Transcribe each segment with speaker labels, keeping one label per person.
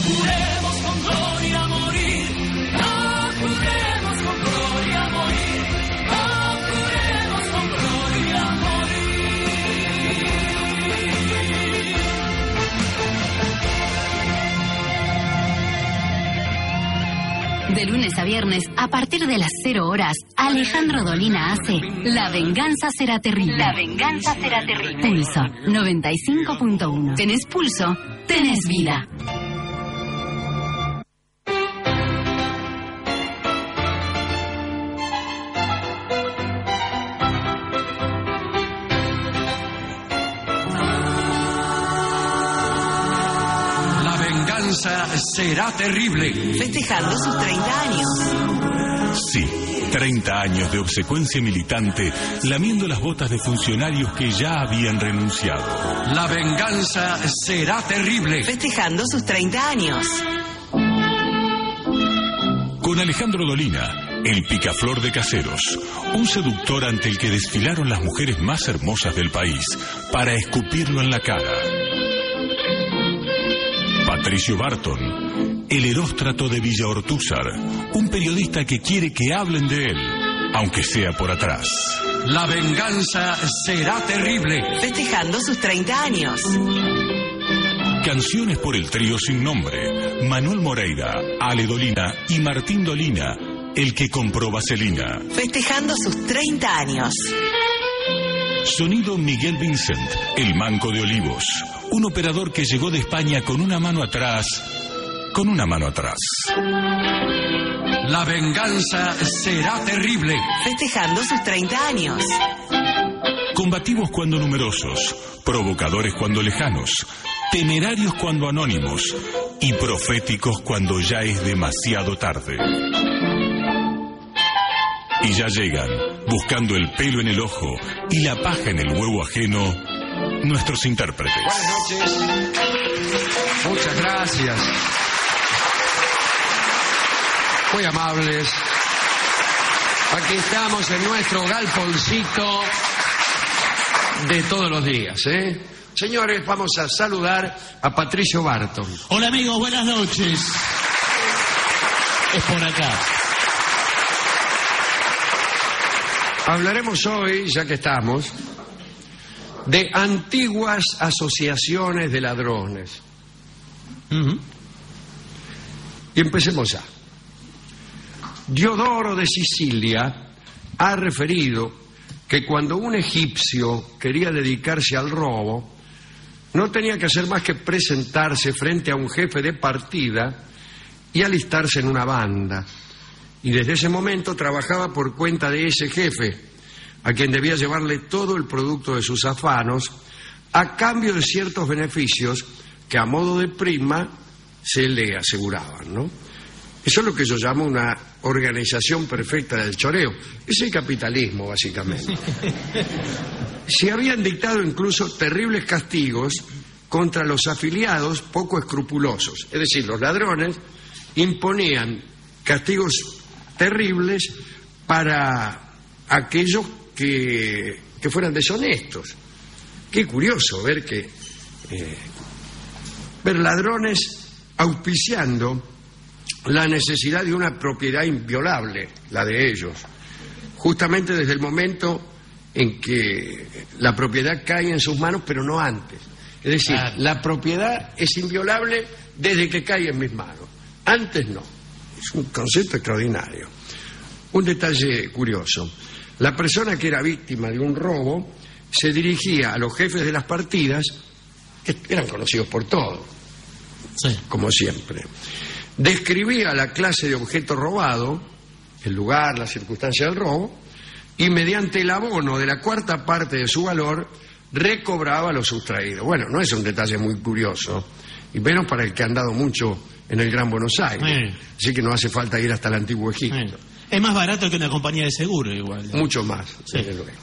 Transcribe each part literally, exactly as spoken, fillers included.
Speaker 1: juremos con gloria morir, no juremos con gloria morir, no juremos con gloria morir.
Speaker 2: De lunes a viernes, a partir de las cero horas, Alejandro Dolina hace La venganza será terrible. La venganza será terrible. Pulso noventa y cinco punto uno. Tenés pulso, tenés vida.
Speaker 3: La venganza será terrible.
Speaker 4: Festejando sus treinta años.
Speaker 5: Sí, treinta años de obsecuencia militante, lamiendo las botas de funcionarios que ya habían renunciado.
Speaker 3: La venganza será terrible.
Speaker 4: Festejando sus treinta años.
Speaker 5: Con Alejandro Dolina, el picaflor de Caseros, un seductor ante el que desfilaron las mujeres más hermosas del país para escupirlo en la cara. Patricio Barton, el heróstrato de Villa Ortúzar, un periodista que quiere que hablen de él, aunque sea por atrás.
Speaker 3: La venganza será terrible.
Speaker 4: Festejando sus treinta años.
Speaker 5: Canciones por el trío sin nombre, Manuel Moreira, Ale Dolina y Martín Dolina, el que compró vaselina.
Speaker 4: Festejando sus treinta años.
Speaker 5: Sonido Miguel Vincent, el manco de Olivos, un operador que llegó de España con una mano atrás, con una mano atrás.
Speaker 3: La venganza será terrible.
Speaker 4: Festejando sus treinta años.
Speaker 5: Combativos cuando numerosos, provocadores cuando lejanos, temerarios cuando anónimos y proféticos cuando ya es demasiado tarde. Y ya llegan, buscando el pelo en el ojo y la paja en el huevo ajeno, nuestros intérpretes.
Speaker 3: Buenas noches. Muchas gracias. Muy amables. Aquí estamos en nuestro galponcito de todos los días, ¿eh? Señores, vamos a saludar a Patricio Barton.
Speaker 6: Hola amigos, buenas noches. Es por acá.
Speaker 3: Hablaremos hoy, ya que estamos, de antiguas asociaciones de ladrones. Uh-huh. Y empecemos ya. Diodoro de Sicilia ha referido que cuando un egipcio quería dedicarse al robo, no tenía que hacer más que presentarse frente a un jefe de partida y alistarse en una banda. Y desde ese momento trabajaba por cuenta de ese jefe, a quien debía llevarle todo el producto de sus afanos, a cambio de ciertos beneficios que a modo de prima se le aseguraban, ¿no? Eso es lo que yo llamo una organización perfecta del choreo. Es el capitalismo, básicamente. Se habían dictado incluso terribles castigos contra los afiliados poco escrupulosos. Es decir, los ladrones imponían castigos terribles para aquellos que, que fueran deshonestos. Qué curioso ver que eh, ver ladrones auspiciando la necesidad de una propiedad inviolable, la de ellos, justamente desde el momento en que la propiedad cae en sus manos, pero no antes. Es decir, claro, la propiedad es inviolable desde que cae en mis manos. Antes no. Es un concepto extraordinario. Un detalle curioso. La persona que era víctima de un robo se dirigía a los jefes de las partidas, que eran conocidos por todos, sí, como siempre. Describía la clase de objeto robado, el lugar, la circunstancia del robo, y mediante el abono de la cuarta parte de su valor recobraba lo sustraído. Bueno, no es un detalle muy curioso, y menos para el que ha andado mucho en el Gran Buenos Aires. Sí. Así que no hace falta ir hasta el Antiguo Egipto. Sí.
Speaker 6: Es más barato que una compañía de seguro, igual.
Speaker 3: Mucho más. Sí.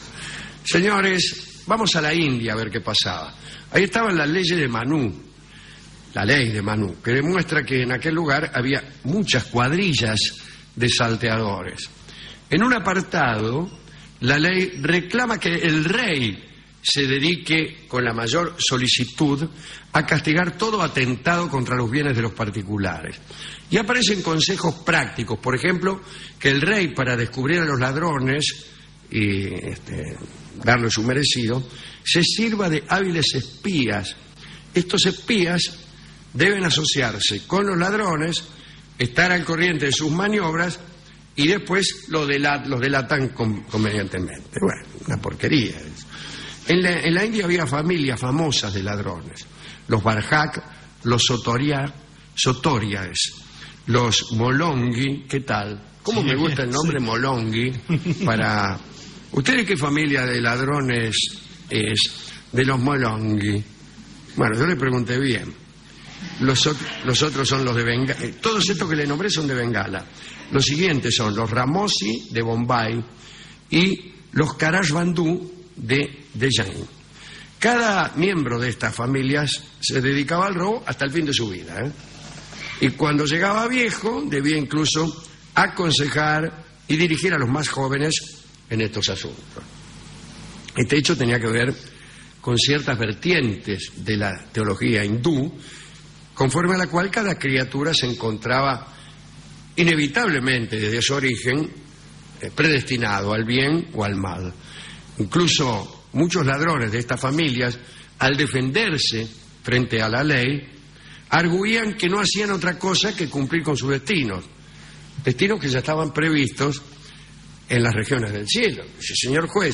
Speaker 3: Señores, vamos a la India a ver qué pasaba. Ahí estaban las leyes de Manú, la ley de Manú, que demuestra que en aquel lugar había muchas cuadrillas de salteadores. En un apartado, la ley reclama que el rey se dedique con la mayor solicitud a castigar todo atentado contra los bienes de los particulares. Y aparecen consejos prácticos, por ejemplo, que el rey, para descubrir a los ladrones y este, darle su merecido, se sirva de hábiles espías. Estos espías deben asociarse con los ladrones, estar al corriente de sus maniobras y después los, delat, los delatan con, convenientemente. Bueno, una porquería. En la, en la India había familias famosas de ladrones. Los Barjak, los Sotoria, Sotorias, los Molongi. ¿Qué tal? ¿Cómo sí, me gusta el nombre sí. Molongi? Para... ¿Ustedes qué familia de ladrones es? De los Molongi. Bueno, yo le pregunté bien. Los, los otros son los de Bengala. Todos estos que le nombré son de Bengala. Los siguientes son los Ramosi de Bombay y los Karaj Bandhu de Dejan. Cada miembro de estas familias se dedicaba al robo hasta el fin de su vida, ¿eh? Y cuando llegaba viejo debía incluso aconsejar y dirigir a los más jóvenes en estos asuntos. Este hecho tenía que ver con ciertas vertientes de la teología hindú, conforme a la cual cada criatura se encontraba inevitablemente desde su origen eh, predestinado al bien o al mal. Incluso muchos ladrones de estas familias, al defenderse frente a la ley, arguían que no hacían otra cosa que cumplir con sus destinos, destinos que ya estaban previstos en las regiones del cielo. Dice, señor juez,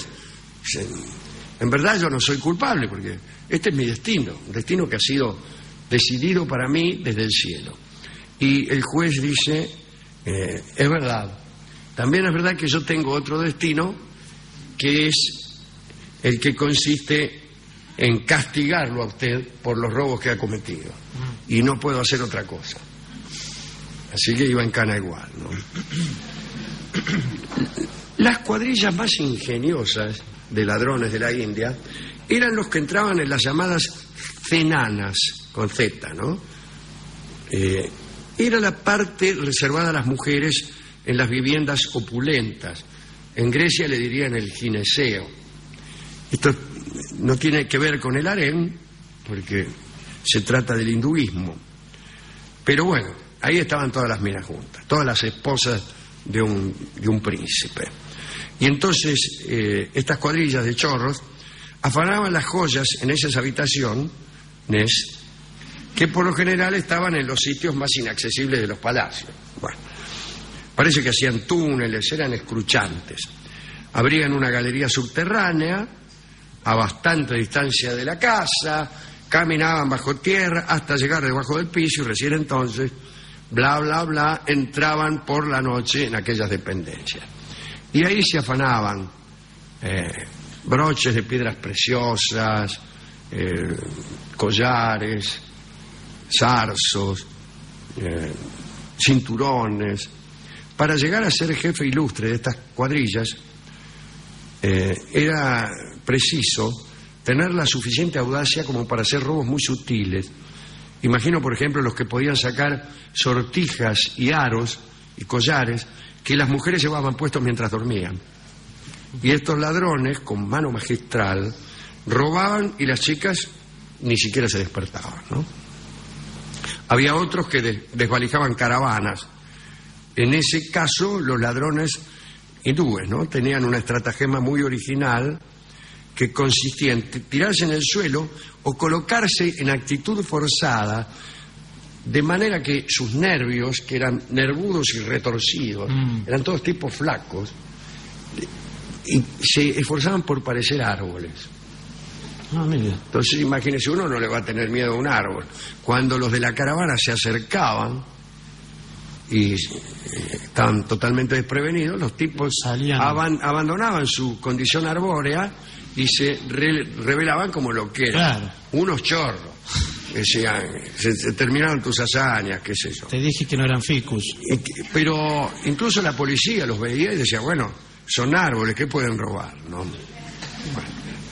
Speaker 3: en verdad yo no soy culpable porque este es mi destino, un destino que ha sido decidido para mí desde el cielo. Y el juez dice, eh, es verdad, también es verdad que yo tengo otro destino, que es el que consiste en castigarlo a usted por los robos que ha cometido. Y no puedo hacer otra cosa. Así que iba en cana igual, ¿no? Las cuadrillas más ingeniosas de ladrones de la India eran los que entraban en las llamadas cenanas, con Z, ¿no? Eh, era la parte reservada a las mujeres en las viviendas opulentas. En Grecia le dirían el gineceo. Esto no tiene que ver con el harén, porque se trata del hinduismo. Pero bueno, ahí estaban todas las minas juntas, todas las esposas de un, de un príncipe. Y entonces eh, estas cuadrillas de chorros afanaban las joyas en esas habitaciones, que por lo general estaban en los sitios más inaccesibles de los palacios. Bueno, parece que hacían túneles, eran escruchantes. Abrían una galería subterránea a bastante distancia de la casa, caminaban bajo tierra hasta llegar debajo del piso y recién entonces, bla, bla, bla, entraban por la noche en aquellas dependencias. Y ahí se afanaban eh, broches de piedras preciosas, eh, collares, zarzos, eh, cinturones. Para llegar a ser jefe ilustre de estas cuadrillas eh, era preciso tener la suficiente audacia como para hacer robos muy sutiles. Imagino, por ejemplo, los que podían sacar sortijas y aros y collares que las mujeres llevaban puestos mientras dormían. Y estos ladrones, con mano magistral, robaban y las chicas ni siquiera se despertaban, ¿no? Había otros que des- desvalijaban caravanas. En ese caso, los ladrones hindúes, ¿no?, tenían una estratagema muy original que consistía en tirarse en el suelo o colocarse en actitud forzada, de manera que sus nervios, que eran nervudos y retorcidos, mm. eran todos tipos flacos, y se esforzaban por parecer árboles.
Speaker 6: Ah, mira.
Speaker 3: Entonces, imagínese, uno no le va a tener miedo a un árbol. Cuando los de la caravana se acercaban y eh, estaban totalmente desprevenidos, los tipos aban- abandonaban su condición arbórea y se re- revelaban como lo que eran,
Speaker 6: claro,
Speaker 3: unos chorros. Decían, se, se terminaron tus hazañas, qué sé yo.
Speaker 6: Te dije que no eran ficus.
Speaker 3: Y que- pero incluso la policía los veía y decía, bueno, son árboles, ¿qué pueden robar?, ¿no? Bueno,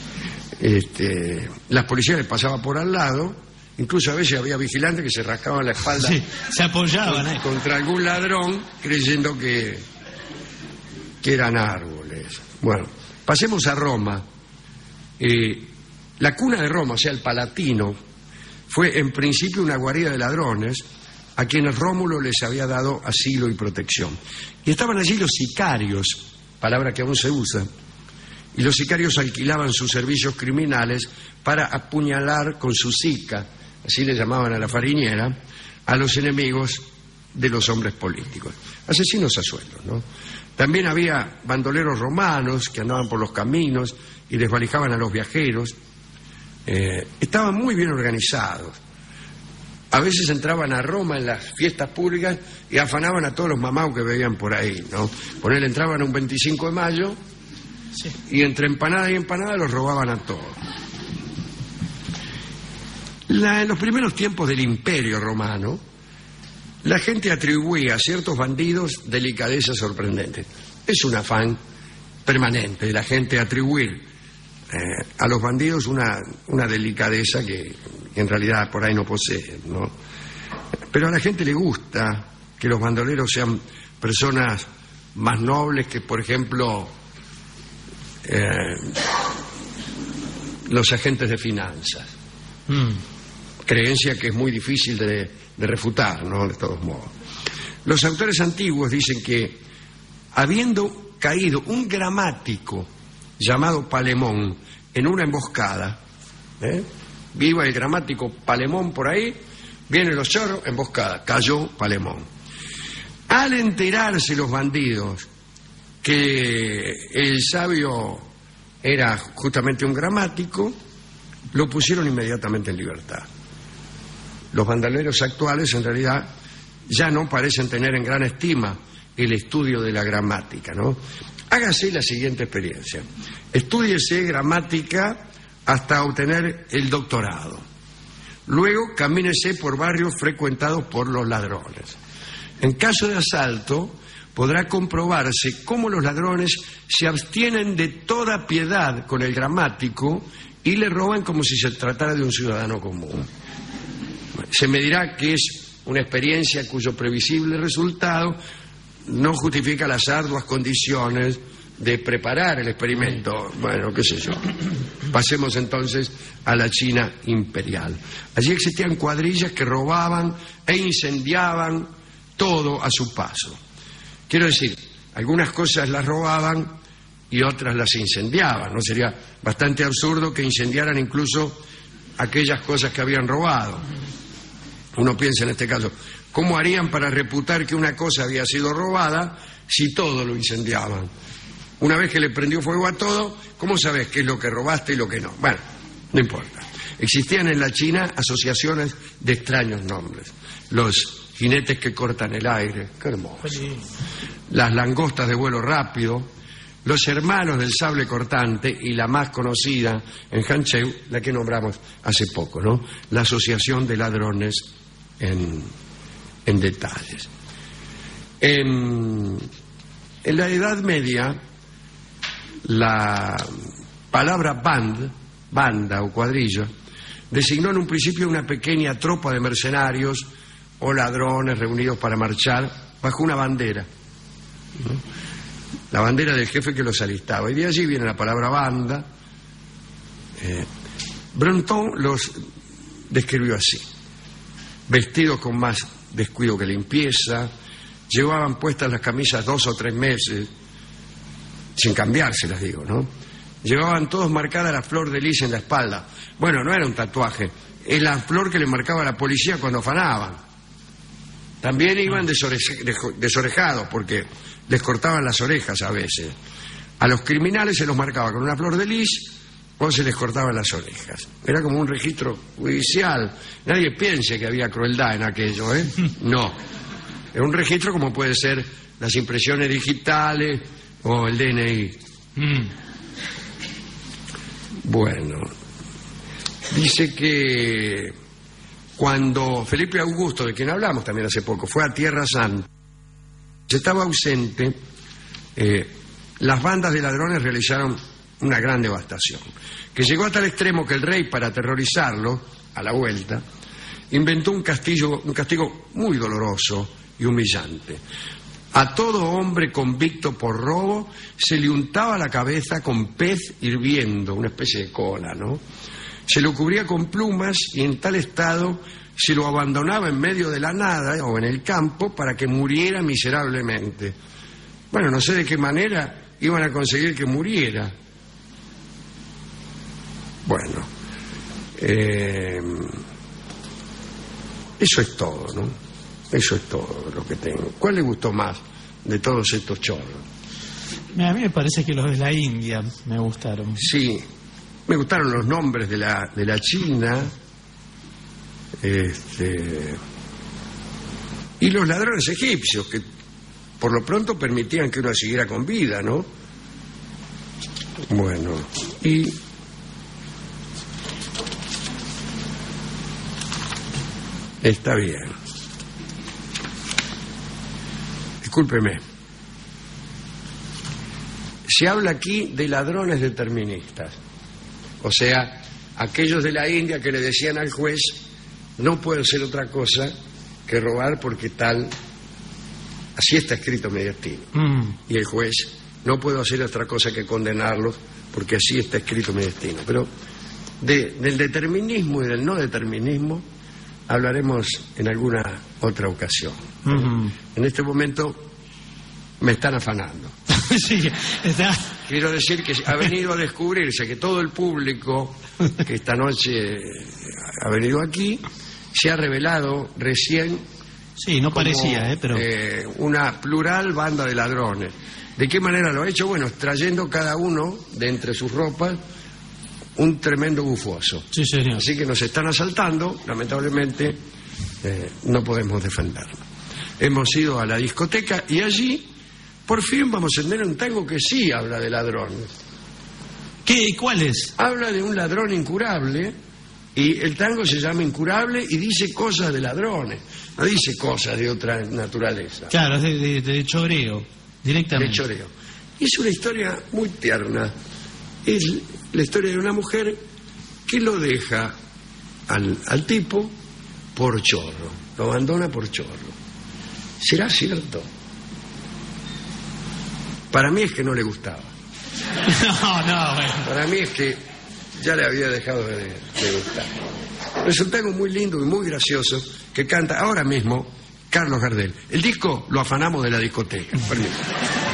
Speaker 3: este, las policías les pasaban por al lado, incluso a veces había vigilantes que se rascaban la espalda,
Speaker 6: Sí, se apoyaban, ¿eh?
Speaker 3: contra algún ladrón creyendo que, que eran árboles. Bueno, pasemos a Roma. Eh, La cuna de Roma, o sea, el Palatino, fue en principio una guarida de ladrones a quienes Rómulo les había dado asilo y protección. Y estaban allí los sicarios, palabra que aún se usa, y los sicarios alquilaban sus servicios criminales para apuñalar con su sica, así le llamaban a la fariñera, a los enemigos de los hombres políticos. Asesinos a sueldo, ¿no? También había bandoleros romanos que andaban por los caminos y desvalijaban a los viajeros. Eh, estaban muy bien organizados. A veces entraban a Roma en las fiestas públicas y afanaban a todos los mamaos que veían por ahí, ¿no? Por él entraban un veinticinco de mayo sí. y entre empanada y empanada los robaban a todos. La, en los primeros tiempos del Imperio Romano, la gente atribuía a ciertos bandidos delicadezas sorprendentes. Es un afán permanente de la gente atribuir eh, a los bandidos una, una delicadeza que, que en realidad por ahí no poseen, ¿no? Pero a la gente le gusta que los bandoleros sean personas más nobles que, por ejemplo, eh, los agentes de finanzas. Mm. Creencia que es muy difícil de, de refutar, ¿no? De todos modos. Los autores antiguos dicen que, habiendo caído un gramático llamado Palemón en una emboscada, ¿eh? Viva el gramático Palemón por ahí, vienen los choros, emboscada, cayó Palemón. Al enterarse los bandidos que el sabio era justamente un gramático, lo pusieron inmediatamente en libertad. Los bandoleros actuales en realidad ya no parecen tener en gran estima el estudio de la gramática, ¿no? Hágase la siguiente experiencia. Estúdiese gramática hasta obtener el doctorado. Luego camínese por barrios frecuentados por los ladrones. En caso de asalto, podrá comprobarse cómo los ladrones se abstienen de toda piedad con el gramático y le roban como si se tratara de un ciudadano común. Se me dirá que es una experiencia cuyo previsible resultado no justifica las arduas condiciones de preparar el experimento. Bueno, qué sé yo. Pasemos entonces a la China imperial. Allí existían cuadrillas que robaban e incendiaban todo a su paso. Quiero decir, algunas cosas las robaban y otras las incendiaban, ¿no? Sería bastante absurdo que incendiaran incluso aquellas cosas que habían robado. Uno piensa en este caso, ¿cómo harían para reputar que una cosa había sido robada si todo lo incendiaban? Una vez que le prendió fuego a todo, ¿cómo sabes qué es lo que robaste y lo que no? Bueno, no importa. Existían en la China asociaciones de extraños nombres. Los jinetes que cortan el aire, qué hermoso. Las langostas de vuelo rápido, los hermanos del sable cortante y la más conocida en Hancheu, la que nombramos hace poco, ¿no? La asociación de ladrones en, en detalles. En, en la Edad Media, la palabra band, banda o cuadrilla, designó en un principio una pequeña tropa de mercenarios o ladrones reunidos para marchar bajo una bandera, ¿no? La bandera del jefe que los alistaba. Y de allí viene la palabra banda. Eh, Brantón los describió así: vestidos con más descuido que limpieza, llevaban puestas las camisas dos o tres meses, sin cambiárselas, digo, ¿no? Llevaban todos marcada la flor de lis en la espalda. Bueno, no era un tatuaje, es la flor que le marcaba a la policía cuando afanaban. También iban desore- desorejados porque les cortaban las orejas a veces. A los criminales se los marcaba con una flor de lis o se les cortaban las orejas. Era como un registro judicial. Nadie piense que había crueldad en aquello, ¿eh? No. Era un registro como puede ser las impresiones digitales o el D N I. Mm. Bueno, dice que cuando Felipe Augusto, de quien hablamos también hace poco, fue a Tierra Santa, se estaba ausente, eh, las bandas de ladrones realizaron una gran devastación, que llegó a tal extremo que el rey, para aterrorizarlo, a la vuelta, inventó un castigo, un castigo muy doloroso y humillante. A todo hombre convicto por robo se le untaba la cabeza con pez hirviendo, una especie de cola, ¿no? se lo cubría con plumas y en tal estado se lo abandonaba en medio de la nada o en el campo para que muriera miserablemente. Bueno, no sé de qué manera iban a conseguir que muriera. Bueno, eh, eso es todo, ¿no? Eso es todo lo que tengo. ¿Cuál le gustó más de todos estos chorros?
Speaker 6: A mí me parece que los de la India me gustaron.
Speaker 3: Sí, me gustaron los nombres de la, de la China, este, y los ladrones egipcios, que por lo pronto permitían que uno siguiera con vida, ¿no? Bueno, y está bien. Discúlpeme. Se habla aquí de ladrones deterministas, o sea, aquellos de la India que le decían al juez: no puedo hacer otra cosa que robar porque tal, así está escrito mi destino. Mm. Y el juez: no puedo hacer otra cosa que condenarlos porque así está escrito mi destino. Pero de, del determinismo y del no determinismo hablaremos en alguna otra ocasión. Mm-hmm. En este momento me están afanando.
Speaker 6: Sí, está.
Speaker 3: Quiero decir que ha venido a descubrirse que todo el público que esta noche ha venido aquí se ha revelado recién.
Speaker 6: Sí, no como, parecía, ¿eh? Pero
Speaker 3: eh, una plural banda de ladrones. ¿De qué manera lo ha hecho? Bueno, trayendo cada uno de entre sus ropas un tremendo bufoso.
Speaker 6: Sí, señor.
Speaker 3: Así que nos están asaltando, lamentablemente eh, no podemos defendernos. Hemos ido a la discoteca y allí por fin vamos a tener un tango que sí habla de ladrones.
Speaker 6: ¿Qué? ¿Cuál es?
Speaker 3: Habla de un ladrón incurable, y el tango se llama Incurable y dice cosas de ladrones, no dice cosas de otra naturaleza.
Speaker 6: Claro, es de, de, de choreo, directamente.
Speaker 3: De choreo. Y es una historia muy tierna. Es la historia de una mujer que lo deja al, al tipo por chorro, lo abandona por chorro. ¿Será cierto? Para mí es que no le gustaba.
Speaker 6: No, no, bueno.
Speaker 3: Para mí es que ya le había dejado de, de gustar. Es un tango muy lindo y muy gracioso que canta ahora mismo Carlos Gardel. El disco lo afanamos de la discoteca. Permítame.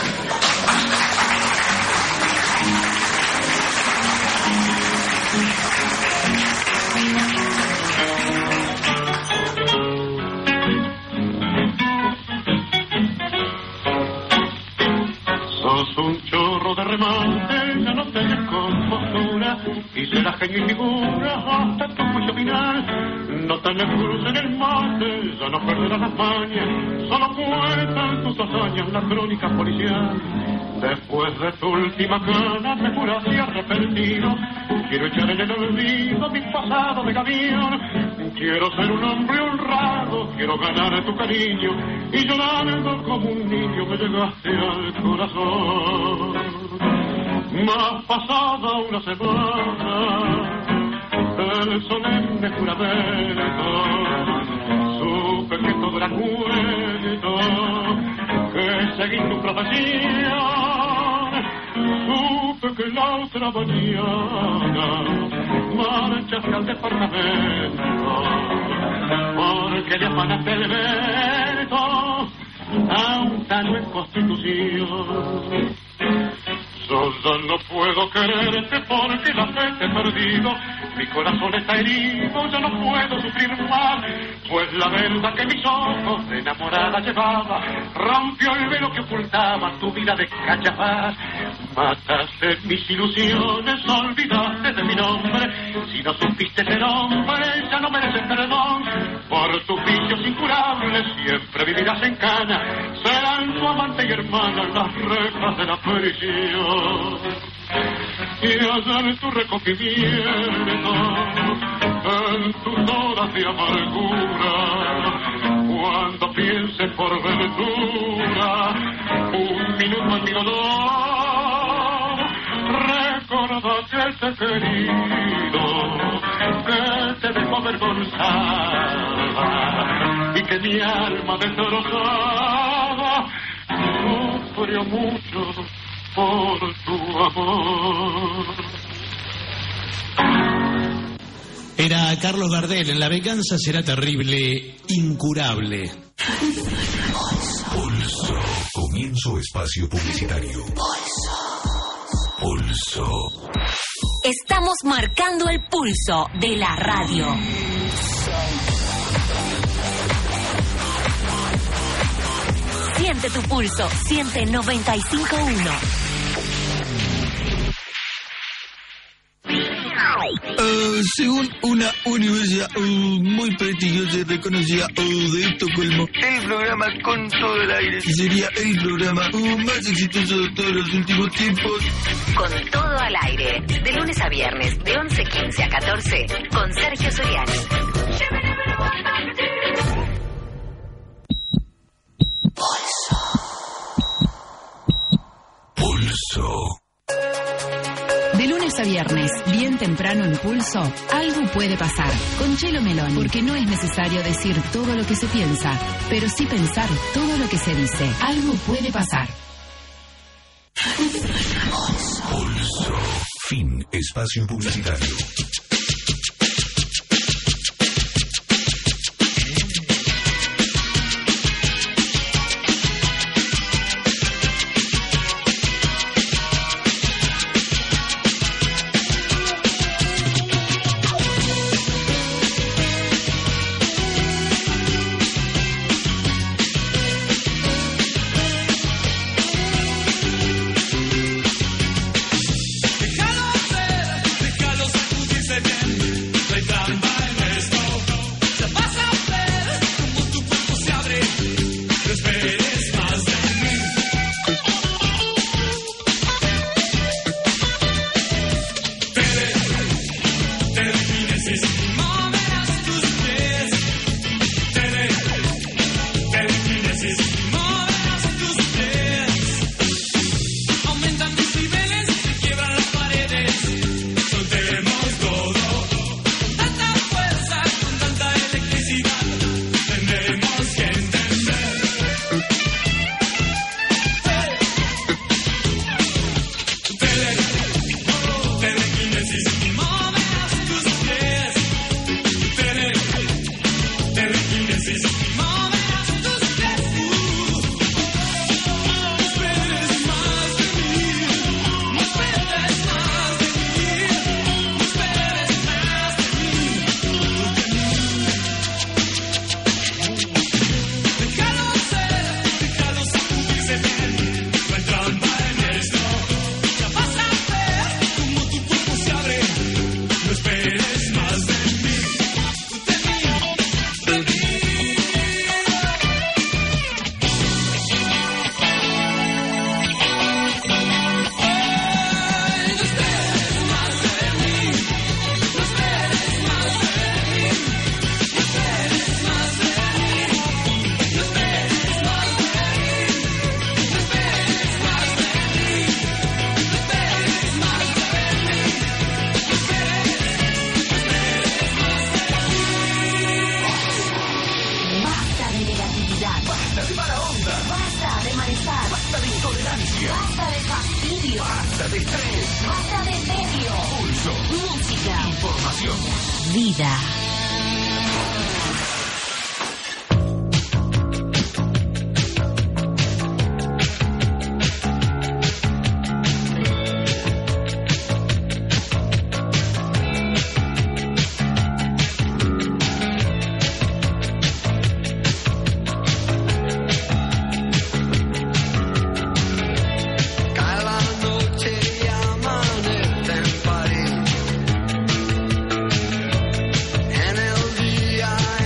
Speaker 7: Y será genio y figura hasta tu juicio final. No te le crucen el mate, ya no perderás las mañas. Solo cuentan tus hazañas la crónica policial. Después de tu última cana me juraste arrepentido. Quiero echar en el olvido mi pasado de gavión. Quiero ser un hombre honrado, quiero ganar tu cariño. Y llorando como un niño me llegaste al corazón. Más pasada una semana del solemne juramento, supe que todo era cuento, que seguí tu profesión. Supe que la otra mañana marchaste al departamento, porque le afanaste el evento a un tano en Constitución. Yo ya no puedo quererte porque la fe te he perdido. Mi corazón está herido, ya no puedo sufrir más. Pues la verdad que mis ojos de enamorada llevaba rompió el velo que ocultaba tu vida de cachapaz. Mataste mis ilusiones, olvidaste de mi nombre. Si no supiste ser hombre, ya no mereces perdón. Por tus vicios incurables siempre vivirás en cana. Serán tu amante y hermana las rejas de la prisión. Y allá en tu recogimiento, en tus horas de amargura, cuando pienses por ventura un minuto en mi dolor, recuerda que te he querido, que te dejo avergonzada y que mi alma destrozada sufrió mucho por tu amor.
Speaker 6: Era Carlos Gardel en La venganza será terrible, incurable.
Speaker 5: Pulso. Comienzo espacio publicitario. Pulso.
Speaker 8: Estamos marcando el pulso de la radio. Siente tu pulso, siente noventa y cinco punto uno.
Speaker 9: Uh, según una universidad uh, muy prestigiosa y reconocida uh, de Estocolmo, el programa Con Todo el Aire sería el programa uh, más exitoso de todos los últimos tiempos.
Speaker 8: Con Todo al Aire, de lunes a viernes, de once quince a catorce, con Sergio Soriani.
Speaker 5: Pulso.
Speaker 2: De lunes a viernes, bien temprano en Pulso, algo puede pasar. Con Chelo Meloni. Porque no es necesario decir todo lo que se piensa, pero sí pensar todo lo que se dice. Algo puede pasar.
Speaker 5: Pulso. Fin. Espacio publicitario.
Speaker 8: Vida.
Speaker 10: En el día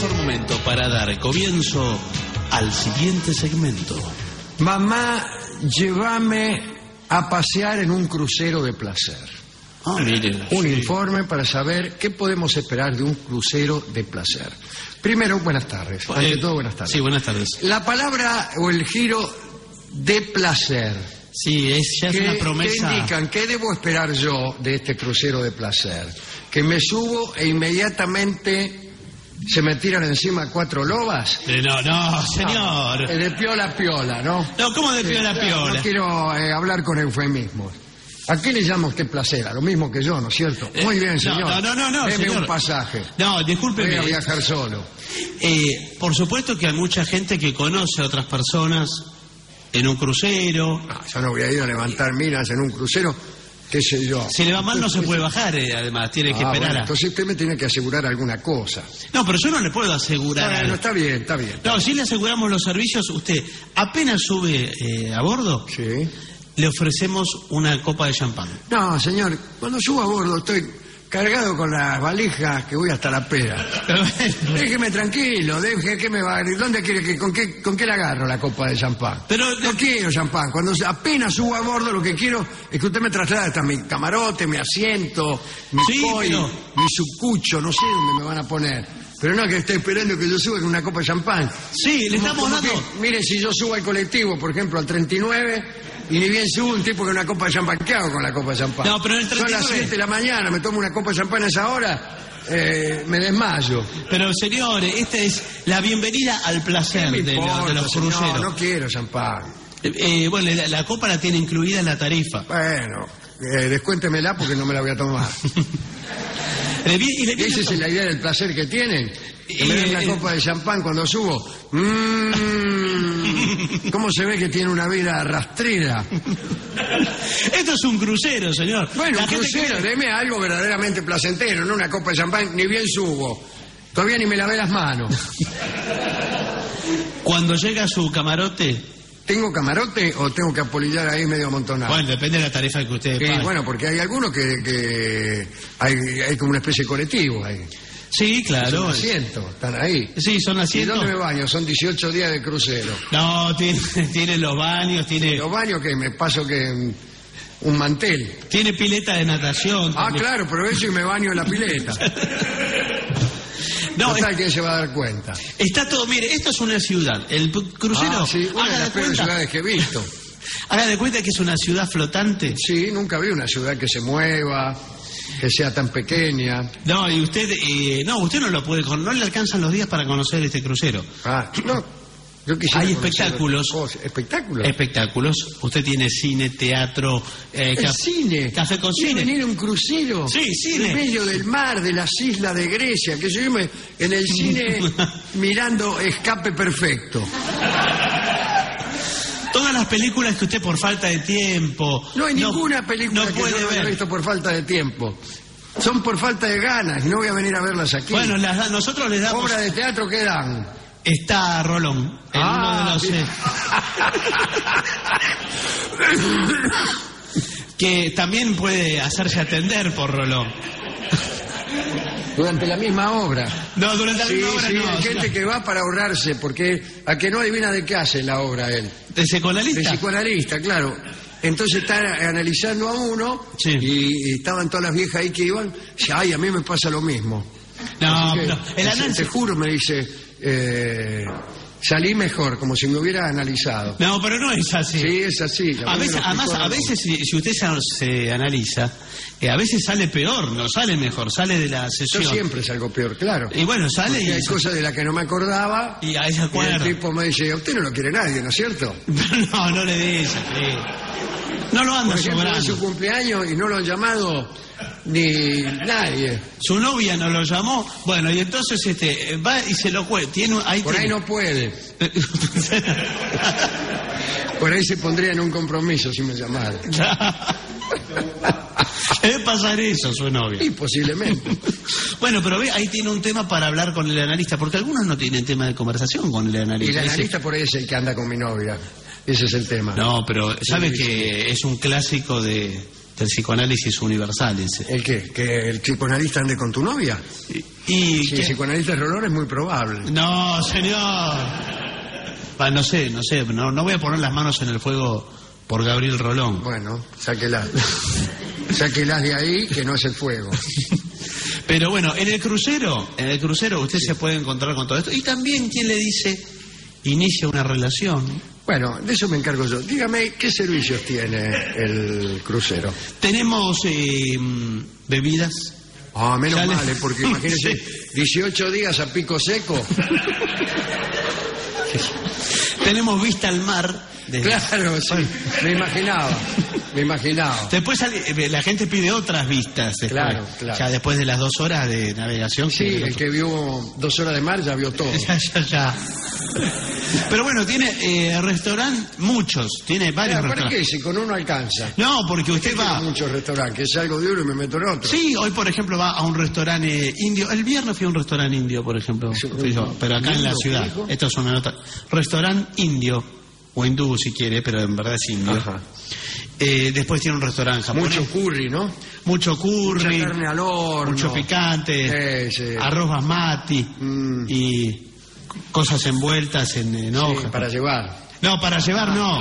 Speaker 6: mejor momento para dar comienzo al siguiente segmento.
Speaker 3: Mamá, llévame a pasear en un crucero de placer.
Speaker 6: Ah, miren.
Speaker 3: Un
Speaker 6: sí.
Speaker 3: informe para saber qué podemos esperar de un crucero de placer. Primero, buenas tardes.
Speaker 6: Eh,
Speaker 3: Ante todo, buenas tardes.
Speaker 6: Sí, buenas tardes.
Speaker 3: La palabra o el giro de placer.
Speaker 6: Sí, es, ya es
Speaker 3: ¿Qué,
Speaker 6: una promesa.
Speaker 3: ¿Qué indican? ¿Qué debo esperar yo de este crucero de placer? ¿Que me subo e inmediatamente se me tiran encima cuatro lobas?
Speaker 6: Eh, no, no, señor.
Speaker 3: Eh, de piola a piola, ¿no?
Speaker 6: No, ¿cómo de piola a
Speaker 3: Eh,
Speaker 6: piola?
Speaker 3: No quiero eh, hablar con eufemismos. ¿A qué le llama usted placer? A lo mismo que yo, ¿no es cierto?
Speaker 6: Eh,
Speaker 3: Muy bien,
Speaker 6: no,
Speaker 3: señor.
Speaker 6: no, no, no, no,
Speaker 3: Deme
Speaker 6: señor.
Speaker 3: un pasaje.
Speaker 6: No,
Speaker 3: Voy
Speaker 6: discúlpeme.
Speaker 3: a viajar solo.
Speaker 6: Eh, por supuesto que hay mucha gente que conoce a otras personas en un crucero.
Speaker 3: No, yo no voy a ir a levantar minas en un crucero, qué sé yo.
Speaker 6: Si le va mal no se puede bajar, eh, además, tiene que
Speaker 3: Ah,
Speaker 6: esperar
Speaker 3: bueno,
Speaker 6: a...
Speaker 3: entonces usted me tiene que asegurar alguna cosa.
Speaker 6: No, pero yo no le puedo asegurar
Speaker 3: Bueno,
Speaker 6: algo.
Speaker 3: está bien, está bien.
Speaker 6: No, si le aseguramos los servicios, usted apenas sube eh, a bordo,
Speaker 3: Sí.
Speaker 6: le ofrecemos una copa de champán.
Speaker 3: No, señor, cuando subo a bordo estoy cargado con las valijas que voy hasta la pera.
Speaker 6: Pero bueno,
Speaker 3: Déjeme tranquilo, deje que me va. ¿Dónde quiere que con qué con qué le agarro la copa de champán?
Speaker 6: Pero-
Speaker 3: no quiero champán. Cuando apenas subo a bordo lo que quiero es que usted me traslade hasta mi camarote, mi asiento, mi
Speaker 6: Sí,
Speaker 3: koi,
Speaker 6: pero-
Speaker 3: mi sucucho, no sé dónde me van a poner. Pero no que esté esperando que yo suba con una copa de champán.
Speaker 6: sí, le
Speaker 3: Como-
Speaker 6: estamos
Speaker 3: como
Speaker 6: dando...
Speaker 3: que, mire, si yo subo al colectivo, por ejemplo, al treinta y nueve, y ni bien subo un tipo con una copa de champán, ¿qué hago con la copa de champán?
Speaker 6: No, pero en el
Speaker 3: Son las
Speaker 6: treinta y nueve.
Speaker 3: siete de la mañana, me tomo una copa de champán a esa hora, eh, me desmayo.
Speaker 6: Pero señores, esta es la bienvenida al placer
Speaker 3: ¿Qué me
Speaker 6: de, lo-
Speaker 3: importa,
Speaker 6: de los
Speaker 3: señor?
Speaker 6: cruceros.
Speaker 3: No quiero champán.
Speaker 6: Eh, eh, bueno, la, la copa la tiene incluida en la tarifa.
Speaker 3: Bueno, eh, descuéntemela porque no me la voy a tomar.
Speaker 6: Le vi- y le viene-
Speaker 3: ¿Esa es la idea del placer que tienen? Que me
Speaker 6: Eh,
Speaker 3: den una
Speaker 6: eh,
Speaker 3: copa de champán cuando subo. Mm, ¿Cómo se ve que tiene una vida rastrera?
Speaker 6: Esto es un crucero, señor.
Speaker 3: Bueno,
Speaker 6: La
Speaker 3: un
Speaker 6: gente
Speaker 3: crucero,
Speaker 6: cree-
Speaker 3: deme algo verdaderamente placentero, no una copa de champán, ni bien subo. Todavía ni me lavé las manos.
Speaker 6: Cuando llega a su camarote,
Speaker 3: ¿Tengo camarote o tengo que apolillar ahí medio amontonado?
Speaker 6: bueno, depende de la tarifa que usted
Speaker 3: Sí,
Speaker 6: pague.
Speaker 3: bueno, porque hay algunos que, que hay, hay como una especie de colectivo ahí.
Speaker 6: Sí, claro.
Speaker 3: Son asientos, están ahí.
Speaker 6: Sí, son
Speaker 3: ¿Y
Speaker 6: asientos.
Speaker 3: dónde me baño? Son dieciocho días de crucero.
Speaker 6: No, tiene, tiene los baños, tiene,
Speaker 3: Los baños que me paso que un, un mantel.
Speaker 6: tiene pileta de natación.
Speaker 3: Ah,
Speaker 6: también.
Speaker 3: claro, aprovecho y me baño en la pileta.
Speaker 6: No,
Speaker 3: Total, ¿quién se va a dar cuenta?
Speaker 6: está todo, mire, esto es una ciudad. El p- crucero,
Speaker 3: Ah, sí, una de
Speaker 6: haga,
Speaker 3: las
Speaker 6: de
Speaker 3: peores
Speaker 6: cuenta,
Speaker 3: ciudades que he visto.
Speaker 6: haga de cuenta que es una ciudad flotante.
Speaker 3: Sí, nunca vi una ciudad que se mueva, que sea tan pequeña.
Speaker 6: No, y usted, eh, no, usted no lo puede, con- no le alcanzan los días para conocer este crucero.
Speaker 3: Ah, no. Yo quisiera
Speaker 6: Hay
Speaker 3: conocer
Speaker 6: espectáculos.
Speaker 3: otras cosas. ¿Espectáculos?
Speaker 6: Espectáculos. Usted tiene cine, teatro, eh,
Speaker 3: El
Speaker 6: caf-
Speaker 3: cine.
Speaker 6: café con
Speaker 3: ¿Quiere
Speaker 6: cine.
Speaker 3: venir a un crucero?
Speaker 6: Sí, cine.
Speaker 3: En medio del mar, de las islas de Grecia, que yo me en el cine mirando Escape Perfecto.
Speaker 6: Todas las películas que usted por falta de tiempo...
Speaker 3: No hay ninguna película
Speaker 6: no
Speaker 3: que
Speaker 6: puede
Speaker 3: yo no haya
Speaker 6: ver.
Speaker 3: visto por falta de tiempo. Son por falta de ganas y no voy a venir a verlas aquí.
Speaker 6: Bueno, las da- nosotros les damos...
Speaker 3: ¿Obra de teatro qué dan?
Speaker 6: Está Rolón, en
Speaker 3: Ah,
Speaker 6: uno de los...
Speaker 3: bien.
Speaker 6: eh, que también puede hacerse atender por Rolón.
Speaker 3: Durante la misma obra.
Speaker 6: No, durante la
Speaker 3: Sí,
Speaker 6: misma hora
Speaker 3: sí,
Speaker 6: no.
Speaker 3: hay gente que va para ahorrarse, porque a que no adivina de qué hace la obra él.
Speaker 6: ¿De
Speaker 3: De
Speaker 6: psicoanalista?
Speaker 3: psicoanalista, claro. Entonces está analizando a uno
Speaker 6: Sí.
Speaker 3: y, y estaban todas las viejas ahí que iban. Dice, ay, a mí me pasa lo mismo.
Speaker 6: No,
Speaker 3: Así que,
Speaker 6: no. El
Speaker 3: te-
Speaker 6: análisis...
Speaker 3: Te juro, me dice, eh, salí mejor, como si me hubiera analizado.
Speaker 6: No, pero no es así.
Speaker 3: Sí, es así.
Speaker 6: A veces, además, a veces si, si usted se, se analiza, eh, a veces sale peor, no sale mejor, sale de la
Speaker 3: Yo
Speaker 6: sesión.
Speaker 3: siempre salgo peor, claro.
Speaker 6: Y bueno, sale
Speaker 3: Porque
Speaker 6: y,
Speaker 3: hay cosas de las que no me acordaba.
Speaker 6: y ahí se
Speaker 3: Y el
Speaker 6: acuerda.
Speaker 3: tipo me dice, a usted no lo quiere nadie, ¿no es cierto?
Speaker 6: No, no le dice, sí. No lo anda
Speaker 3: Por ejemplo, es su
Speaker 6: sobrando.
Speaker 3: cumpleaños y no lo han llamado ni nadie.
Speaker 6: Su novia no lo llamó, bueno, y entonces este va y se lo cuenta. Tiene, un- ahí
Speaker 3: Por ahí
Speaker 6: tiene-
Speaker 3: no puede. Por ahí se pondría en un compromiso si me llamara.
Speaker 6: Debe pasar eso, su novia.
Speaker 3: Y posiblemente.
Speaker 6: Bueno, pero ve, ahí tiene un tema para hablar con el analista, porque algunos no tienen tema de conversación con el
Speaker 3: Y
Speaker 6: analista.
Speaker 3: la
Speaker 6: Dice,
Speaker 3: analista por ahí es el que anda con mi novia. Ese es el tema.
Speaker 6: no, pero sabe
Speaker 3: Sí, sí.
Speaker 6: que es un clásico de, del psicoanálisis universal ese.
Speaker 3: ¿El qué? ¿Que el psicoanalista ande con tu novia?
Speaker 6: Y
Speaker 3: Si
Speaker 6: ¿qué?
Speaker 3: el psicoanalista es Rolón es muy probable.
Speaker 6: No, señor. Ah, no sé, no sé, no, no voy a poner las manos en el fuego por Gabriel Rolón.
Speaker 3: Bueno, sáquelas. Sáquelas de ahí, que no es el fuego.
Speaker 6: Pero bueno, en el crucero, en el crucero usted se puede encontrar con todo esto. Y también, ¿quién le dice inicia una relación?
Speaker 3: Bueno, de eso me encargo yo. Dígame, ¿qué servicios tiene el crucero?
Speaker 6: Tenemos eh, bebidas.
Speaker 3: Ah, menos
Speaker 6: Ya le-
Speaker 3: mal, ¿eh? Porque imagínese, dieciocho días a pico seco.
Speaker 6: Tenemos vista al mar. desde-
Speaker 3: Claro, sí, me imaginaba, me imaginaba.
Speaker 6: Después sale- eh, la gente pide otras vistas. después.
Speaker 3: Claro, claro.
Speaker 6: Ya después de las dos horas de navegación.
Speaker 3: Sí,
Speaker 6: que-
Speaker 3: el que vio dos horas de mar ya vio todo.
Speaker 6: Ya, ya, ya. Pero bueno, tiene eh, restaurante, muchos, tiene varios
Speaker 3: Ah, ¿para qué?
Speaker 6: restaurantes.
Speaker 3: Si con uno alcanza.
Speaker 6: No, porque usted
Speaker 3: Tengo
Speaker 6: va.
Speaker 3: muchos restaurantes, que salgo de uno y me meto en otro.
Speaker 6: Sí, hoy por ejemplo va a un restaurante indio. El viernes fui a un restaurante indio, por ejemplo.
Speaker 3: Sí,
Speaker 6: Fui yo, pero acá en la
Speaker 3: ¿indio,
Speaker 6: ciudad.
Speaker 3: dijo?
Speaker 6: Esto es una nota. Restaurante indio, o hindú si quiere, pero en verdad es indio.
Speaker 3: Ajá.
Speaker 6: Eh, después tiene un restaurante japonés.
Speaker 3: Mucho curry, ¿no?
Speaker 6: Mucho curry.
Speaker 3: Mucha carne al horno.
Speaker 6: Mucho picante.
Speaker 3: Sí, sí.
Speaker 6: Arroz basmati.
Speaker 3: Mm.
Speaker 6: Y cosas envueltas en, en
Speaker 3: Sí,
Speaker 6: hojas.
Speaker 3: para llevar.
Speaker 6: No, para llevar no.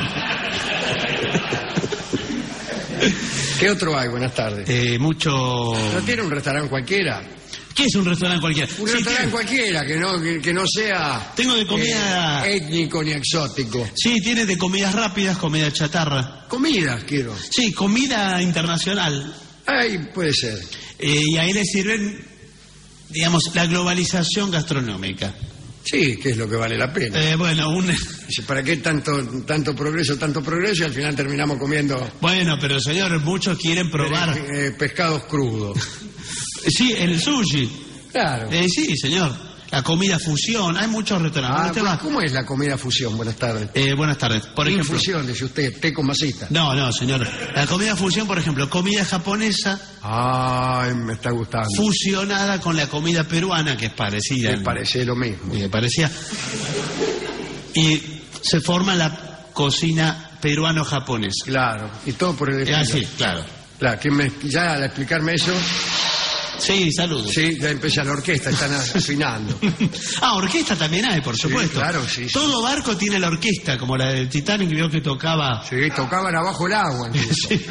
Speaker 3: ¿Qué otro hay? Buenas tardes.
Speaker 6: Eh, mucho...
Speaker 3: ¿No tiene un restaurante cualquiera?
Speaker 6: ¿Qué es un restaurante cualquiera?
Speaker 3: Un
Speaker 6: Sí,
Speaker 3: restaurante
Speaker 6: tiene-
Speaker 3: cualquiera, que no, que, que no sea
Speaker 6: Tengo de comida...
Speaker 3: eh, étnico ni exótico.
Speaker 6: Sí, tiene de comidas rápidas, comida chatarra.
Speaker 3: Comidas quiero.
Speaker 6: Sí, comida internacional.
Speaker 3: Ay, puede ser.
Speaker 6: Eh, y ahí le sirven, digamos, la globalización gastronómica.
Speaker 3: Sí, que es lo que vale la pena.
Speaker 6: Eh, bueno, un...
Speaker 3: Dice, ¿para qué tanto, tanto progreso, tanto progreso? Y al final terminamos comiendo
Speaker 6: Bueno, pero señor, muchos quieren probar...
Speaker 3: eh, pescados crudos.
Speaker 6: Sí, el sushi.
Speaker 3: Claro.
Speaker 6: Eh, sí, señor. La comida fusión. Hay muchos restaurantes.
Speaker 3: Ah,
Speaker 6: Usted
Speaker 3: pues,
Speaker 6: va-
Speaker 3: ¿cómo es la comida fusión? Buenas tardes.
Speaker 6: Eh, buenas tardes. Por ejemplo...
Speaker 3: Infusión, dice usted, té con masita.
Speaker 6: No, no, señor. La comida fusión, por ejemplo, comida japonesa
Speaker 3: Ay, me está gustando.
Speaker 6: fusionada con la comida peruana, que es parecida.
Speaker 3: Me parece lo mismo.
Speaker 6: Me parecía. Y se forma la cocina peruano-japonesa.
Speaker 3: Claro, y todo por el
Speaker 6: Eh,
Speaker 3: estilo.
Speaker 6: Ah, sí, claro.
Speaker 3: Claro, que me- ya al explicarme eso,
Speaker 6: Sí, saludos.
Speaker 3: sí, ya empieza la orquesta, están afinando.
Speaker 6: Ah, orquesta también hay, por
Speaker 3: Sí,
Speaker 6: supuesto.
Speaker 3: claro, sí, sí.
Speaker 6: Todo barco tiene la orquesta, como la del Titanic, vio que tocaba.
Speaker 3: Sí, tocaban abajo el agua. incluso.
Speaker 6: Sí.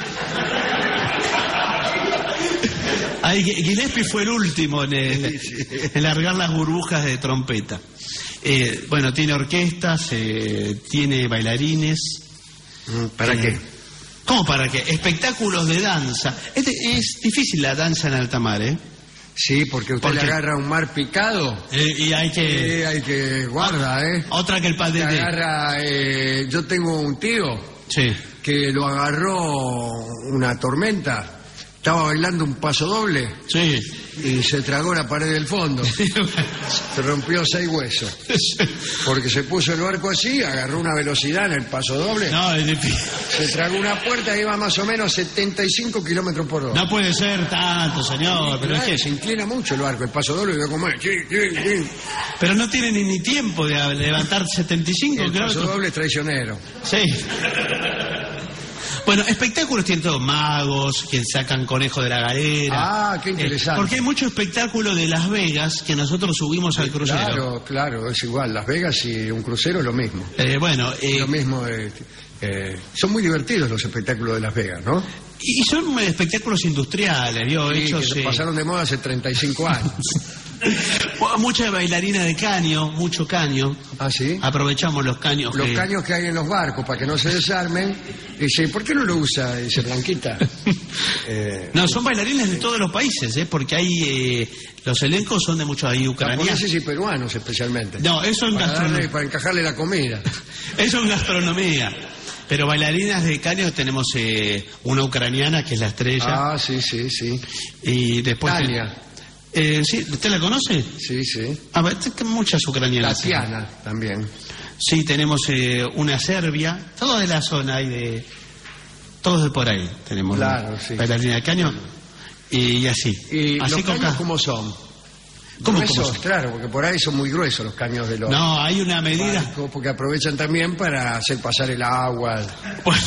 Speaker 6: Ahí, Gu- Gillespie fue el último en, el- en largar las burbujas de trompeta. Eh, bueno, tiene orquestas, eh, tiene bailarines.
Speaker 3: Mm, ¿Para
Speaker 6: Eh,
Speaker 3: qué?
Speaker 6: ¿Cómo para qué? Espectáculos de danza. Este, es difícil la danza en alta mar, ¿eh?
Speaker 3: Sí, porque usted
Speaker 6: ¿por
Speaker 3: le
Speaker 6: qué?
Speaker 3: agarra un mar picado.
Speaker 6: Eh, y hay que...
Speaker 3: Eh, hay que guarda, ¿eh?
Speaker 6: Otra que el
Speaker 3: Le
Speaker 6: padre de...
Speaker 3: agarra, eh, yo tengo un tío
Speaker 6: Sí.
Speaker 3: que lo agarró una tormenta, estaba bailando un paso doble
Speaker 6: Sí.
Speaker 3: y se tragó la pared del fondo, se rompió seis huesos, porque se puso el barco así, agarró una velocidad en el paso doble,
Speaker 6: No, es difícil.
Speaker 3: se tragó una puerta y iba más o menos setenta y cinco kilómetros por hora.
Speaker 6: No puede ser tanto, señor. Pero, es
Speaker 3: Claro,
Speaker 6: que-
Speaker 3: se inclina mucho el barco, el paso doble, y ve cómo es, chin, chin, chin.
Speaker 6: pero no tiene ni, ni tiempo de levantar setenta y cinco
Speaker 3: El paso
Speaker 6: kilómetros.
Speaker 3: doble es traicionero.
Speaker 6: Sí. Bueno, espectáculos tienen todos, magos, que sacan conejo de la galera.
Speaker 3: Ah, qué interesante.
Speaker 6: Eh, porque hay mucho espectáculo de Las Vegas que nosotros subimos al crucero.
Speaker 3: Claro, claro, es igual, Las Vegas y un crucero es lo mismo.
Speaker 6: Eh, bueno, eh,
Speaker 3: Lo mismo, eh, eh, son muy divertidos los espectáculos de Las Vegas, ¿no?
Speaker 6: y son espectáculos industriales, yo,
Speaker 3: Sí,
Speaker 6: hechos...
Speaker 3: que
Speaker 6: eh,
Speaker 3: pasaron de moda hace treinta y cinco años.
Speaker 6: mucha bailarina de caño, mucho caño.
Speaker 3: ¿Ah, sí?
Speaker 6: Aprovechamos los caños.
Speaker 3: Los
Speaker 6: que-
Speaker 3: caños que hay en los barcos para que no se desarmen. Dice, ¿por qué no lo usa? Dice Blanquita. Eh,
Speaker 6: No, son bailarines de todos los países, ¿eh? Porque hay... eh, los elencos son de muchos... Hay ucranianos.
Speaker 3: japoneses y peruanos especialmente.
Speaker 6: No, eso en
Speaker 3: para, darle-
Speaker 6: gastronomía.
Speaker 3: para encajarle la comida.
Speaker 6: Eso en gastronomía. Pero bailarinas de caño tenemos eh, una ucraniana que es la estrella.
Speaker 3: Ah, sí, sí, sí.
Speaker 6: Y después...
Speaker 3: Tania.
Speaker 6: Eh, sí, ¿usted la conoce?
Speaker 3: Sí, sí.
Speaker 6: A ver, te- muchas ucranianas.
Speaker 3: Tatiana también.
Speaker 6: Sí, tenemos eh, una serbia. Todo de la zona y de... Todos de por ahí tenemos.
Speaker 3: Claro, sí.
Speaker 6: Bailarina de caño. Y, y así.
Speaker 3: ¿Y
Speaker 6: así
Speaker 3: los
Speaker 6: con
Speaker 3: caños
Speaker 6: ca-
Speaker 3: cómo son?
Speaker 6: ¿Cómo,
Speaker 3: Gruesos,
Speaker 6: cómo?
Speaker 3: claro, porque por ahí son muy gruesos los caños de los
Speaker 6: No, hay una medida.
Speaker 3: barcos, porque aprovechan también para hacer pasar el agua.
Speaker 6: Bueno,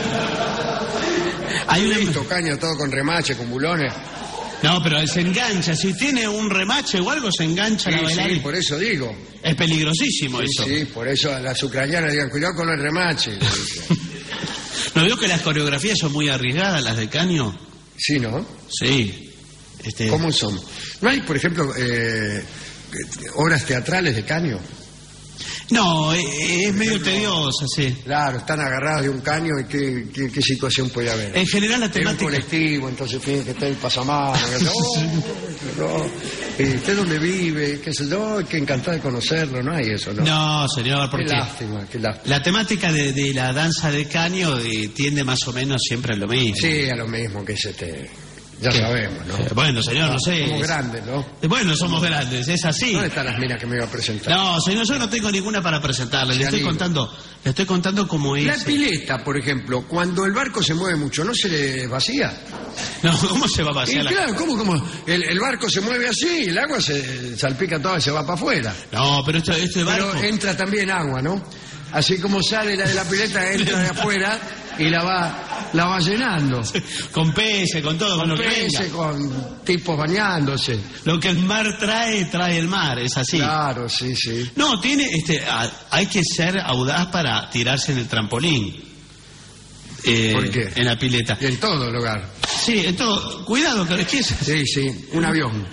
Speaker 6: hay una.
Speaker 3: Listo, caño, todo con remache, con bulones.
Speaker 6: No, pero se engancha. Si tiene un remache o algo, se engancha
Speaker 3: Sí,
Speaker 6: la
Speaker 3: sí,
Speaker 6: bailarina.
Speaker 3: por eso digo.
Speaker 6: Es peligrosísimo
Speaker 3: Sí,
Speaker 6: eso.
Speaker 3: sí, por eso las ucranianas digan, cuidado con el remache.
Speaker 6: ¿No veo que las coreografías son muy arriesgadas, las de caño?
Speaker 3: Sí, ¿no?
Speaker 6: Sí. Este...
Speaker 3: ¿Cómo son? ¿No hay, por ejemplo, eh, obras teatrales de caño?
Speaker 6: No, eh, es medio tediosa, sí.
Speaker 3: Claro, están agarrados de un caño y qué, qué, qué situación puede haber.
Speaker 6: En general la
Speaker 3: Hay un
Speaker 6: temática...
Speaker 3: colectivo, entonces tiene que estar el pasamano. Que, oh, no, eh, ¿usted dónde vive? ¿Qué sé yo? Que encantado de conocerlo. No hay eso, ¿no?
Speaker 6: No, señor,
Speaker 3: Qué
Speaker 6: porque
Speaker 3: lástima, qué lástima.
Speaker 6: la temática de, de la danza de caño eh, tiende más o menos siempre a lo mismo.
Speaker 3: Sí, a lo mismo que ese te... Ya
Speaker 6: ¿Qué?
Speaker 3: sabemos, ¿no?
Speaker 6: Eh, bueno, señor, no sé.
Speaker 3: Somos
Speaker 6: es-
Speaker 3: grandes, ¿no?
Speaker 6: Eh, Bueno, somos grandes, es así.
Speaker 3: ¿Dónde están las minas que me iba a presentar?
Speaker 6: No, señor, yo no tengo ninguna para presentarle. Le
Speaker 3: Se
Speaker 6: estoy
Speaker 3: anima.
Speaker 6: contando, le estoy contando cómo es.
Speaker 3: La pileta, por ejemplo, cuando el barco se mueve mucho, ¿no se le vacía?
Speaker 6: No, ¿cómo se va a
Speaker 3: Y
Speaker 6: vaciar la...
Speaker 3: claro, ¿cómo, cómo? El, el barco se mueve así y el agua se salpica toda y se va para afuera.
Speaker 6: No, pero esto, este barco...
Speaker 3: Pero entra también agua, ¿no? Así como sale la de la pileta, entra de afuera y la va, la va llenando.
Speaker 6: Con peces, con todo, con, lo que
Speaker 3: Peces,
Speaker 6: venga.
Speaker 3: con tipos bañándose.
Speaker 6: Lo que el mar trae, trae el mar, es así.
Speaker 3: Claro, sí, sí.
Speaker 6: No, tiene, este, a- hay que ser audaz para tirarse en el trampolín. Eh,
Speaker 3: ¿Por qué?
Speaker 6: En la pileta.
Speaker 3: Y en todo lugar.
Speaker 6: Sí, entonces, cuidado, que es que es-
Speaker 3: Sí, sí, un avión.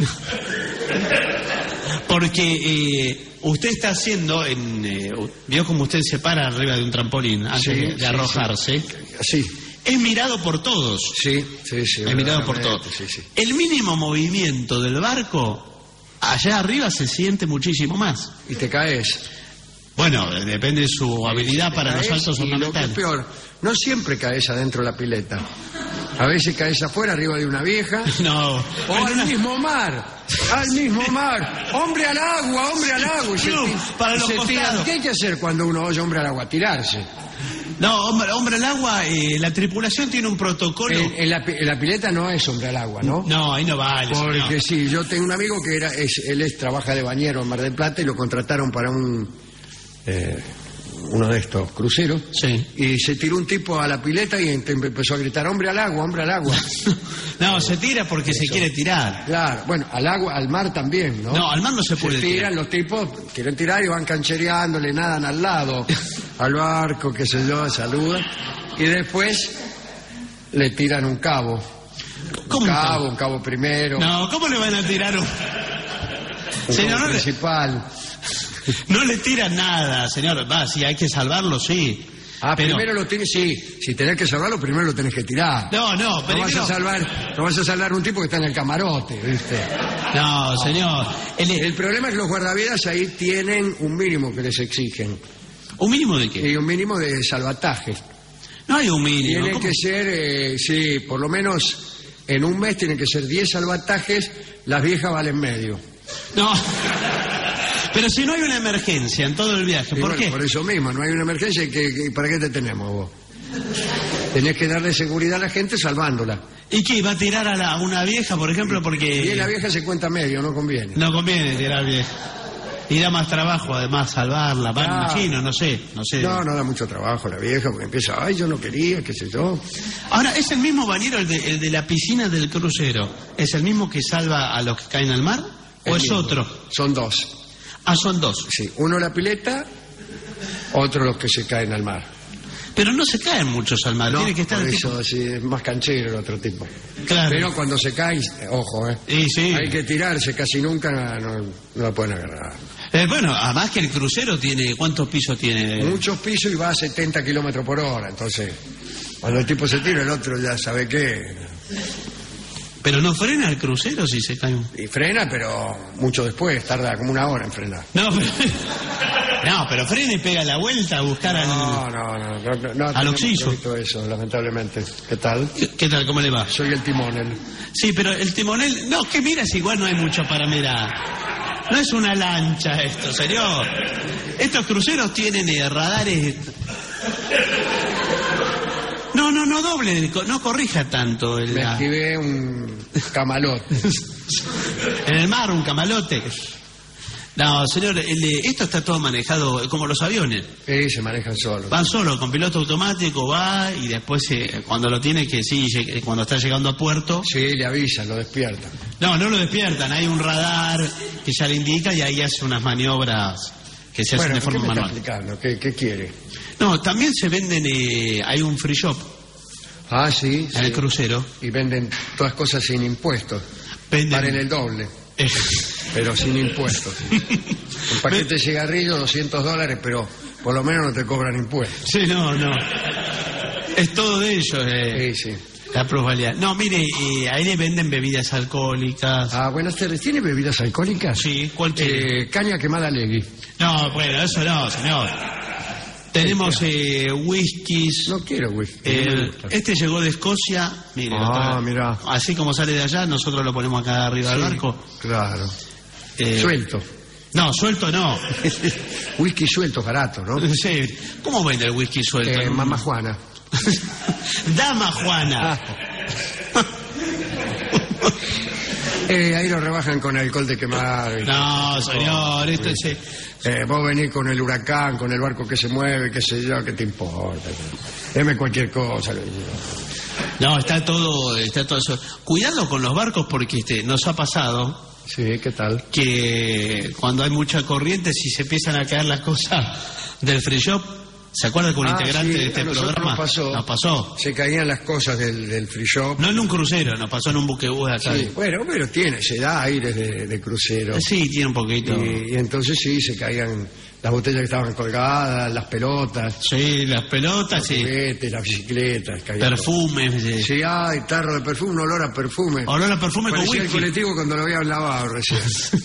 Speaker 6: porque eh, usted está haciendo, en, eh, vio como usted se para arriba de un trampolín antes
Speaker 3: Sí,
Speaker 6: de, de
Speaker 3: sí,
Speaker 6: arrojarse.
Speaker 3: Sí,
Speaker 6: Es mirado por todos.
Speaker 3: sí, sí, sí.
Speaker 6: Es mirado por todos.
Speaker 3: verdaderamente, Sí, sí.
Speaker 6: El mínimo movimiento del barco, allá arriba se siente muchísimo más.
Speaker 3: Y te caes.
Speaker 6: Bueno, eh, depende de su habilidad
Speaker 3: Te
Speaker 6: para los
Speaker 3: caes,
Speaker 6: saltos
Speaker 3: y lo que es
Speaker 6: ornamentales.
Speaker 3: peor, no siempre caes adentro de la pileta. A veces caes afuera, arriba de una vieja.
Speaker 6: No,
Speaker 3: O al mismo mar, al mismo mar. Hombre al agua, hombre al agua. Y se
Speaker 6: No,
Speaker 3: ti-
Speaker 6: para
Speaker 3: y
Speaker 6: los
Speaker 3: se tira.
Speaker 6: costados.
Speaker 3: ¿Qué hay que hacer cuando uno oye hombre al agua? Tirarse.
Speaker 6: no, hombre, hombre al agua, eh, la tripulación tiene un protocolo.
Speaker 3: En, en la, pi- en la pileta no es hombre al agua, ¿no?
Speaker 6: No, ahí no vale.
Speaker 3: Porque
Speaker 6: señor.
Speaker 3: sí, yo tengo un amigo que era, es, él es, trabaja de bañero en Mar del Plata y lo contrataron para un eh, uno de estos cruceros.
Speaker 6: Sí.
Speaker 3: Y se tiró un tipo a la pileta y ent- empezó a gritar, hombre al agua, hombre al agua.
Speaker 6: No, se tira porque se quiere tirar.
Speaker 3: Claro, bueno, al agua, al mar también, ¿no?
Speaker 6: No, al mar no se puede
Speaker 3: Se tiran
Speaker 6: tirar.
Speaker 3: los tipos, quieren tirar y van canchereando, le nadan al lado, al barco, qué sé yo, saludan. Y después le tiran un cabo.
Speaker 6: ¿Cómo
Speaker 3: Un
Speaker 6: un
Speaker 3: cabo,
Speaker 6: cabo?
Speaker 3: un cabo primero,
Speaker 6: No, ¿cómo le van a tirar un...?
Speaker 3: un
Speaker 6: Señor,
Speaker 3: cabo
Speaker 6: no le,
Speaker 3: principal.
Speaker 6: no le tiran nada, señor. Va, si hay que salvarlo, sí.
Speaker 3: Ah,
Speaker 6: Pero-
Speaker 3: primero lo tienes, sí, si tenés que salvarlo, primero lo tenés que tirar.
Speaker 6: No, no,
Speaker 3: No
Speaker 6: pero...
Speaker 3: vas a salvar, no vas a salvar un tipo que está en el camarote, ¿viste?
Speaker 6: No, señor. El-
Speaker 3: El problema es que los guardavidas ahí tienen un mínimo que les exigen.
Speaker 6: ¿Un mínimo de qué?
Speaker 3: Y un mínimo de salvataje.
Speaker 6: No hay un mínimo.
Speaker 3: Tiene
Speaker 6: ¿cómo?
Speaker 3: que ser, eh, sí, por lo menos en un mes tienen que ser diez salvatajes, las viejas valen medio.
Speaker 6: No. Pero si no hay una emergencia en todo el viaje,
Speaker 3: Y
Speaker 6: ¿por
Speaker 3: bueno,
Speaker 6: qué?
Speaker 3: por eso mismo, no hay una emergencia, ¿qué- qué- ¿para qué te tenemos vos? Tenés que darle seguridad a la gente salvándola.
Speaker 6: ¿Y qué? ¿Va a tirar a, la- a una vieja, por ejemplo, porque...
Speaker 3: Y la vieja se cuenta medio, no conviene.
Speaker 6: No conviene tirar vieja. Y da más trabajo, además, salvarla. Va,
Speaker 3: Claro.
Speaker 6: imagino, no sé, no sé.
Speaker 3: No, no da mucho trabajo la vieja, porque empieza, ay, yo no quería, qué sé yo.
Speaker 6: Ahora, ¿es el mismo bañero el de, el de la piscina del crucero? ¿Es el mismo que salva a los que caen al mar? ¿O
Speaker 3: El
Speaker 6: es
Speaker 3: mismo.
Speaker 6: otro?
Speaker 3: Son dos.
Speaker 6: Ah, son dos.
Speaker 3: Sí, uno la pileta, otro los que se caen al mar.
Speaker 6: Pero no se caen muchros al mar.
Speaker 3: No,
Speaker 6: Tiene que estar
Speaker 3: por
Speaker 6: el
Speaker 3: eso
Speaker 6: tipo...
Speaker 3: sí, es más canchero el otro tipo.
Speaker 6: Claro.
Speaker 3: Pero cuando se cae, eh, ojo, ¿eh?
Speaker 6: Y sí.
Speaker 3: Hay que tirarse, casi nunca no, no la pueden agarrar.
Speaker 6: Eh, bueno, además que el crucero tiene... ¿Cuántos pisos tiene?
Speaker 3: Muchos pisos y va a setenta kilómetros por hora, entonces cuando el tipo se tira el otro ya sabe qué.
Speaker 6: Pero no frena el crucero si se cae un...
Speaker 3: Y frena, pero mucho después, tarda como una hora en frenar.
Speaker 6: No, pero... No, pero frena y pega la vuelta a buscar al...
Speaker 3: No, no, no, no, no, no
Speaker 6: Al
Speaker 3: tenemos
Speaker 6: oxiso.
Speaker 3: visto eso, lamentablemente. ¿Qué tal?
Speaker 6: ¿Qué, qué tal? ¿Cómo le va?
Speaker 3: Soy el timonel.
Speaker 6: Sí, pero el timonel... No, que miras, igual no hay mucho para mirar. No es una lancha esto, señor. Estos cruceros tienen eh, radares... No, no, no, doble, no corrija tanto. El,
Speaker 3: Me
Speaker 6: la-
Speaker 3: esquivé un camalote.
Speaker 6: en el mar, un camalote. No, señor, el de- esto está todo manejado como los aviones.
Speaker 3: Sí, se manejan solos.
Speaker 6: Van solo, con piloto automático, va y después eh, cuando lo tiene que, sí, lleg- cuando está llegando a puerto.
Speaker 3: Sí, le avisan, lo despiertan.
Speaker 6: No, no lo despiertan, hay un radar que ya le indica y ahí hace unas maniobras que se hacen
Speaker 3: Bueno,
Speaker 6: de
Speaker 3: ¿qué
Speaker 6: forma
Speaker 3: me está
Speaker 6: manual.
Speaker 3: explicando? ¿Qué, qué quiere?
Speaker 6: No, también se venden, eh, hay un free shop
Speaker 3: Ah, sí,
Speaker 6: en el
Speaker 3: sí.
Speaker 6: crucero.
Speaker 3: Y venden todas cosas sin impuestos.
Speaker 6: Venden...
Speaker 3: Valen el doble, pero sin impuestos. Un paquete de cigarrillos, doscientos dólares, pero por lo menos no te cobran impuestos.
Speaker 6: Sí, no, no. Es todo de ellos, eh,
Speaker 3: Sí, sí.
Speaker 6: la plusvalía. No, mire, eh, ahí le venden bebidas alcohólicas.
Speaker 3: Ah, buenas tardes. ¿Tiene bebidas alcohólicas?
Speaker 6: Sí, ¿cuál quiere?
Speaker 3: Eh, caña quemada Legui.
Speaker 6: No, bueno, eso no, señor. Tenemos eh, whiskies.
Speaker 3: No quiero whisky.
Speaker 6: Eh,
Speaker 3: no me gusta.
Speaker 6: este llegó de Escocia. Mire, lo
Speaker 3: Ah,
Speaker 6: trae.
Speaker 3: mirá.
Speaker 6: Así como sale de allá, nosotros lo ponemos acá arriba del
Speaker 3: Sí,
Speaker 6: barco.
Speaker 3: Claro.
Speaker 6: Eh,
Speaker 3: Suelto.
Speaker 6: No, suelto no.
Speaker 3: Whisky suelto, barato, ¿no?
Speaker 6: Sí. ¿Cómo vende el whisky suelto?
Speaker 3: Eh, Mamá Juana.
Speaker 6: Dama Juana.
Speaker 3: Ah. Eh, ahí lo rebajan con alcohol de quemar.
Speaker 6: No, señor, esto es...
Speaker 3: Eh, vos venís con el huracán, con el barco que se mueve, qué sé yo, qué te importa. Deme cualquier cosa. le digo.
Speaker 6: No, está todo, está todo eso. Cuidado con los barcos porque este, nos ha pasado
Speaker 3: Sí, ¿qué tal?
Speaker 6: que cuando hay mucha corriente, si se empiezan a caer las cosas del free shop, ¿se acuerda que un
Speaker 3: Ah,
Speaker 6: integrante
Speaker 3: sí,
Speaker 6: de este
Speaker 3: a nosotros
Speaker 6: programa
Speaker 3: nos pasó.
Speaker 6: nos pasó?
Speaker 3: Se caían las cosas del, del free shop.
Speaker 6: No en un crucero, nos pasó en un buquebús acá.
Speaker 3: Sí, bueno, pero tiene, se da aires de, de crucero.
Speaker 6: Sí, tiene un poquito.
Speaker 3: Y, y entonces sí, se caían las botellas que estaban colgadas, las pelotas,
Speaker 6: Sí, las pelotas,
Speaker 3: los
Speaker 6: sí.
Speaker 3: juguetes, las bicicletas. caía todo.
Speaker 6: Perfumes. Sí.
Speaker 3: Sí, ay, tarro de perfume, un olor a perfume.
Speaker 6: Olor a perfume con
Speaker 3: Parecía el
Speaker 6: whisky.
Speaker 3: colectivo cuando lo habían lavado recién.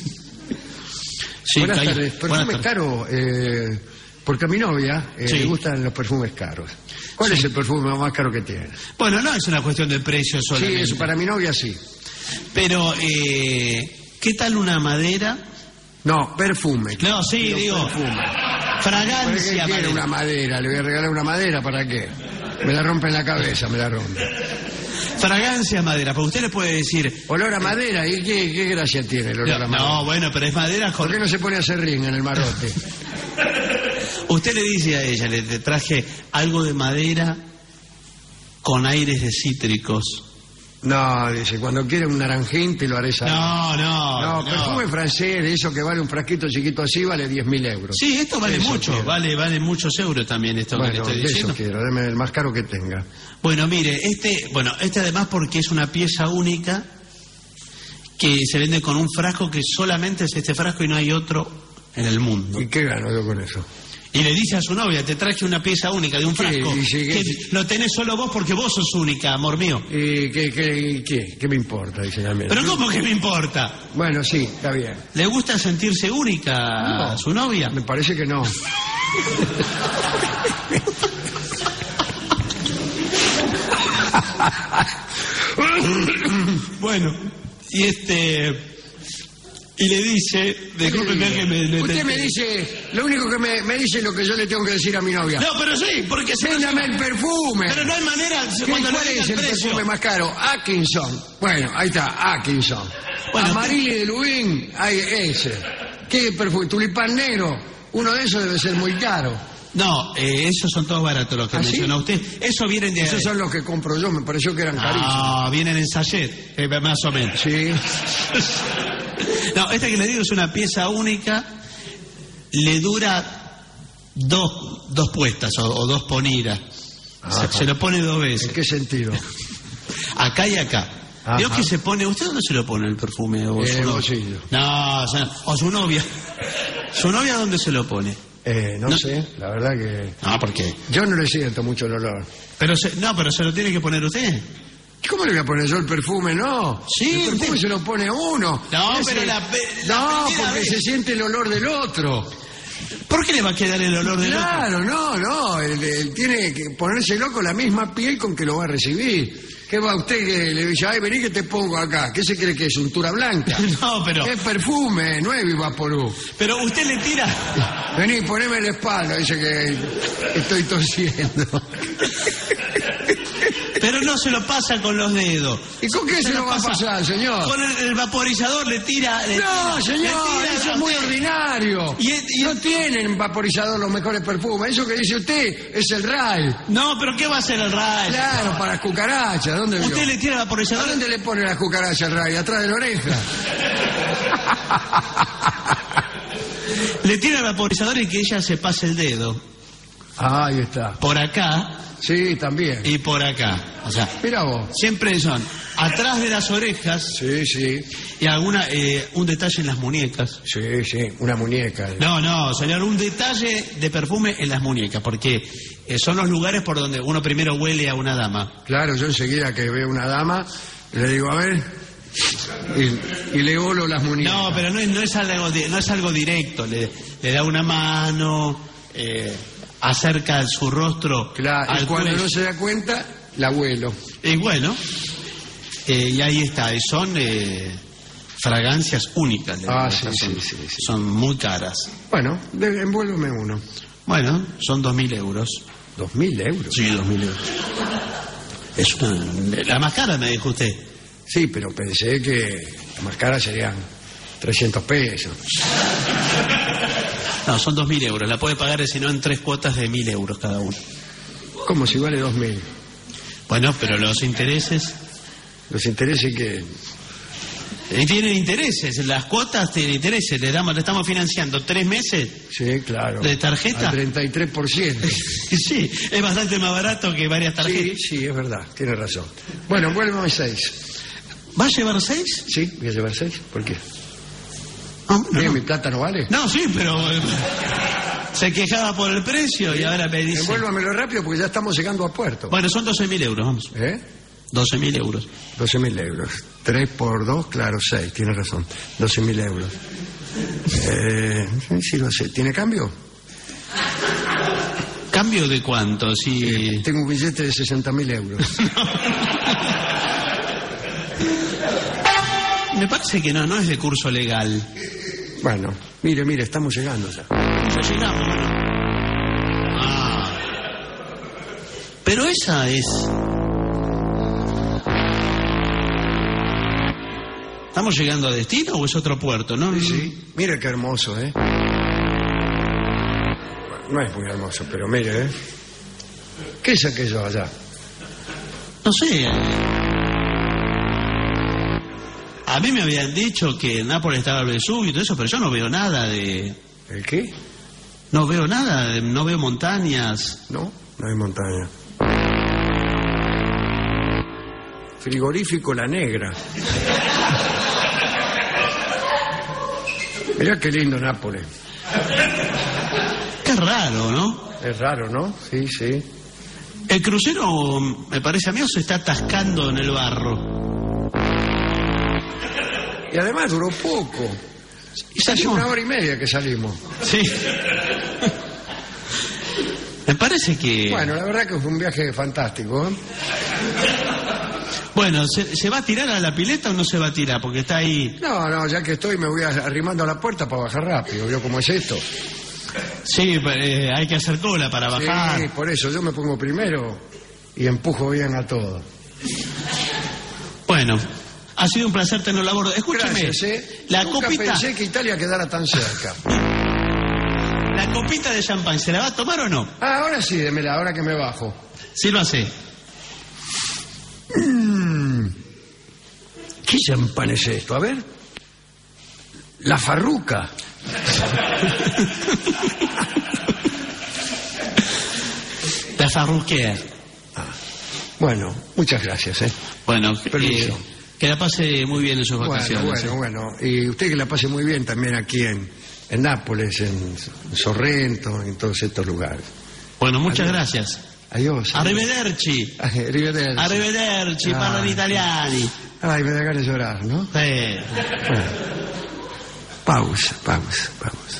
Speaker 6: Sí,
Speaker 3: Buenas
Speaker 6: caía.
Speaker 3: tardes.
Speaker 6: Buenas
Speaker 3: Perfume
Speaker 6: tardes.
Speaker 3: caro, eh, porque a mi novia eh,
Speaker 6: Sí.
Speaker 3: le gustan los perfumes caros. ¿Cuál
Speaker 6: Sí.
Speaker 3: es el perfume más caro que tiene?
Speaker 6: Bueno, no es una cuestión de precio
Speaker 3: Sí,
Speaker 6: solamente.
Speaker 3: eso para mi novia sí.
Speaker 6: Pero, eh, ¿qué tal una madera?
Speaker 3: No, perfume.
Speaker 6: No, sí,
Speaker 3: Digo,
Speaker 6: digo,
Speaker 3: perfume. ¿Para qué
Speaker 6: fragancia
Speaker 3: quiere
Speaker 6: madera.
Speaker 3: una madera? Le voy a regalar una madera, ¿para qué? Me la rompe en la cabeza, me la rompe.
Speaker 6: Fragancia madera, porque usted le puede decir...
Speaker 3: Olor a madera, ¿y qué, qué gracia tiene el olor
Speaker 6: No,
Speaker 3: a madera?
Speaker 6: no, bueno, pero es madera
Speaker 3: ¿Por
Speaker 6: con...
Speaker 3: qué no se pone a hacer ring en el marote?
Speaker 6: Usted le dice a ella, le, le traje algo de madera con aires de cítricos.
Speaker 3: No, dice, cuando quiere un naranjín te lo haré saber.
Speaker 6: No, no,
Speaker 3: No,
Speaker 6: no.
Speaker 3: perfume francés, de eso que vale un frasquito chiquito así, vale diez mil euros.
Speaker 6: Sí, esto vale
Speaker 3: Eso
Speaker 6: mucho,
Speaker 3: quiero.
Speaker 6: vale, vale muchos euros también esto que
Speaker 3: Bueno,
Speaker 6: le estoy
Speaker 3: de eso
Speaker 6: diciendo.
Speaker 3: quiero, deme el más caro que tenga.
Speaker 6: Bueno, mire, este, bueno, este además porque es una pieza única que se vende con un frasco que solamente es este frasco y no hay otro en el mundo.
Speaker 3: ¿Y qué gano yo con eso?
Speaker 6: Y le dice a su novia, te traje una pieza única de un
Speaker 3: Sí,
Speaker 6: frasco,
Speaker 3: y sí,
Speaker 6: que
Speaker 3: que-
Speaker 6: lo tenés solo vos porque vos sos única, amor mío.
Speaker 3: ¿Y qué, qué, qué, qué me importa? Dice también.
Speaker 6: Pero ¿cómo que me importa?
Speaker 3: Bueno, sí, está bien.
Speaker 6: ¿Le gusta sentirse única a
Speaker 3: No.
Speaker 6: su novia?
Speaker 3: Me parece que no.
Speaker 6: Bueno, y este... Y le dice, discúlpeme que me... me-
Speaker 3: Usted me dice, lo único que me, me dice es lo que yo le tengo que decir a mi novia.
Speaker 6: No, pero sí, porque se...
Speaker 3: Véndame el perfume.
Speaker 6: Pero no hay manera,
Speaker 3: ¿Qué-
Speaker 6: cuando le
Speaker 3: ¿Cuál
Speaker 6: diga
Speaker 3: es el
Speaker 6: precio.
Speaker 3: perfume más caro? Atkinson. Bueno, ahí está, Atkinson.
Speaker 6: Bueno,
Speaker 3: Amarillo de Lubin, hay ese. ¿Qué perfume? Tulipán negro. Uno de esos debe ser muy caro.
Speaker 6: No, eh, esos son todos baratos los que
Speaker 3: ¿Ah, sí?
Speaker 6: mencionó usted. Eso vienen de...
Speaker 3: Esos son los que compro yo, me pareció que eran carísimos.
Speaker 6: Ah, vienen en sachet, eh, más o menos.
Speaker 3: Sí.
Speaker 6: No, este que le digo es una pieza única, le dura dos, dos puestas o, o dos ponidas.
Speaker 3: Ajá.
Speaker 6: Se, se lo pone dos
Speaker 3: ¿En
Speaker 6: veces,
Speaker 3: qué sentido?
Speaker 6: acá y acá.
Speaker 3: Ajá.
Speaker 6: Digo que se pone, ¿usted dónde se lo pone el perfume? O
Speaker 3: En
Speaker 6: su
Speaker 3: el
Speaker 6: novia?
Speaker 3: bolsillo.
Speaker 6: No, o, sea, o su novia. ¿Su novia dónde se lo pone?
Speaker 3: Eh, no,
Speaker 6: No.
Speaker 3: sé, la verdad que...
Speaker 6: No, ¿por qué?
Speaker 3: Yo no le siento mucho el olor.
Speaker 6: Pero se, no, pero se lo tiene que poner usted.
Speaker 3: ¿Cómo le voy a poner yo el perfume? No.
Speaker 6: Sí,
Speaker 3: el perfume
Speaker 6: usted-
Speaker 3: se lo pone uno.
Speaker 6: No,
Speaker 3: Ese-
Speaker 6: pero la pe- la
Speaker 3: No,
Speaker 6: primera
Speaker 3: porque
Speaker 6: vez-
Speaker 3: se siente el olor del otro.
Speaker 6: ¿Por qué le va a quedar el olor del otro?
Speaker 3: Claro, no, no. Él, él tiene que ponérselo con la misma piel con que lo va a recibir. ¿Qué va usted que le dice, ay, vení que te pongo acá? ¿Qué se cree que es? ¿Untura blanca?
Speaker 6: No, pero,
Speaker 3: Es perfume, no es Vivaporú.
Speaker 6: pero usted le tira...
Speaker 3: Vení, poneme en la espalda, dice que estoy tosiendo.
Speaker 6: no se lo pasa con los dedos.
Speaker 3: ¿Y con qué se, se lo va a pasar, señor?
Speaker 6: Con el, el vaporizador le tira... Le
Speaker 3: no,
Speaker 6: tira,
Speaker 3: señor,
Speaker 6: le tira
Speaker 3: eso es muy ordinario. Y, y, no tienen vaporizador los mejores perfumes. Eso que dice usted es el Ray.
Speaker 6: No, pero ¿qué va a hacer el Ray?
Speaker 3: Claro, para las cucarachas. ¿Dónde vio?
Speaker 6: ¿Usted le tira vaporizador?
Speaker 3: ¿A dónde le pone las cucarachas al Ray? ¿Atrás de la oreja?
Speaker 6: Le tira el vaporizador y que ella se pase el dedo.
Speaker 3: Ah, ahí está.
Speaker 6: Por acá.
Speaker 3: Sí, también.
Speaker 6: Y por acá. O sea,
Speaker 3: mira vos.
Speaker 6: Siempre son atrás de las orejas.
Speaker 3: Sí, sí.
Speaker 6: Y alguna eh, un detalle en las muñecas.
Speaker 3: Sí, sí, una muñeca.
Speaker 6: No, no, señor, un detalle de perfume en las muñecas, porque eh, son los lugares por donde uno primero huele a una dama.
Speaker 3: Claro, yo enseguida que veo una dama, le digo, a ver, y, y le olo las muñecas.
Speaker 6: No, pero no es, no es, algo, no es algo directo, le, le da una mano... Eh, acerca su rostro
Speaker 3: claro,
Speaker 6: al
Speaker 3: y cuando
Speaker 6: cuello.
Speaker 3: No se da cuenta, la huelo.
Speaker 6: Y bueno, eh, y ahí está, y son eh, fragancias únicas.
Speaker 3: Ah, sí,
Speaker 6: son,
Speaker 3: sí, sí, sí.
Speaker 6: Son muy caras.
Speaker 3: Bueno, de, envuélveme uno.
Speaker 6: Bueno, son dos mil euros.
Speaker 3: ¿Dos mil euros?
Speaker 6: Sí, dos mil euros. Es una, la más cara, me dijo usted.
Speaker 3: Sí, pero pensé que la más cara serían trescientos pesos.
Speaker 6: No, son dos mil euros. La puede pagar, si no, en tres cuotas de mil euros cada uno.
Speaker 3: ¿Cómo si vale dos mil?
Speaker 6: Bueno, pero los intereses...
Speaker 3: ¿Los intereses que
Speaker 6: eh, tienen intereses. Las cuotas tienen intereses. Le, damos, le estamos financiando tres meses...
Speaker 3: Sí, claro.
Speaker 6: ¿De tarjeta?
Speaker 3: Al treinta y tres por ciento.
Speaker 6: Sí, es bastante más barato que varias tarjetas.
Speaker 3: Sí, sí, es verdad. Tiene razón. Bueno, envuélveme seis.
Speaker 6: ¿Va a llevar seis?
Speaker 3: Sí, voy a llevar seis. ¿Por qué?
Speaker 6: No, no,
Speaker 3: ¿Qué,
Speaker 6: no.
Speaker 3: ¿Mi plata no vale?
Speaker 6: No, sí, pero eh, se quejaba por el precio y ahora me dice...
Speaker 3: Envuélvamelo rápido porque ya estamos llegando a puerto.
Speaker 6: Bueno, son doce mil euros, vamos.
Speaker 3: ¿Eh?
Speaker 6: doce mil euros.
Speaker 3: doce mil euros. tres por dos, claro, seis, tiene razón. doce mil euros. Eh, sí, lo sé. ¿Tiene cambio?
Speaker 6: ¿Cambio de cuánto? Si...
Speaker 3: Eh, tengo un billete de sesenta mil euros.
Speaker 6: Me parece que no, no es de curso legal.
Speaker 3: Bueno, mire, mire, estamos llegando ya.
Speaker 6: Ya llegamos, ¿no? Ah. Pero esa es... ¿Estamos llegando a destino o es otro puerto, no?
Speaker 3: Sí, sí. Mire qué hermoso, ¿eh? Bueno, no es muy hermoso, pero mire, ¿eh? ¿Qué es aquello allá?
Speaker 6: No sé. A mí me habían dicho que en Nápoles estaba el Vesubio y todo eso, pero yo no veo nada de...
Speaker 3: ¿El qué?
Speaker 6: No veo nada, no veo montañas.
Speaker 3: No, no hay montaña. Frigorífico La Negra. Mirá qué lindo Nápoles.
Speaker 6: Qué raro, ¿no?
Speaker 3: Es raro, ¿no? Sí, sí.
Speaker 6: El crucero, me parece a mí, se está atascando en el barro.
Speaker 3: Y además duró poco.
Speaker 6: Y
Speaker 3: Hace
Speaker 6: salimos...
Speaker 3: una hora y media que salimos.
Speaker 6: Sí. Me parece que...
Speaker 3: Bueno, la verdad que fue un viaje fantástico, ¿eh?
Speaker 6: Bueno, ¿se, ¿se va a tirar a la pileta o no se va a tirar? Porque está ahí...
Speaker 3: No, no, ya que estoy me voy arrimando a la puerta para bajar rápido. ¿Vio cómo es esto?
Speaker 6: Sí, eh, hay que hacer cola para bajar.
Speaker 3: Sí, por eso yo me pongo primero y empujo bien a todo.
Speaker 6: Bueno, ha sido un placer tenerlo a bordo. Escúcheme,
Speaker 3: Gracias, ¿eh?
Speaker 6: la
Speaker 3: Nunca
Speaker 6: copita...
Speaker 3: pensé que Italia quedara tan cerca.
Speaker 6: La copita de champán, ¿se la va a tomar o no?
Speaker 3: Ah, ahora sí, démela, ahora que me bajo.
Speaker 6: Sí lo hace.
Speaker 3: Mm. ¿Qué champán es esto? A ver. La Farruca.
Speaker 6: La Farruquea.
Speaker 3: Ah. Bueno, muchas gracias, ¿eh?
Speaker 6: Bueno,
Speaker 3: Permiso.
Speaker 6: eh, que la pase muy bien en sus
Speaker 3: Bueno,
Speaker 6: vacaciones.
Speaker 3: bueno,
Speaker 6: ¿eh?
Speaker 3: bueno. Y usted que la pase muy bien también aquí en, en Nápoles, en Sorrento, en todos estos lugares.
Speaker 6: Bueno, muchas
Speaker 3: Adiós.
Speaker 6: gracias.
Speaker 3: Adiós.
Speaker 6: Arrivederci.
Speaker 3: Arrivederci.
Speaker 6: Arrivederci,
Speaker 3: Ah.
Speaker 6: parlano italiani.
Speaker 3: Ay, me da ganas de llorar, ¿no?
Speaker 6: Sí.
Speaker 3: Bueno. Pausa, pausa, pausa.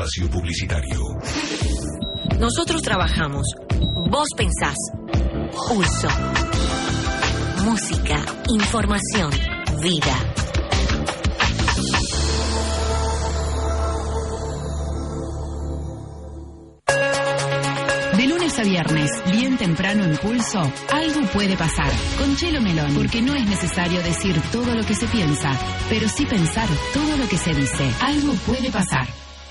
Speaker 5: espacio publicitario.
Speaker 4: Nosotros trabajamos, vos pensás. Pulso. Música, información, vida.
Speaker 2: De lunes a viernes, bien temprano en Pulso, algo puede pasar. Con Chelo Melón, porque no es necesario decir todo lo que se piensa, pero sí pensar todo lo que se dice. Algo puede pasar.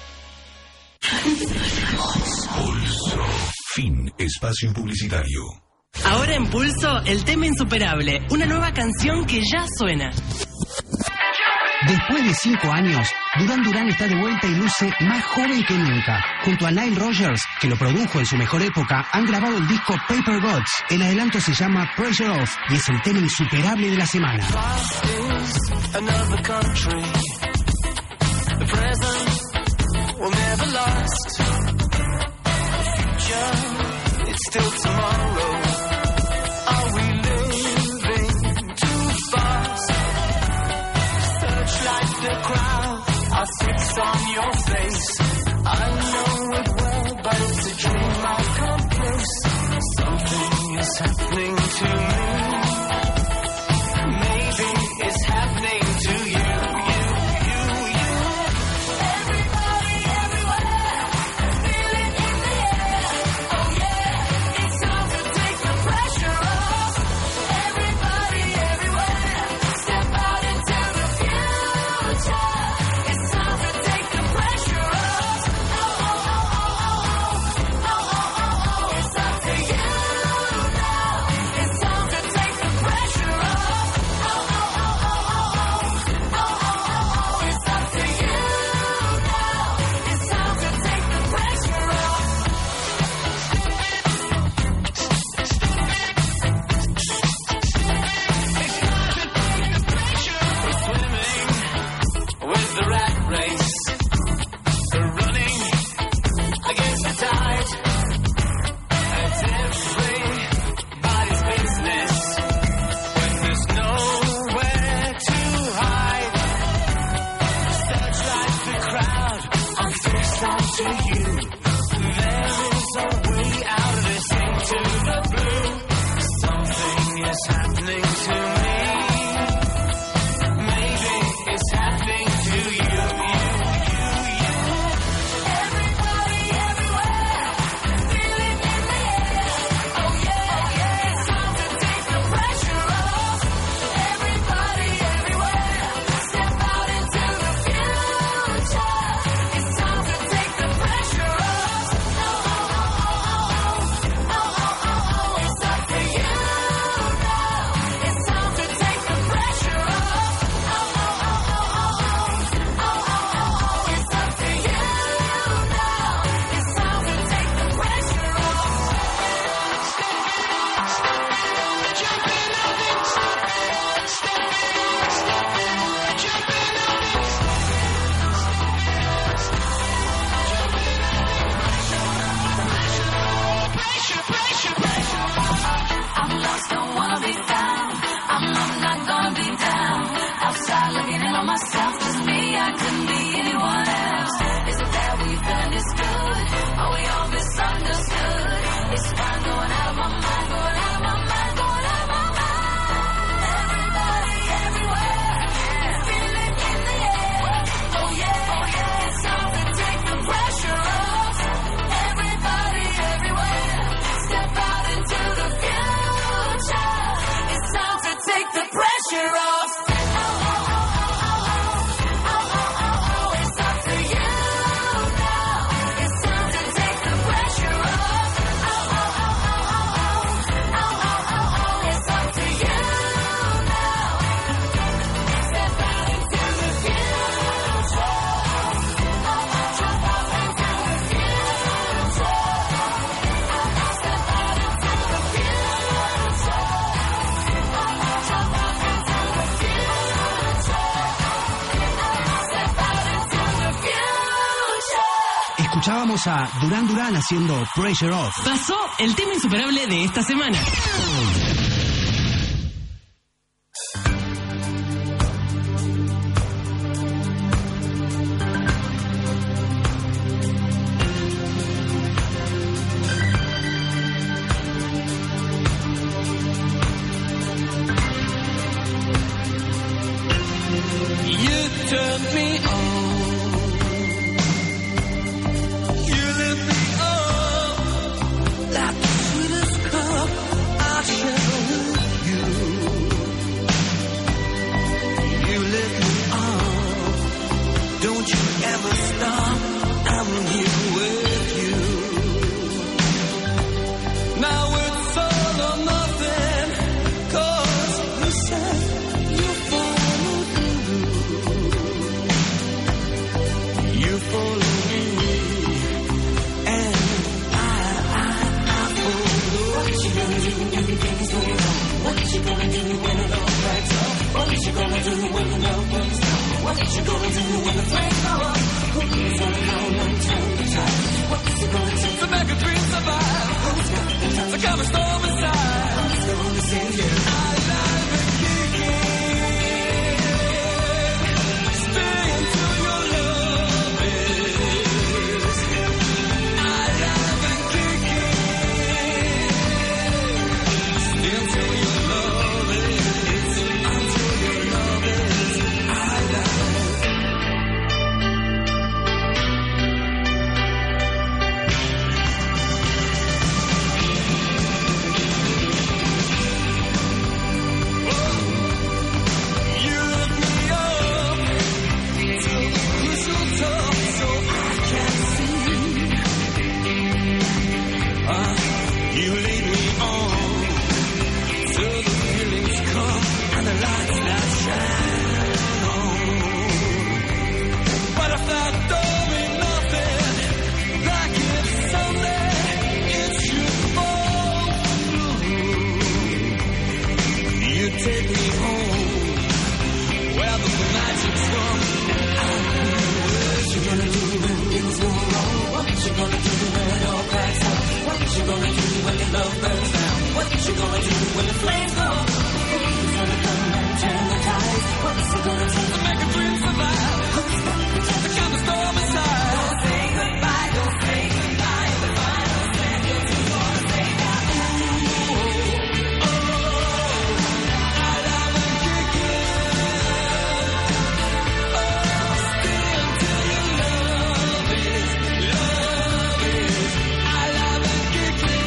Speaker 5: Pulso. Fin. Espacio publicitario.
Speaker 10: Ahora en Pulso, el tema insuperable. Una nueva canción que ya suena.
Speaker 11: Después de cinco años, Duran Duran está de vuelta y luce más joven que nunca. Junto a Nile Rodgers, que lo produjo en su mejor época, han grabado el disco Paper Gods. El adelanto se llama Pressure Off y es el tema insuperable de la semana.
Speaker 1: The crowd, I'll fix on your face. I know it well, but it's a dream I'll come close. Something is happening to me. Maybe it's happening to you, you, you, you. Everybody, everywhere, feel it in the air. Oh yeah, it's time to take the pressure off. Everybody, everywhere, step out into the future. It's time to take the pressure off. Oh, oh, oh, oh, oh, oh, oh, oh, oh, it's up to you now. It's time to take the pressure off. Oh, oh, oh, oh, oh, oh, oh, oh, it's up to you now. It's time to take the pressure off. With the rat race, running against the tide. It's everybody's business when there's nowhere to hide. Searchlight the crowd, I'm fixed onto you. There is a way out of this into the blue. Something is happening to me. Maybe it's happening to you, you, you, you. Everybody, everywhere, feel it in the air. Oh yeah, oh yeah, it's time to take the pressure off. Everybody, everywhere, step out into the future. It's time to take the pressure off. Oh, oh, oh, oh, oh, oh, oh, oh, oh, it's up to you now. It's time to take the pressure off. Oh, oh, oh, oh, oh, oh, oh, oh, oh, it's up to you now. It's time to take the pressure off. I'm lost, don't wanna be found. I'm, I'm not gonna be down. Outside looking in on myself, just me, I couldn't be anyone else. Is it that we understood? Are we all misunderstood? It's fine going out of my mind, going out of my mind, going out of my mind. Everybody, everywhere, feel it in the air. Oh yeah, oh yeah, it's time to take the pressure off. Everybody, everywhere, step out into the future. It's time to take the pressure off. Oh, oh, oh, oh, oh, oh, oh, oh, oh, oh, it's up to you now. It's time to take the pressure off. Oh, oh, oh, oh, oh, oh, oh, oh, oh, oh, it's up to you now. Step out into the future. Oh, oh, jump off into the future. Step out into the future. Oh, oh, jump off into the future. Step out into the future.
Speaker 11: Escuchábamos a Duran Duran haciendo Pressure Off.
Speaker 10: Pasó el tema insuperable de esta semana.
Speaker 1: you gonna do when the flames go? Who's gonna come and turn the tides? What's it gonna take to make a dream survive? Who's gonna protect the kind of storm inside? Don't say goodbye, don't say goodbye. The final sentence is gonna say that. Ooh, oh, I love and kick it. Oh, still till you love it, love it. I love and kick it.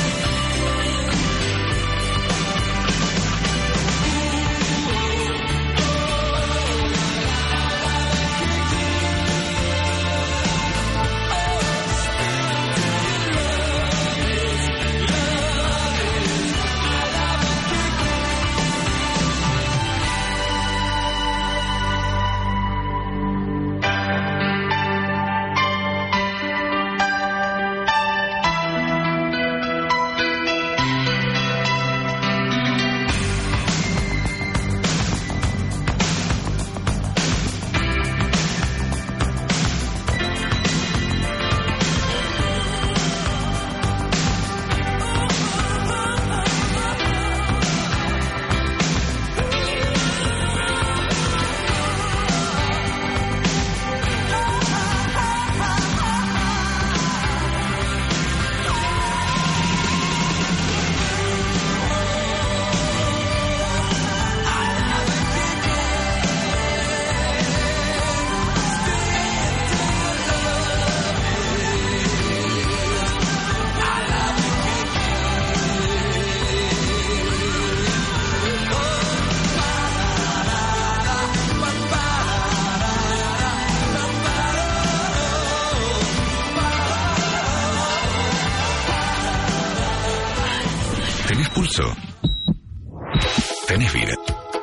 Speaker 5: ¿Tenés pulso? Tenés vida.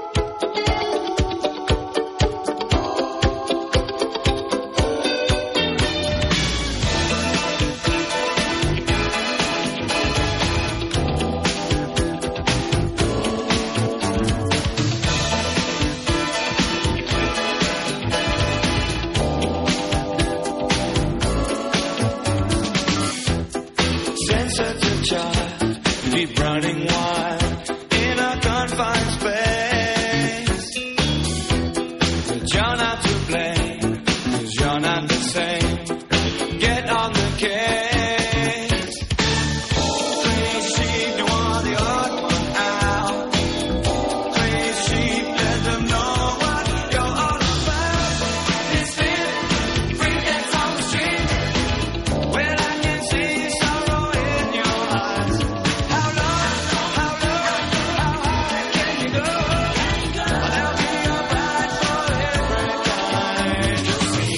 Speaker 1: Sensitive child, keep running wild in a confined space. But you're not to blame, 'cause you're not the same. Get on the case. Crazy sheep, you are the odd one out. Crazy sheep, let them know what you're all about. It's feeling free that's on the street. Well, I can see sorrow in your eyes. How long, how low, how high can you go? There'll be a price for every kind you see.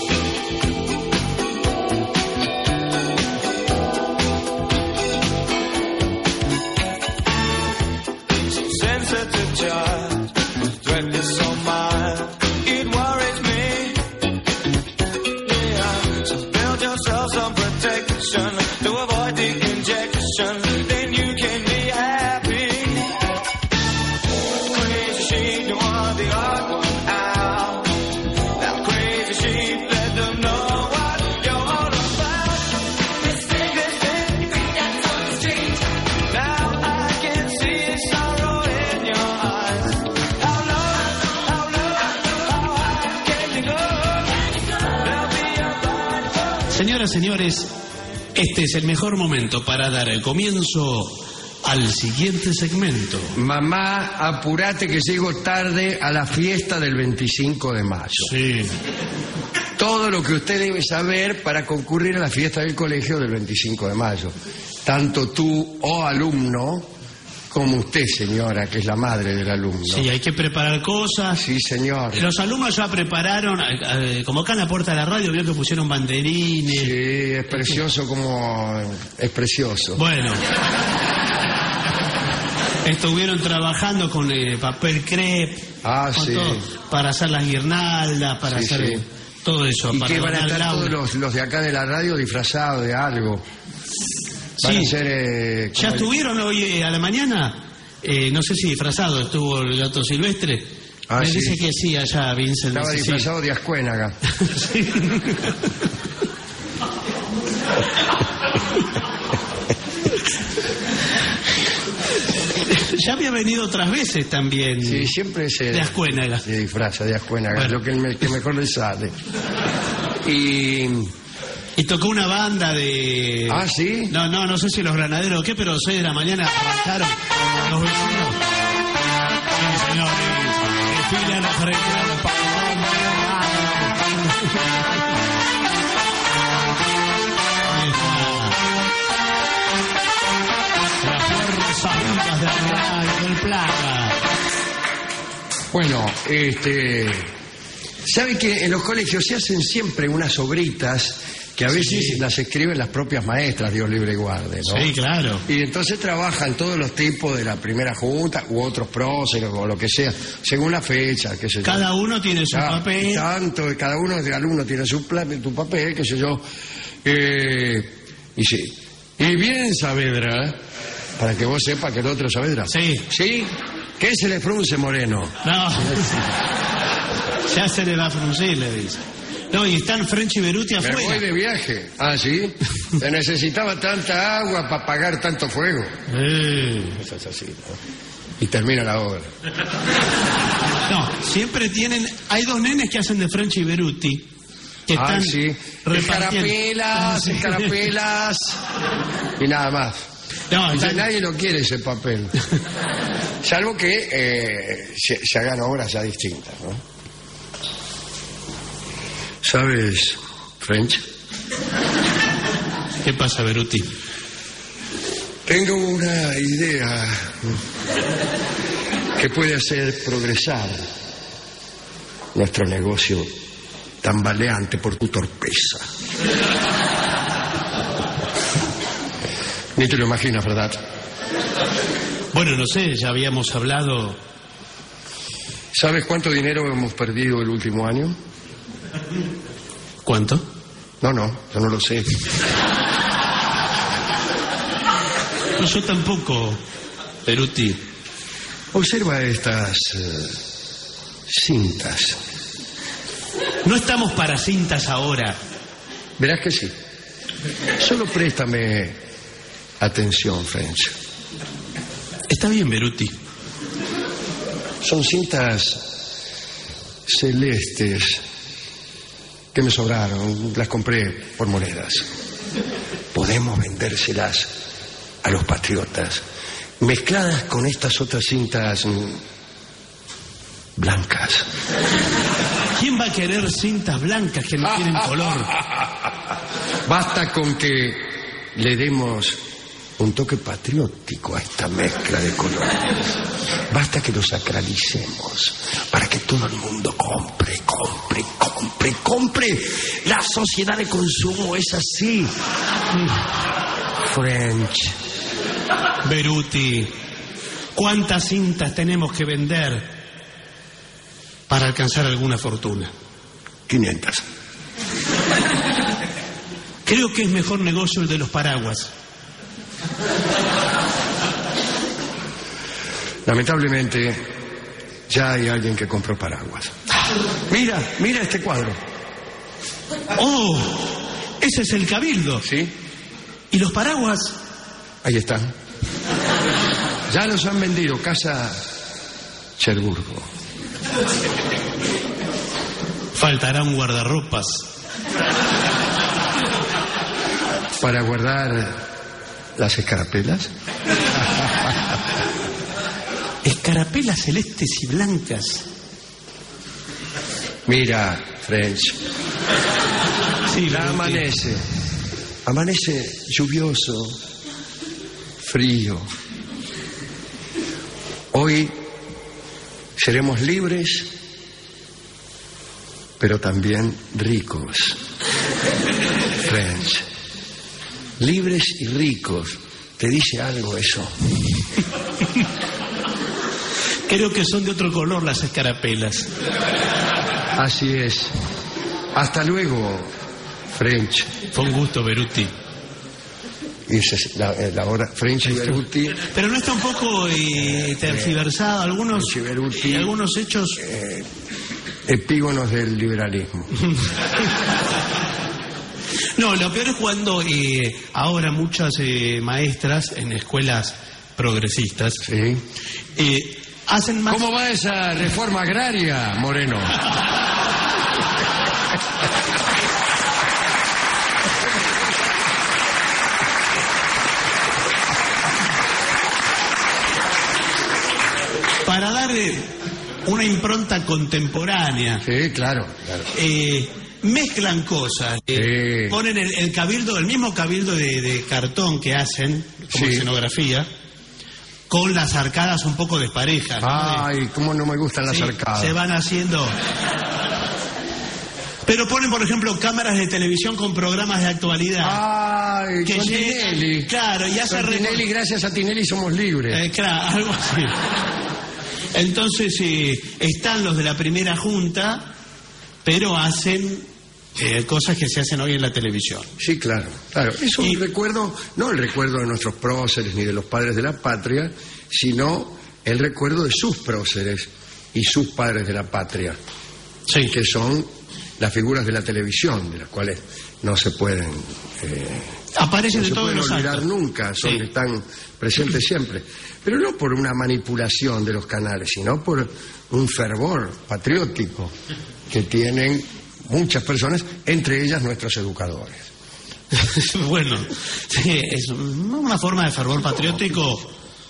Speaker 1: Sensitive child, the threat is so mild, it worries me. Yeah, so build yourself some protection to avoid the injection, then you can be happy. Crazy sheep, you are the odd one out. Now crazy sheep, let them know what you're all about. This thing, this thing, that's on the street. Now I can see sorrow in your eyes. How low, how low, how high can you go? There'll be a ride for
Speaker 6: Señoras, señores, este es el mejor momento para dar el comienzo al siguiente segmento.
Speaker 3: Mamá, apurate que llego tarde a la fiesta del veinticinco de mayo.
Speaker 6: Sí.
Speaker 3: Todo lo que usted debe saber para concurrir a la fiesta del colegio del veinticinco de mayo. Tanto tú, oh alumno, como usted, señora, que es la madre del alumno.
Speaker 6: Sí, hay que preparar cosas.
Speaker 3: Sí, señor.
Speaker 6: Los alumnos ya prepararon, eh, como acá en la puerta de la radio, vio que pusieron banderines.
Speaker 3: Sí, es precioso como... es precioso.
Speaker 6: Bueno. Estuvieron trabajando con eh, papel crepe,
Speaker 3: Ah,
Speaker 6: con
Speaker 3: sí.
Speaker 6: todo, para hacer las guirnaldas, para
Speaker 3: Sí,
Speaker 6: hacer
Speaker 3: sí.
Speaker 6: eh, todo eso.
Speaker 3: Y
Speaker 6: para
Speaker 3: que van a
Speaker 6: donar
Speaker 3: estar
Speaker 6: el
Speaker 3: todos
Speaker 6: aula.
Speaker 3: los, los de acá de la radio disfrazados de algo. Van
Speaker 6: Sí.
Speaker 3: a ser... eh,
Speaker 6: ¿Ya
Speaker 3: como-
Speaker 6: estuvieron hoy eh, a la mañana? Eh, no sé si disfrazado, estuvo el gato silvestre.
Speaker 3: Ah,
Speaker 6: Me
Speaker 3: sí.
Speaker 6: dice que sí, allá, Vincent.
Speaker 3: Estaba
Speaker 6: dice sí.
Speaker 3: disfrazado de Ascuénaga.
Speaker 6: Sí. ya había venido otras veces también.
Speaker 3: Sí, siempre se...
Speaker 6: De Ascuénaga.
Speaker 3: Se disfraza de Ascuénaga,
Speaker 6: Bueno.
Speaker 3: lo que, me- que mejor le sale. Y...
Speaker 6: Y tocó una banda de...
Speaker 3: Ah, ¿sí?
Speaker 6: No, no, no sé si los granaderos o qué, pero seis de la mañana arrancaron los vecinos. Sí, señores, desfilan frente a los pabellones. Ahí está. Las fuerzas vivas del Real, del Plata.
Speaker 3: Bueno, este... ¿Sabe que en los colegios se hacen siempre unas obritas que a veces
Speaker 6: Sí.
Speaker 3: las escriben las propias maestras, Dios libre y guarde, ¿no?
Speaker 6: Sí, claro.
Speaker 3: Y entonces trabajan todos los tipos de la primera junta u otros próceres o lo que sea, según la fecha, qué sé yo.
Speaker 6: Cada uno tiene su
Speaker 3: Ah,
Speaker 6: papel.
Speaker 3: Tanto, cada uno de alumno tiene su, pla- tu papel, qué sé yo. Eh, y sí. Y bien Saavedra, ¿eh? Para que vos sepas que el otro es Saavedra.
Speaker 6: Sí.
Speaker 3: ¿Sí? ¿Qué se le frunce, Moreno?
Speaker 6: No. Ya se le va a fruncir, le dice. No, y están French y Beruti
Speaker 3: Me
Speaker 6: afuera.
Speaker 3: voy de viaje. Ah, ¿sí? Se necesitaba tanta agua para apagar tanto fuego.
Speaker 6: Eh.
Speaker 3: Eso es así, ¿no? Y termina la obra.
Speaker 6: No, siempre tienen... Hay dos nenes que hacen de French y Beruti. Que
Speaker 3: Ah,
Speaker 6: están
Speaker 3: sí.
Speaker 6: repartiendo.
Speaker 3: Escarapelas,
Speaker 6: Sí.
Speaker 3: escarapelas. Y nada más.
Speaker 6: No,
Speaker 3: O sea,
Speaker 6: están-
Speaker 3: nadie lo quiere ese papel. Salvo que eh, se, se hagan obras ya distintas, ¿no? ¿Sabes, French?
Speaker 6: ¿Qué pasa, Beruti?
Speaker 3: Tengo una idea que puede hacer progresar nuestro negocio tambaleante por tu torpeza. Ni te lo imaginas, ¿verdad?
Speaker 6: Bueno, no sé, ya habíamos hablado...
Speaker 3: ¿Sabes cuánto dinero hemos perdido el último año?
Speaker 6: ¿Cuánto?
Speaker 3: No, no, yo no lo sé.
Speaker 6: No, yo tampoco, Beruti.
Speaker 3: Observa estas eh, cintas.
Speaker 6: No estamos para cintas ahora.
Speaker 3: Verás que sí. Solo préstame atención, French.
Speaker 6: Está bien, Beruti.
Speaker 3: Son cintas celestes que me sobraron. Las compré por monedas. Podemos vendérselas a los patriotas, mezcladas con estas otras cintas mm, blancas.
Speaker 6: ¿Quién va a querer cintas blancas que no tienen color?
Speaker 3: Basta con que le demos un toque patriótico a esta mezcla de colores. Basta que lo sacralicemos para que todo el mundo compre, compre, compre, compre. La sociedad de consumo es así. French.
Speaker 6: Beruti, ¿cuántas cintas tenemos que vender para alcanzar alguna fortuna?
Speaker 3: quinientas.
Speaker 6: Creo que es mejor negocio el de los paraguas.
Speaker 3: Lamentablemente, ya hay alguien que compró paraguas. Mira, mira este cuadro.
Speaker 6: ¡Oh! Ese es el Cabildo.
Speaker 3: ¿Sí?
Speaker 6: ¿Y los paraguas?
Speaker 3: Ahí están. Ya los han vendido. Casa Cherburgo.
Speaker 6: Faltará un guardarropas.
Speaker 3: Para guardar las escarapelas.
Speaker 6: Escarapelas celestes y blancas.
Speaker 3: Mira, French.
Speaker 6: Sí,
Speaker 3: Ya
Speaker 6: Beruti.
Speaker 3: amanece. Amanece lluvioso, frío. Hoy seremos libres, pero también ricos. French. Libres y ricos. ¿Te dice algo eso?
Speaker 6: Creo que son de otro color las escarapelas.
Speaker 3: Así es. Hasta luego, French.
Speaker 6: Fue un gusto, Beruti.
Speaker 3: Y esa es la, la hora. French y Beruti.
Speaker 6: Pero no está un poco eh, tergiversado. Algunos,
Speaker 3: French y Beruti.
Speaker 6: algunos hechos...
Speaker 3: Eh, epígonos del liberalismo.
Speaker 6: No, lo peor es cuando eh, ahora muchas eh, maestras en escuelas progresistas,
Speaker 3: Sí.
Speaker 6: eh, hacen más...
Speaker 3: ¿Cómo va esa reforma agraria, Moreno?
Speaker 6: Para darle una impronta contemporánea.
Speaker 3: Sí, claro, claro.
Speaker 6: Eh, mezclan cosas. Eh,
Speaker 3: Sí.
Speaker 6: Ponen el, el cabildo, el mismo cabildo de, de cartón que hacen como
Speaker 3: Sí.
Speaker 6: escenografía, con las arcadas un poco desparejas. ¿no?
Speaker 3: Ay, cómo no me gustan las
Speaker 6: Sí,
Speaker 3: arcadas.
Speaker 6: se van haciendo. Pero ponen, por ejemplo, cámaras de televisión con programas de actualidad.
Speaker 3: Ay,
Speaker 6: que
Speaker 3: con
Speaker 6: llegan-
Speaker 3: Tinelli.
Speaker 6: Claro, y hace
Speaker 3: Con
Speaker 6: recor-
Speaker 3: Tinelli, gracias a Tinelli somos libres.
Speaker 6: Eh, claro, algo así. Entonces, eh, están los de la primera junta, pero hacen eh, cosas que se hacen hoy en la televisión.
Speaker 3: Sí, claro, claro. Es un recuerdo, no el recuerdo de nuestros próceres ni de los padres de la patria, sino el recuerdo de sus próceres y sus padres de la patria,
Speaker 6: sí.
Speaker 3: que son las figuras de la televisión, de las cuales no se pueden... Eh,
Speaker 6: Aparecen
Speaker 3: no
Speaker 6: en
Speaker 3: se
Speaker 6: todos
Speaker 3: pueden
Speaker 6: los
Speaker 3: olvidar
Speaker 6: actos.
Speaker 3: nunca, son,
Speaker 6: Sí.
Speaker 3: están presentes siempre. Pero no por una manipulación de los canales, sino por un fervor patriótico que tienen muchas personas, entre ellas nuestros educadores.
Speaker 6: Bueno, sí, es una forma de fervor patriótico.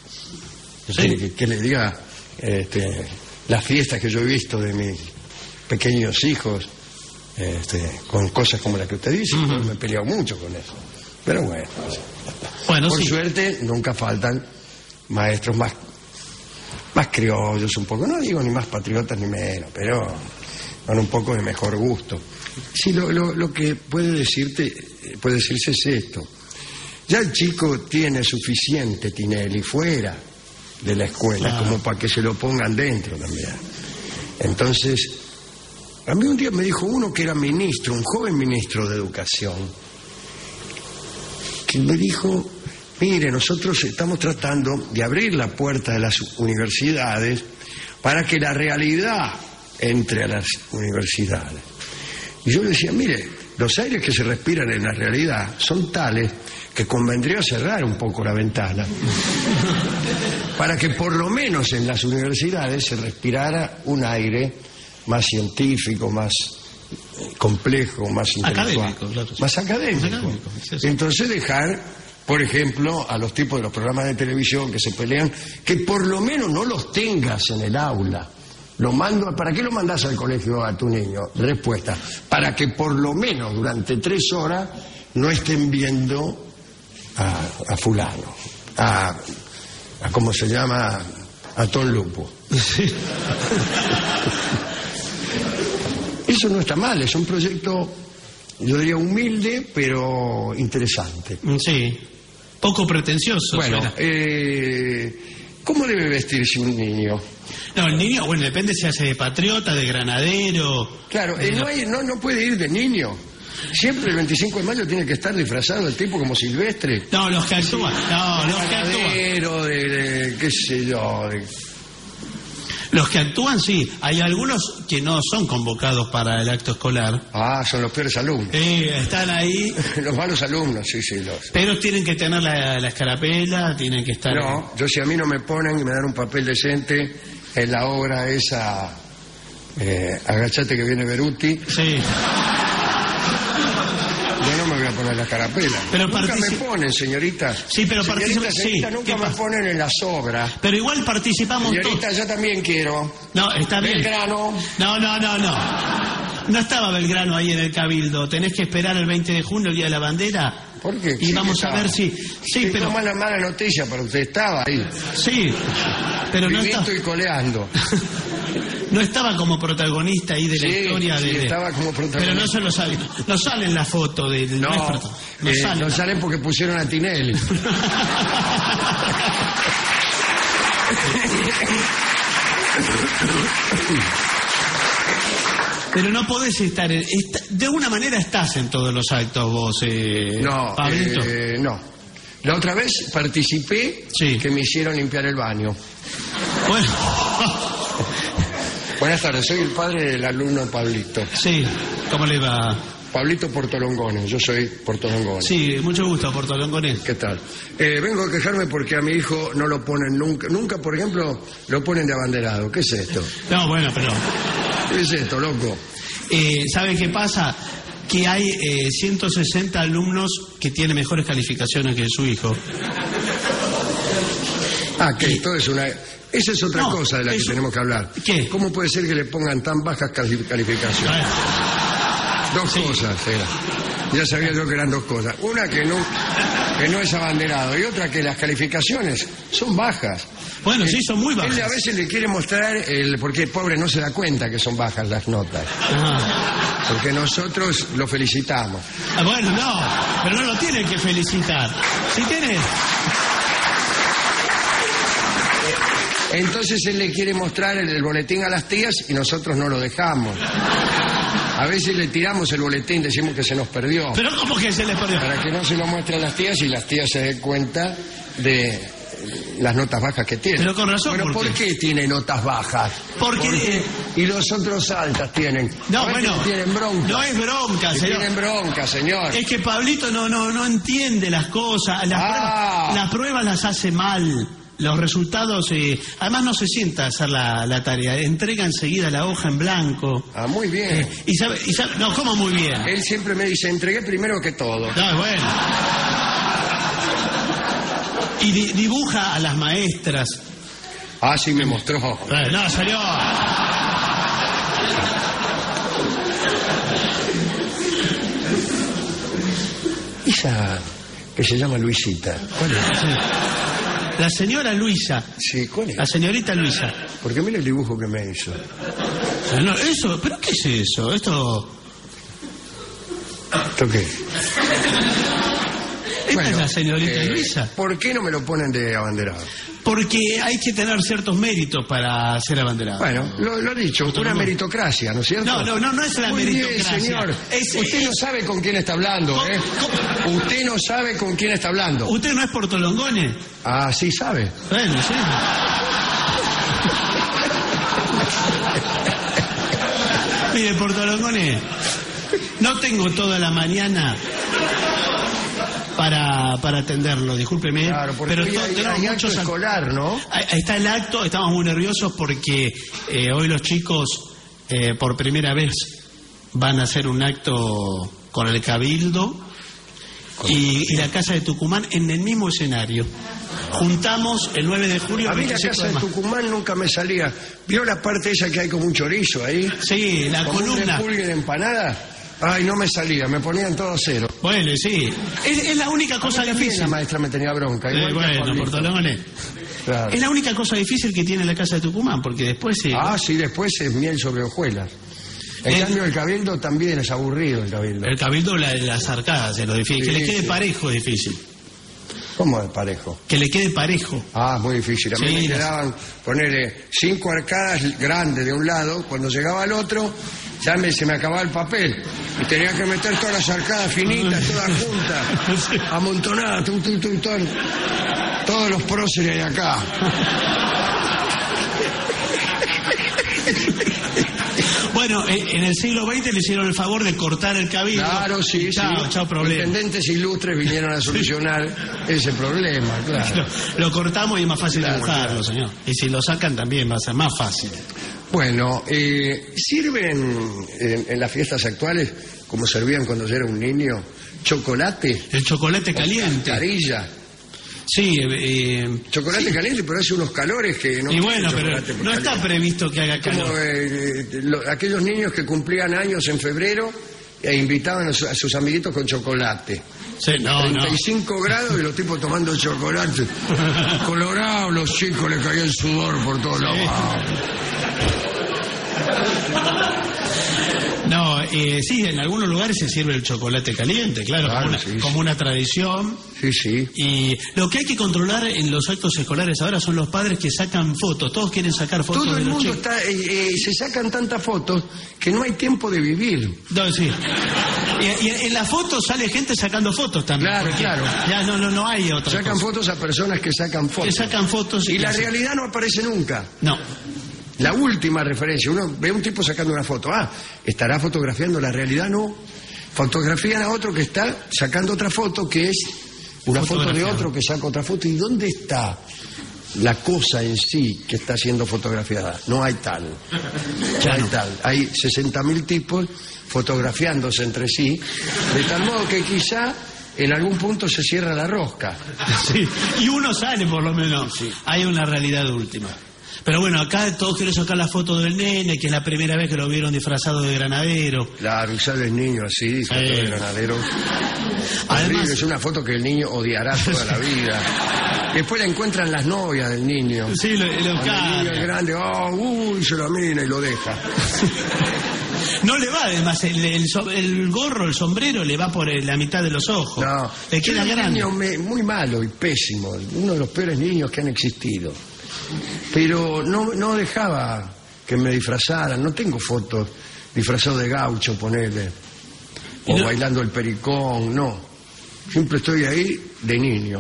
Speaker 3: Sí. Que, que le diga este, las fiestas que yo he visto de mis pequeños hijos, este, con cosas como las que usted dice, uh-huh. Me he peleado mucho con eso. Pero bueno,
Speaker 6: bueno
Speaker 3: por
Speaker 6: sí.
Speaker 3: suerte nunca faltan maestros más, más criollos un poco, no digo ni más patriotas ni menos, pero con un poco de mejor gusto. Sí, lo, lo, lo que puede decirte, puede decirse es esto. Ya el chico tiene suficiente Tinelli fuera de la escuela,
Speaker 6: claro.
Speaker 3: como para que se lo pongan dentro también. Entonces, a mí un día me dijo uno que era ministro, un joven ministro de Educación, que me dijo, mire, nosotros estamos tratando de abrir la puerta de las universidades para que la realidad entre a las universidades. Y yo le decía, mire, los aires que se respiran en la realidad son tales que convendría cerrar un poco la ventana para que por lo menos en las universidades se respirara un aire más científico, más complejo, más intelectual,
Speaker 6: académico, claro.
Speaker 3: más académico.
Speaker 6: Más académico, sí, sí.
Speaker 3: Entonces dejar, por ejemplo, a los tipos de los programas de televisión que se pelean, que por lo menos no los tengas en el aula. Lo mando, ¿para qué lo mandás al colegio a tu niño? Respuesta, para que por lo menos durante tres horas no estén viendo a, a fulano, a, a ¿cómo se llama? A Tom Lupo.
Speaker 6: Sí.
Speaker 3: Eso no está mal, es un proyecto, yo diría humilde, pero interesante.
Speaker 6: Sí, poco pretencioso.
Speaker 3: Bueno,
Speaker 6: suena.
Speaker 3: eh, ¿cómo debe vestirse un niño?
Speaker 6: No, el niño, bueno, depende si hace de patriota, de granadero.
Speaker 3: Claro,
Speaker 6: de
Speaker 3: eh, no, hay, no, no puede ir de niño. Siempre el veinticinco de mayo tiene que estar disfrazado el tipo como silvestre.
Speaker 6: No, los que actúan. No, los que actúan.
Speaker 3: Ganadero, de, de, qué sé yo. De...
Speaker 6: Los que actúan, sí. Hay algunos que no son convocados para el acto escolar.
Speaker 3: Ah, son los peores alumnos.
Speaker 6: Eh, están ahí.
Speaker 3: Los malos alumnos, sí, sí. Los...
Speaker 6: Pero tienen que tener la, la escarapela, tienen que estar...
Speaker 3: No, yo si a mí no me ponen y me dan un papel decente en la obra esa, eh, agachate que viene Beruti.
Speaker 6: Sí.
Speaker 3: Yo no me voy a poner la carapela.
Speaker 6: Pero
Speaker 3: nunca
Speaker 6: partici...
Speaker 3: me ponen, señorita.
Speaker 6: Sí, pero
Speaker 3: señorita,
Speaker 6: participa...
Speaker 3: señorita,
Speaker 6: sí.
Speaker 3: nunca me ponen en las obras.
Speaker 6: Pero igual participamos
Speaker 3: Señorita,
Speaker 6: todos.
Speaker 3: yo también quiero.
Speaker 6: No, está bien.
Speaker 3: Belgrano.
Speaker 6: No, no, no, no. No estaba Belgrano ahí en el Cabildo. Tenés que esperar el veinte de junio, el Día de la Bandera.
Speaker 3: ¿Por qué?
Speaker 6: Y
Speaker 3: Sí,
Speaker 6: vamos
Speaker 3: estaba.
Speaker 6: a ver si... Sí,
Speaker 3: Qué
Speaker 6: pero...
Speaker 3: mala, mala noticia para usted. Estaba ahí.
Speaker 6: Sí, pero no
Speaker 3: Vivito
Speaker 6: estaba...
Speaker 3: y coleando.
Speaker 6: No estaba como protagonista ahí de la
Speaker 3: Sí,
Speaker 6: historia.
Speaker 3: sí,
Speaker 6: de...
Speaker 3: estaba como protagonista.
Speaker 6: Pero no se lo sale. No sale en la foto del...
Speaker 3: No,
Speaker 6: es proto- no
Speaker 3: eh,
Speaker 6: sale.
Speaker 3: no salen porque pusieron a Tinelli.
Speaker 6: Pero no podés estar... En... est- De una manera estás en todos los actos vos, eh,
Speaker 3: No,
Speaker 6: Pablito.
Speaker 3: eh, no. La otra vez participé
Speaker 6: Sí.
Speaker 3: que me hicieron limpiar el baño.
Speaker 6: Bueno,
Speaker 3: Buenas tardes, soy el padre del alumno Pablito.
Speaker 6: sí, ¿cómo le va?
Speaker 3: Pablito Portolongones, yo soy Portolongones.
Speaker 6: Sí, mucho gusto, Portolongones.
Speaker 3: ¿Qué tal? Eh, vengo a quejarme porque a mi hijo no lo ponen nunca, nunca, por ejemplo, lo ponen de abanderado. ¿Qué es esto?
Speaker 6: No, bueno, pero...
Speaker 3: ¿Qué es esto, loco?
Speaker 6: Eh, ¿Sabe qué pasa? Que hay eh, ciento sesenta alumnos que tienen mejores calificaciones que su hijo.
Speaker 3: Ah, que esto es una... Esa es otra
Speaker 6: No,
Speaker 3: cosa de la que
Speaker 6: eso-
Speaker 3: tenemos que hablar.
Speaker 6: ¿Qué?
Speaker 3: ¿Cómo puede ser que le pongan tan bajas cali- calificaciones?
Speaker 6: Bueno,
Speaker 3: Dos
Speaker 6: Sí.
Speaker 3: cosas era. Ya sabía yo que eran dos cosas. Una que no, que no es abanderado y otra que las calificaciones son bajas.
Speaker 6: bueno,
Speaker 3: Él-
Speaker 6: sí, son muy bajas.
Speaker 3: Él a veces le quiere mostrar, el, porque el pobre no se da cuenta que son bajas las notas.
Speaker 6: Ajá.
Speaker 3: Porque nosotros lo felicitamos.
Speaker 6: Ah, bueno, no, pero no lo tienen que felicitar. Si tiene...
Speaker 3: Entonces él le quiere mostrar el, el boletín a las tías y nosotros no lo dejamos. A veces le tiramos el boletín, decimos que se nos perdió.
Speaker 6: Pero ¿cómo que se les perdió?
Speaker 3: Para que no se lo muestre a las tías y las tías se den cuenta de las notas bajas que tiene.
Speaker 6: Pero con razón,
Speaker 3: Bueno,
Speaker 6: ¿por
Speaker 3: ¿por
Speaker 6: qué?
Speaker 3: qué tiene notas bajas?
Speaker 6: Porque-
Speaker 3: ¿Por qué? Y los otros altas tienen.
Speaker 6: No,
Speaker 3: A veces
Speaker 6: bueno,
Speaker 3: tienen bronca.
Speaker 6: no es bronca,
Speaker 3: Que
Speaker 6: señor.
Speaker 3: Tienen bronca, señor.
Speaker 6: Es que Pablito no, no, no entiende las cosas. Las,
Speaker 3: Ah.
Speaker 6: pruebas, las pruebas las hace mal. Los resultados, eh, además no se sienta a hacer la, la tarea. Entrega enseguida la hoja en blanco.
Speaker 3: Ah, muy bien.
Speaker 6: Eh, y sabe, y sabe, no, ¿cómo muy bien?
Speaker 3: Él siempre me dice, entregué primero que todo.
Speaker 6: No, bueno. Y di- dibuja a las maestras.
Speaker 3: Ah, sí me mostró.
Speaker 6: Eh, no, salió.
Speaker 3: Esa que se llama Luisita. ¿Cuál es?
Speaker 6: La señora Luisa.
Speaker 3: Sí, ¿cuál es?
Speaker 6: La señorita Luisa.
Speaker 3: Porque mira el dibujo que me hizo.
Speaker 6: Eh, no, eso, ¿pero qué es eso? Esto...
Speaker 3: ¿Esto qué?
Speaker 6: Esta es la señorita
Speaker 3: eh,
Speaker 6: Luisa.
Speaker 3: ¿Por qué no me lo ponen de abanderado?
Speaker 6: Porque hay que tener ciertos méritos para ser abanderado.
Speaker 3: Bueno, lo, lo he dicho, una meritocracia, ¿no es cierto?
Speaker 6: No, no, no, no es la
Speaker 3: Muy bien,
Speaker 6: meritocracia.
Speaker 3: señor.
Speaker 6: Es-
Speaker 3: Usted no
Speaker 6: es-
Speaker 3: sabe con quién está hablando,
Speaker 6: ¿Cómo-
Speaker 3: ¿eh? Usted no sabe con quién está hablando.
Speaker 6: ¿Usted no es Portolongones?
Speaker 3: Ah, sí sabe.
Speaker 6: Bueno, sí. Mire, Portolongones, no tengo toda la mañana para, para atenderlo, discúlpeme.
Speaker 3: Claro, porque
Speaker 6: pero
Speaker 3: hoy
Speaker 6: to-
Speaker 3: hay,
Speaker 6: tenemos
Speaker 3: hay acto
Speaker 6: muchos ac-
Speaker 3: escolar, ¿no?
Speaker 6: Ahí ahí está el acto, estamos muy nerviosos porque eh, hoy los chicos eh, por primera vez van a hacer un acto con el Cabildo y, y la Casa de Tucumán en el mismo escenario. Juntamos el nueve de julio.
Speaker 3: A mí la
Speaker 6: veinticinco
Speaker 3: casa de
Speaker 6: mayo.
Speaker 3: Tucumán nunca me salía. ¿Vio la parte esa que hay como un chorizo ahí?
Speaker 6: Sí, la
Speaker 3: Como un
Speaker 6: columna.
Speaker 3: repulgue de empanada. Ay, no me salía, me ponían todo cero.
Speaker 6: Bueno, sí. Es, es la única cosa
Speaker 3: A mí también
Speaker 6: difícil.
Speaker 3: La maestra me tenía bronca.
Speaker 6: Eh,
Speaker 3: igual que a
Speaker 6: bueno,
Speaker 3: Pablito.
Speaker 6: Portolongones.
Speaker 3: Claro.
Speaker 6: Es la única cosa difícil que tiene la Casa de Tucumán, porque después sí.
Speaker 3: Ah, sí, después es miel sobre hojuelas. En
Speaker 6: Eh,
Speaker 3: cambio, el cabildo también es aburrido, el cabildo.
Speaker 6: El Cabildo, la, las arcadas, es lo difícil.
Speaker 3: Sí,
Speaker 6: que le quede
Speaker 3: sí.
Speaker 6: parejo es difícil.
Speaker 3: ¿Cómo es parejo?
Speaker 6: Que le quede parejo.
Speaker 3: Ah, muy difícil. A mí
Speaker 6: Sí,
Speaker 3: me
Speaker 6: las-
Speaker 3: quedaban, ponerle cinco arcadas grandes de un lado, cuando llegaba al otro, ya me, se me acababa el papel. Y tenía que meter todas las arcadas finitas, todas juntas, amontonadas, tu, tu, tu, tu, todos los próceres de acá.
Speaker 6: Bueno, eh, en el siglo veinte le hicieron el favor de cortar el Cabildo.
Speaker 3: Claro, sí,
Speaker 6: Chao,
Speaker 3: sí.
Speaker 6: chao, problema.
Speaker 3: Intendentes ilustres vinieron a solucionar ese problema, claro.
Speaker 6: Lo, lo cortamos y es más fácil
Speaker 3: Claro,
Speaker 6: dibujarlo,
Speaker 3: claro.
Speaker 6: señor. Y si lo sacan también va a ser más fácil.
Speaker 3: Bueno, eh, ¿sirven en, en las fiestas actuales, como servían cuando yo era un niño, chocolate?
Speaker 6: El chocolate caliente.
Speaker 3: Carilla.
Speaker 6: Sí, eh,
Speaker 3: Chocolate
Speaker 6: sí.
Speaker 3: caliente, pero hace unos calores que no...
Speaker 6: Y bueno, pero
Speaker 3: chocolate
Speaker 6: no está
Speaker 3: caliente.
Speaker 6: previsto que haga
Speaker 3: Como
Speaker 6: calor.
Speaker 3: eh, eh, lo- aquellos niños que cumplían años en febrero e invitaban a, su- a sus amiguitos con chocolate.
Speaker 6: Sí, no, no.
Speaker 3: treinta y cinco grados y los tipos tomando chocolate. Colorados los chicos, les caía el sudor por todos lados.
Speaker 6: No, eh, sí, en algunos lugares se sirve el chocolate caliente, claro,
Speaker 3: Claro,
Speaker 6: como, una,
Speaker 3: sí, sí.
Speaker 6: como una tradición.
Speaker 3: Sí, sí.
Speaker 6: Y lo que hay que controlar en los actos escolares ahora son los padres que sacan fotos. Todos quieren sacar fotos
Speaker 3: Todo
Speaker 6: de
Speaker 3: el
Speaker 6: los
Speaker 3: mundo
Speaker 6: chicos.
Speaker 3: está... eh, eh, se sacan tantas fotos que no hay tiempo de vivir.
Speaker 6: No, sí. Y, y en las fotos sale gente sacando fotos también.
Speaker 3: Claro,
Speaker 6: porque
Speaker 3: claro.
Speaker 6: Ya no, no, no hay otra
Speaker 3: Sacan
Speaker 6: cosa.
Speaker 3: fotos a personas que sacan fotos.
Speaker 6: Que sacan fotos.
Speaker 3: Y la
Speaker 6: hacen-
Speaker 3: realidad no aparece nunca.
Speaker 6: No.
Speaker 3: La última referencia, uno ve a un tipo sacando una foto, ah, estará fotografiando, la realidad no. fotografían a otro que está sacando otra foto, que es una foto de otro que saca otra foto. ¿Y dónde está la cosa en sí que está siendo fotografiada? No hay tal. No hay tal. Hay sesenta mil tipos fotografiándose entre sí, de tal modo que quizá en algún punto se cierra la rosca.
Speaker 6: Sí, y uno sale por lo menos. Sí. Hay una realidad última. Pero bueno, acá todos quieren sacar la foto del nene, que es la primera vez que lo vieron disfrazado de granadero.
Speaker 3: Claro, y sale el niño así, disfrazado
Speaker 6: Eh.
Speaker 3: de granadero.
Speaker 6: Además-
Speaker 3: Horrible, es una foto que el niño odiará toda la vida. Después la encuentran las novias del niño.
Speaker 6: Sí, lo, lo
Speaker 3: Cuando el niño
Speaker 6: carga.
Speaker 3: es grande, oh, uy, se la mina y lo deja.
Speaker 6: No le va, además, el, el so- el gorro, el sombrero le va por eh, la mitad de los ojos.
Speaker 3: No,
Speaker 6: Le queda
Speaker 3: era un
Speaker 6: grande.
Speaker 3: niño me- muy malo y pésimo, uno de los peores niños que han existido. Pero no, no dejaba que me disfrazaran, no tengo fotos disfrazado de gaucho, ponele, o
Speaker 6: no-
Speaker 3: bailando el pericón, no. Siempre estoy ahí de niño.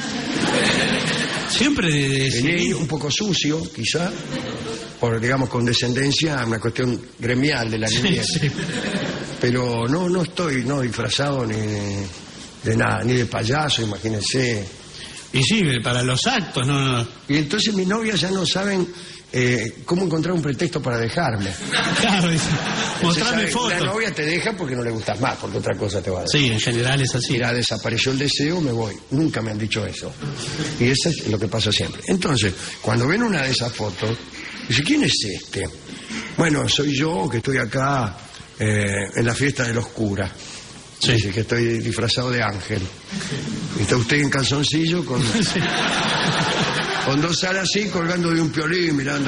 Speaker 6: Siempre de, de-
Speaker 3: De niño, un poco sucio, quizá, por, digamos, con descendencia, una cuestión gremial de la
Speaker 6: Sí,
Speaker 3: niñez.
Speaker 6: sí.
Speaker 3: Pero no, no estoy no disfrazado ni de nada, ni de payaso, imagínense.
Speaker 6: Y sí, para los actos, no, no.
Speaker 3: Y entonces mis novias ya no saben eh, cómo encontrar un pretexto para dejarme.
Speaker 6: Claro, dice,
Speaker 3: Entonces,
Speaker 6: mostrame
Speaker 3: ¿sabe? La
Speaker 6: fotos.
Speaker 3: novia te deja porque no le gustas más, porque otra cosa te va a decir.
Speaker 6: Sí, en general es así.
Speaker 3: Mira, desapareció el deseo, me voy. Nunca me han dicho eso. Y eso es lo que pasa siempre. Entonces, cuando ven una de esas fotos, dice, ¿quién es este? Bueno, soy yo que estoy acá eh, en la fiesta de los curas.
Speaker 6: Sí.
Speaker 3: Dice que estoy disfrazado de ángel. Y está usted en calzoncillo con,
Speaker 6: Sí.
Speaker 3: con dos alas así, colgando de un piolín, mirando.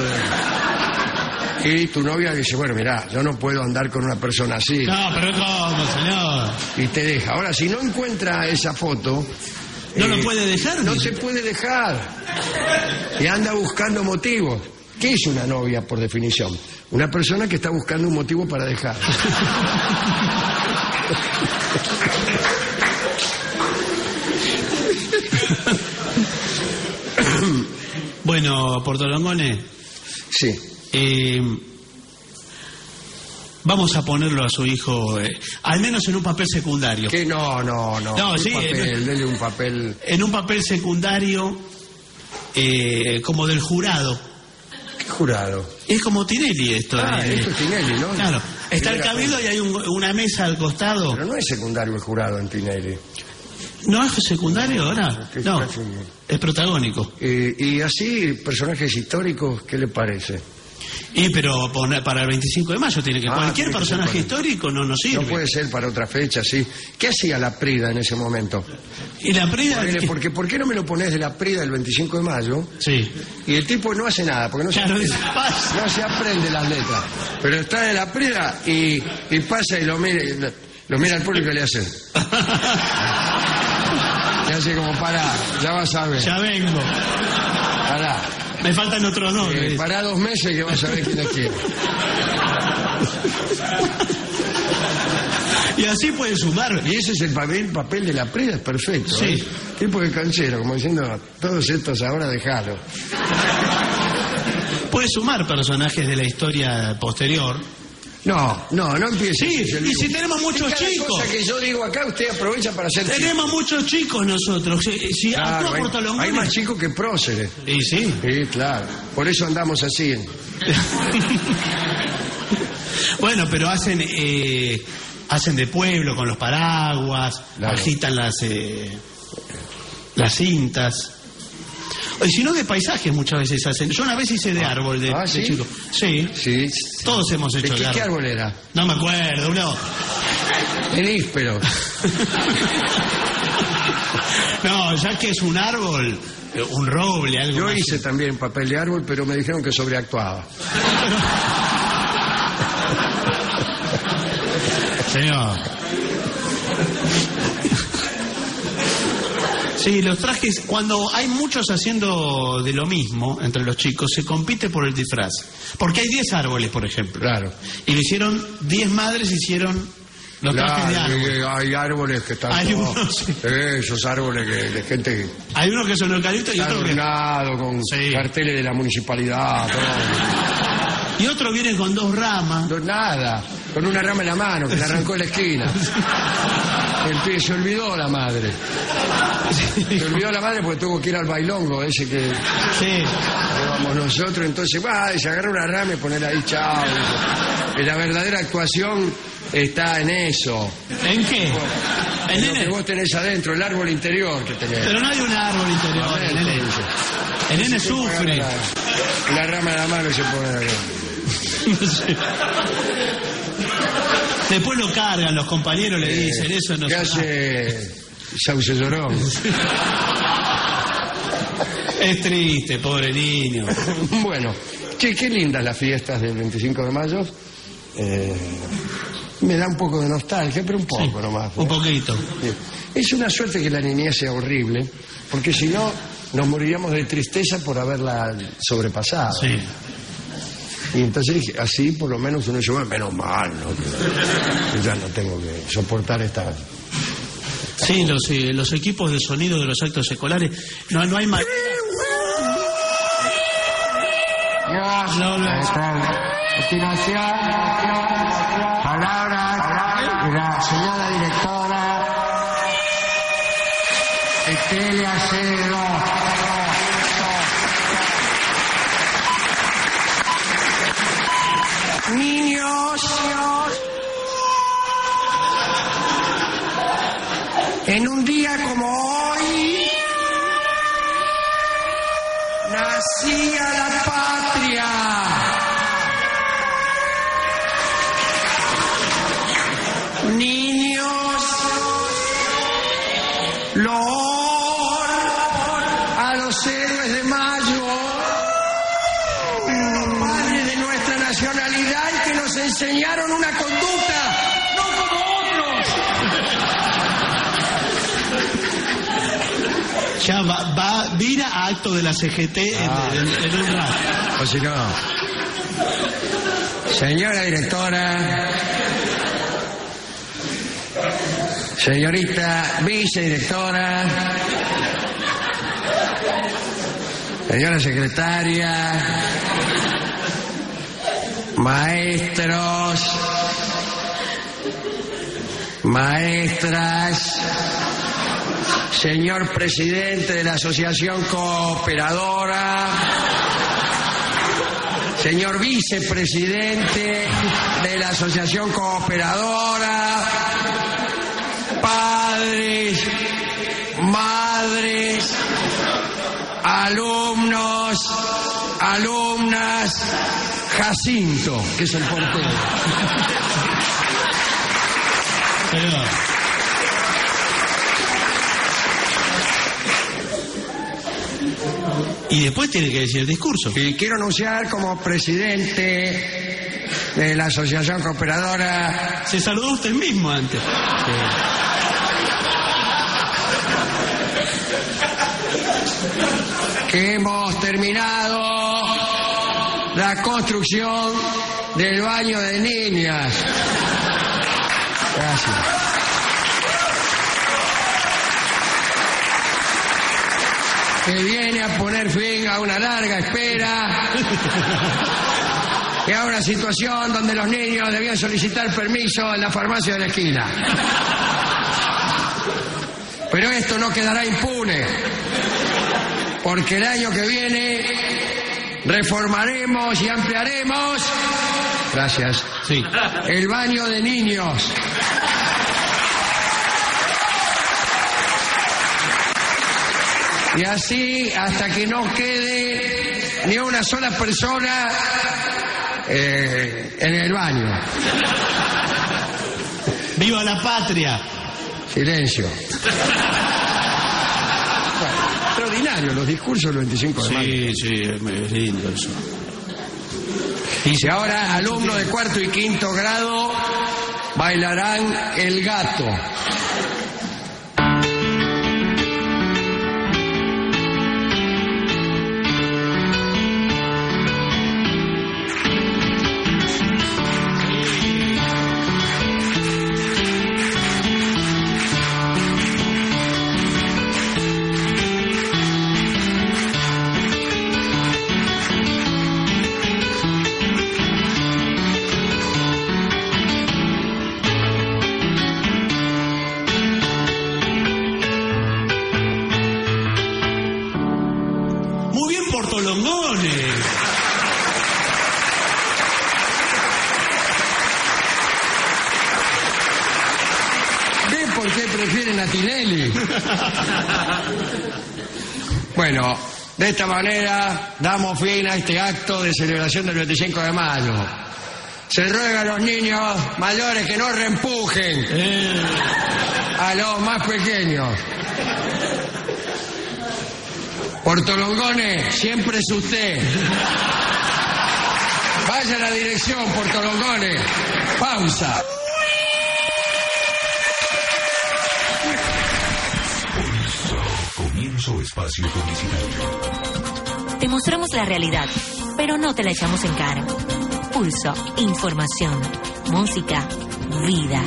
Speaker 3: Y tu novia dice, bueno, mirá, yo no puedo andar con una persona así.
Speaker 6: No, pero ¿cómo, señor?
Speaker 3: Y te deja. Ahora, si no encuentra esa foto...
Speaker 6: ¿No lo puede dejar?
Speaker 3: No
Speaker 6: Dice.
Speaker 3: se puede dejar. Y anda buscando motivos. ¿Qué es una novia, por definición? Una persona que está buscando un motivo para dejar.
Speaker 6: Bueno, Portolongone,
Speaker 3: Sí.
Speaker 6: eh, vamos a ponerlo a su hijo, eh, al menos en un papel secundario.
Speaker 3: Que no, no, no.
Speaker 6: No,
Speaker 3: un
Speaker 6: sí,
Speaker 3: papel,
Speaker 6: eh, no-
Speaker 3: dele un papel.
Speaker 6: En un papel secundario, eh, como del jurado.
Speaker 3: ¿Qué jurado?
Speaker 6: Es como Tinelli esto.
Speaker 3: Ah,
Speaker 6: eh,
Speaker 3: esto es Tinelli, ¿no?
Speaker 6: Claro, está el
Speaker 3: Primera
Speaker 6: cabildo y hay un- una mesa al costado.
Speaker 3: Pero no es secundario el jurado en Tinelli.
Speaker 6: ¿No es secundario ahora?
Speaker 3: Es
Speaker 6: No,
Speaker 3: casi-
Speaker 6: es protagónico.
Speaker 3: Eh, y así, personajes históricos, ¿qué le parece?
Speaker 6: Y pero poner- para el veinticinco de mayo tiene que...
Speaker 3: Ah,
Speaker 6: cualquier
Speaker 3: tiene que ser
Speaker 6: personaje
Speaker 3: para-
Speaker 6: histórico no nos sirve.
Speaker 3: No puede ser para otra fecha, sí. ¿Qué hacía la Prida en ese momento?
Speaker 6: Y la Prida...
Speaker 3: Ponele,
Speaker 6: que-
Speaker 3: porque ¿por qué no me lo pones de la Prida el veinticinco de mayo?
Speaker 6: Sí.
Speaker 3: Y el tipo no hace nada, porque no se,
Speaker 6: Claro,
Speaker 3: aprende,
Speaker 6: dice, pasa.
Speaker 3: no se aprende las letras. Pero está de la Prida y, y pasa y lo mira, y lo mira al público y le hace. Le hace como, pará, ya vas a ver.
Speaker 6: Ya vengo.
Speaker 3: Pará.
Speaker 6: Me faltan otros dos. le
Speaker 3: Eh,
Speaker 6: dice.
Speaker 3: pará dos meses que vas a ver quién es quién.
Speaker 6: Y así puede sumar.
Speaker 3: Y ese es el papel, papel de la Prida, es perfecto.
Speaker 6: Sí.
Speaker 3: ¿eh? Tipo de canchero, como diciendo, todos estos ahora dejalo.
Speaker 6: Puede sumar personajes de la historia posterior.
Speaker 3: No, no, no empieces.
Speaker 6: Sí,
Speaker 3: Yo
Speaker 6: y
Speaker 3: digo,
Speaker 6: si tenemos muchos
Speaker 3: cada
Speaker 6: chicos.
Speaker 3: cosa que yo digo acá, usted aprovecha para hacer chistes.
Speaker 6: Tenemos muchos chicos nosotros. Si, si
Speaker 3: Claro,
Speaker 6: actúa
Speaker 3: hay,
Speaker 6: Portolongone-
Speaker 3: hay más chicos que próceres.
Speaker 6: Y sí.
Speaker 3: Sí, claro. Por eso andamos así.
Speaker 6: Bueno, pero hacen eh, hacen de pueblo con los paraguas,
Speaker 3: Claro.
Speaker 6: agitan las eh, las cintas. Y si no, de paisajes muchas veces hacen. Yo una vez hice de árbol de,
Speaker 3: Ah,
Speaker 6: de
Speaker 3: ¿sí?
Speaker 6: chico. Sí,
Speaker 3: Sí.
Speaker 6: todos hemos
Speaker 3: ¿De
Speaker 6: hecho
Speaker 3: qué,
Speaker 6: de
Speaker 3: qué
Speaker 6: árbol.
Speaker 3: árbol era?
Speaker 6: No me acuerdo, no.
Speaker 3: El íspero.
Speaker 6: No, ya que es un árbol, eh, un roble, algo
Speaker 3: Yo
Speaker 6: más.
Speaker 3: hice también papel de árbol, pero me dijeron que sobreactuaba.
Speaker 6: Señor. Sí, los trajes, cuando hay muchos haciendo de lo mismo entre los chicos, se compite por el disfraz. Porque hay diez árboles, por ejemplo.
Speaker 3: Claro.
Speaker 6: Y lo hicieron, diez madres hicieron los trajes de
Speaker 3: Claro,
Speaker 6: árbol.
Speaker 3: y hay árboles que están
Speaker 6: Hay
Speaker 3: todos-
Speaker 6: unos, sí.
Speaker 3: esos árboles que, de gente que
Speaker 6: Hay uno que son eucaliptos y
Speaker 3: está
Speaker 6: otro que...
Speaker 3: adornado con
Speaker 6: Sí.
Speaker 3: carteles de la municipalidad. Todo.
Speaker 6: Y otro viene con dos ramas.
Speaker 3: No, nada. con una rama en la mano, que le arrancó en la esquina. El pibe se olvidó la madre. Se olvidó la madre porque tuvo que ir al bailongo ese que
Speaker 6: Sí.
Speaker 3: llevamos nosotros. Entonces, va, y se agarra una rama y poner ahí, chao. Y la verdadera actuación está en eso.
Speaker 6: ¿En qué?
Speaker 3: En
Speaker 6: En
Speaker 3: lo que
Speaker 6: nene.
Speaker 3: vos tenés adentro, el árbol interior que tenés.
Speaker 6: Pero no hay un árbol interior.
Speaker 3: A ver,
Speaker 6: El nene,
Speaker 3: entonces.
Speaker 6: el nene
Speaker 3: Se
Speaker 6: sufre.
Speaker 3: agarra La, la rama de la mano y se pone acá.
Speaker 6: Sí. Después lo cargan, los compañeros le dicen, eso no
Speaker 3: ¿Qué
Speaker 6: se
Speaker 3: hace Sauce Llorón?
Speaker 6: Es triste, pobre niño.
Speaker 3: Bueno, che, qué lindas las fiestas del veinticinco de mayo. Eh, me da un poco de nostalgia, pero un poco
Speaker 6: Sí,
Speaker 3: nomás.
Speaker 6: un
Speaker 3: ¿no?
Speaker 6: poquito.
Speaker 3: Sí. Es una suerte que la niñez sea horrible, porque si no, nos moriríamos de tristeza por haberla sobrepasado.
Speaker 6: Sí.
Speaker 3: Y entonces dije, así por lo menos uno dice, bueno, menos mal, ¿no? Que ya no tengo que soportar esta...
Speaker 6: Sí, los, eh, los equipos de sonido de los actos escolares, no, no hay más. No, no.
Speaker 3: A continuación, palabras de la señora directora Estelia Acevedo. Niños, en un día como hoy, nacía la patria. Niños, loor a los héroes de mayo, padres de nuestra nacionalidad y que nos enseñaron una conducta, no como otros.
Speaker 6: Ya va, va, vira a acto de la C G T en,
Speaker 3: Ah.
Speaker 6: en- en un rato.
Speaker 3: O si no, señora directora, señorita vicedirectora, señora secretaria, maestros, maestras, señor presidente de la Asociación Cooperadora, señor vicepresidente de la Asociación Cooperadora, padres, madres, alumnos, alumnas, Jacinto, que es el portero.
Speaker 6: Pero, y después tiene que decir el discurso.
Speaker 3: Y quiero anunciar como presidente de la Asociación Cooperadora.
Speaker 6: Se saludó usted mismo antes.
Speaker 3: Que hemos terminado la construcción del baño de niñas. Gracias. Que viene a poner fin a una larga espera y a una situación donde los niños debían solicitar permiso en la farmacia de la esquina. Pero esto no quedará impune, porque el año que viene reformaremos y ampliaremos, gracias,
Speaker 6: Sí.
Speaker 3: el baño de niños. Y así hasta que no quede ni una sola persona eh, en el baño.
Speaker 6: ¡Viva la patria!
Speaker 3: Silencio. Bueno, extraordinario los discursos del veinticinco de mayo.
Speaker 6: Sí, sí, es lindo eso.
Speaker 3: Y ahora alumnos de cuarto y quinto grado bailarán el gato.
Speaker 6: Portolongones.
Speaker 3: ¿Ves por qué prefieren a Tinelli? Bueno, de esta manera damos fin a este acto de celebración del veinticinco de mayo. Se ruega a los niños mayores que no reempujen
Speaker 6: Eh.
Speaker 3: a los más pequeños. Portolongones, siempre es usted. Vaya a la dirección, Portolongones. Pausa.
Speaker 5: Comienzo espacio publicitario.
Speaker 4: Te mostramos la realidad, pero no te la echamos en cara. Pulso, información, música, vida.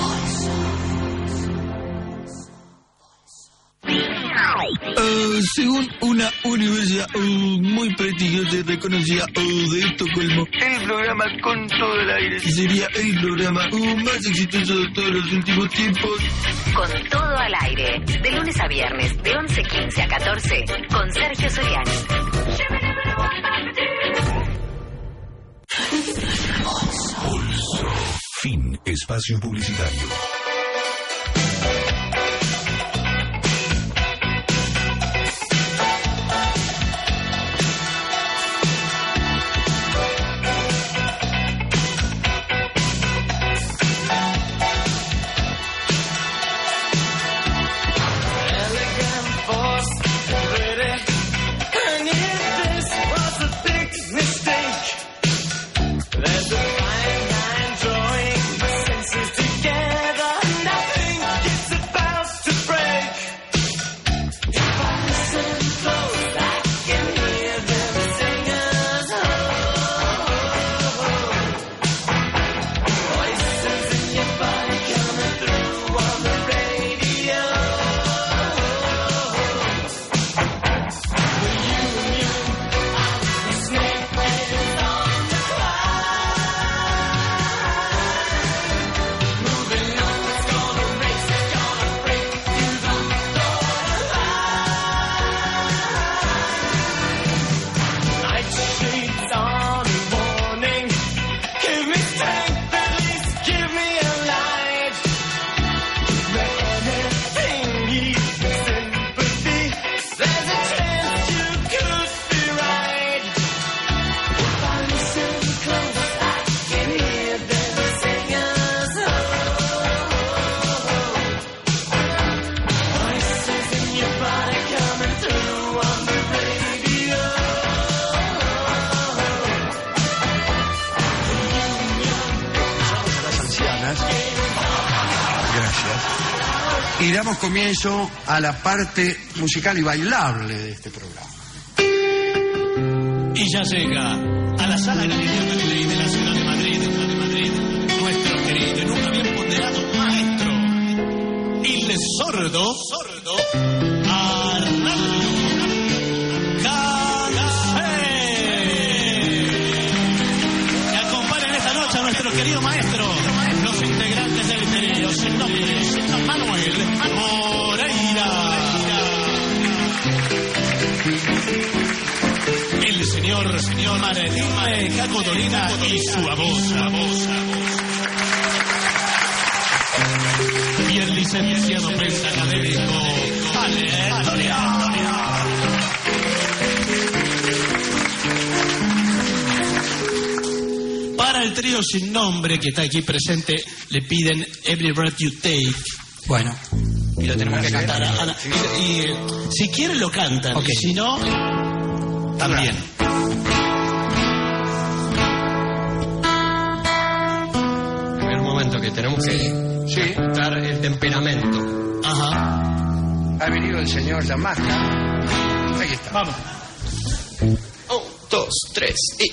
Speaker 9: Uh, según una universidad uh, muy prestigiosa y reconocida uh, de Estocolmo, el programa Con Todo el Aire sería el programa uh, más exitoso de todos los últimos tiempos.
Speaker 8: Con todo al aire, de lunes a viernes, de once quince a catorce, con Sergio Soriani.
Speaker 5: Pulso. Fin espacio publicitario.
Speaker 3: Y damos comienzo a la parte musical y bailable de este programa.
Speaker 6: Y ya llega a la sala Galileo Galilei de la ciudad de Madrid, de Madrid, nuestro querido y nunca bien ponderado maestro, el sordo, sordo, Arnaldo Calafé. Que acompañen esta noche a nuestro querido maestro, los integrantes del trío sin nombre, Manuel Moreira. El señor, señor Martín Caco Dolina y su voz, la voz, y el licenciado prensa académico Aleatoria. Para el trío sin nombre que está aquí presente, le piden Every Breath You Take.
Speaker 11: Bueno.
Speaker 6: Y lo tenemos que cantar. A, a, y, y, eh, si quieren lo cantan, okay. Si no, también.
Speaker 3: Primer momento que tenemos que sí. Ajustar el temperamento.
Speaker 6: Ajá.
Speaker 3: Ha venido el señor Yamaha. Ahí está.
Speaker 6: Vamos.
Speaker 3: Un, dos, tres y...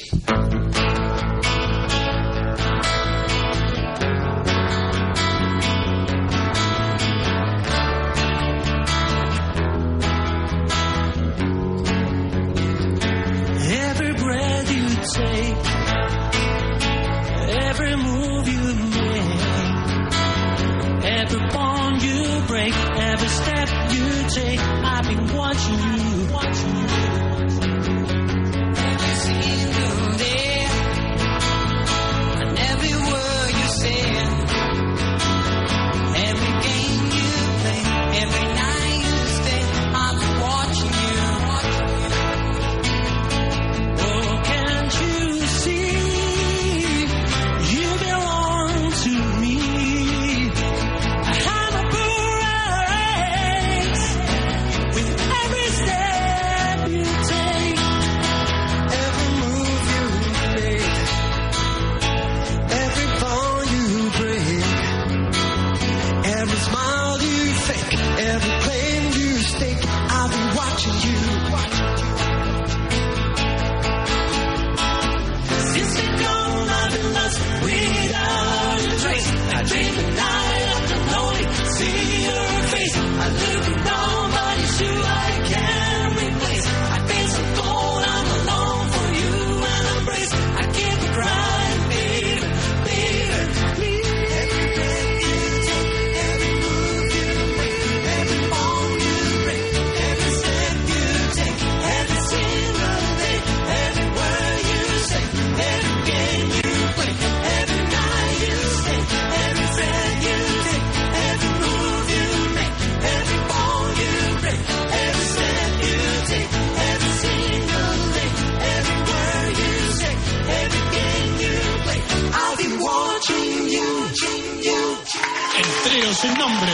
Speaker 6: sin nombre.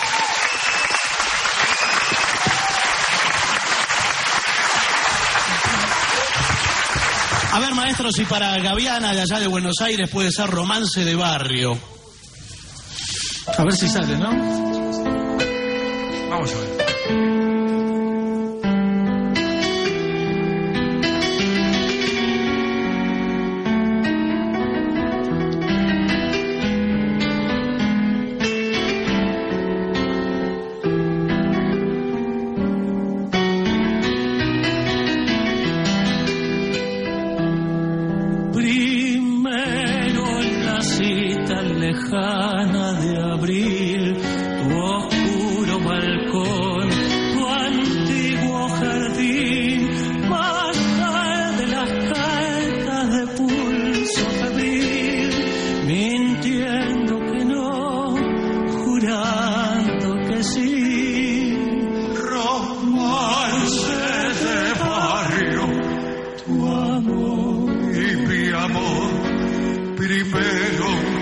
Speaker 6: A ver, maestro, si para Gaviana de allá de Buenos Aires puede ser Romance de Barrio. A ver si sale, ¿no?
Speaker 3: Vamos a ver.
Speaker 12: Lejana de abril, tu oscuro balcón, tu antiguo jardín, más allá de las cartas de pulso febril, mintiendo que no, jurando que sí.
Speaker 7: Romance de barrio,
Speaker 12: tu amor
Speaker 7: y mi amor, primero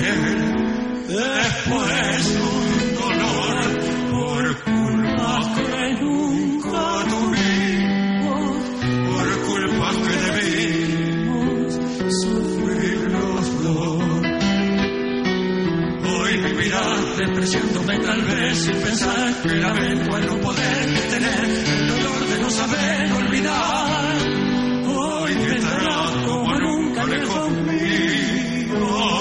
Speaker 7: después un dolor por culpas que nunca tuvimos, por culpas que debimos sufrir los dos. Hoy vivirás despreciándome tal vez sin pensar que lamento al no poder tener el dolor de no saber olvidar. Hoy que estarás como nunca lejos mío,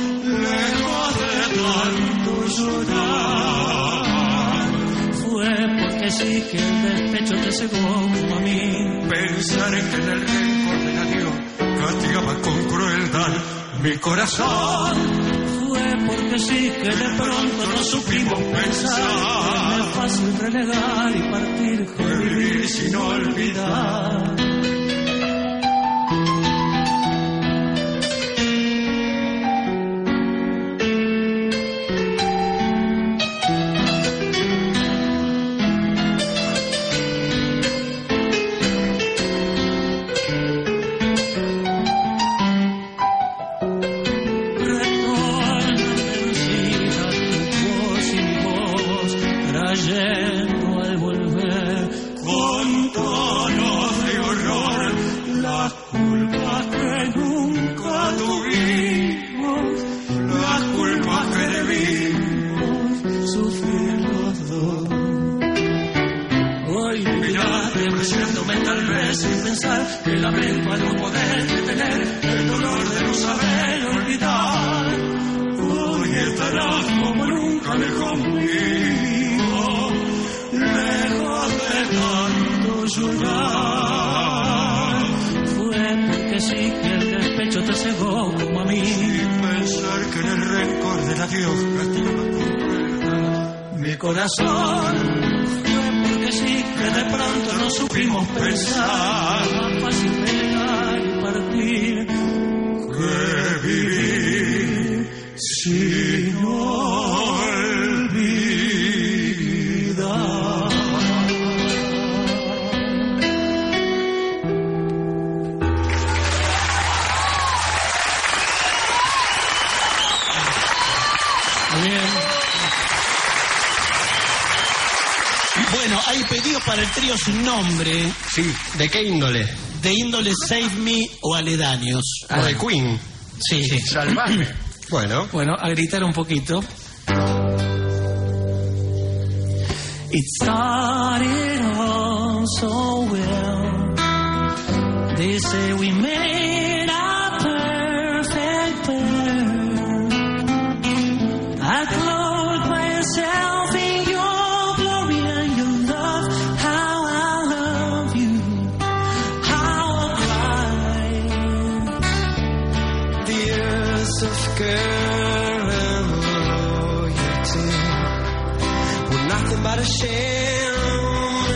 Speaker 12: fue porque sí que el despecho te cegó como a mí.
Speaker 7: Pensar en que en el rencor de la Dios castigaba con crueldad mi corazón.
Speaker 12: Fue porque sí que de pronto no supimos pensar. Es fácil renegar y partir, que vivir sin olvidar.
Speaker 6: Sin nombre.
Speaker 13: Sí, ¿de qué índole?
Speaker 6: De índole Save Me o aledaños.
Speaker 13: Ah, de Queen.
Speaker 6: Sí.
Speaker 3: sí. Salvame.
Speaker 13: Bueno.
Speaker 6: Bueno, a gritar un poquito.
Speaker 12: It started all so well. They say we made a perfect pair. I clothed myself in your glory and your love. How I love you, how I cry.
Speaker 9: The earth of care and loyalty were nothing but a sham.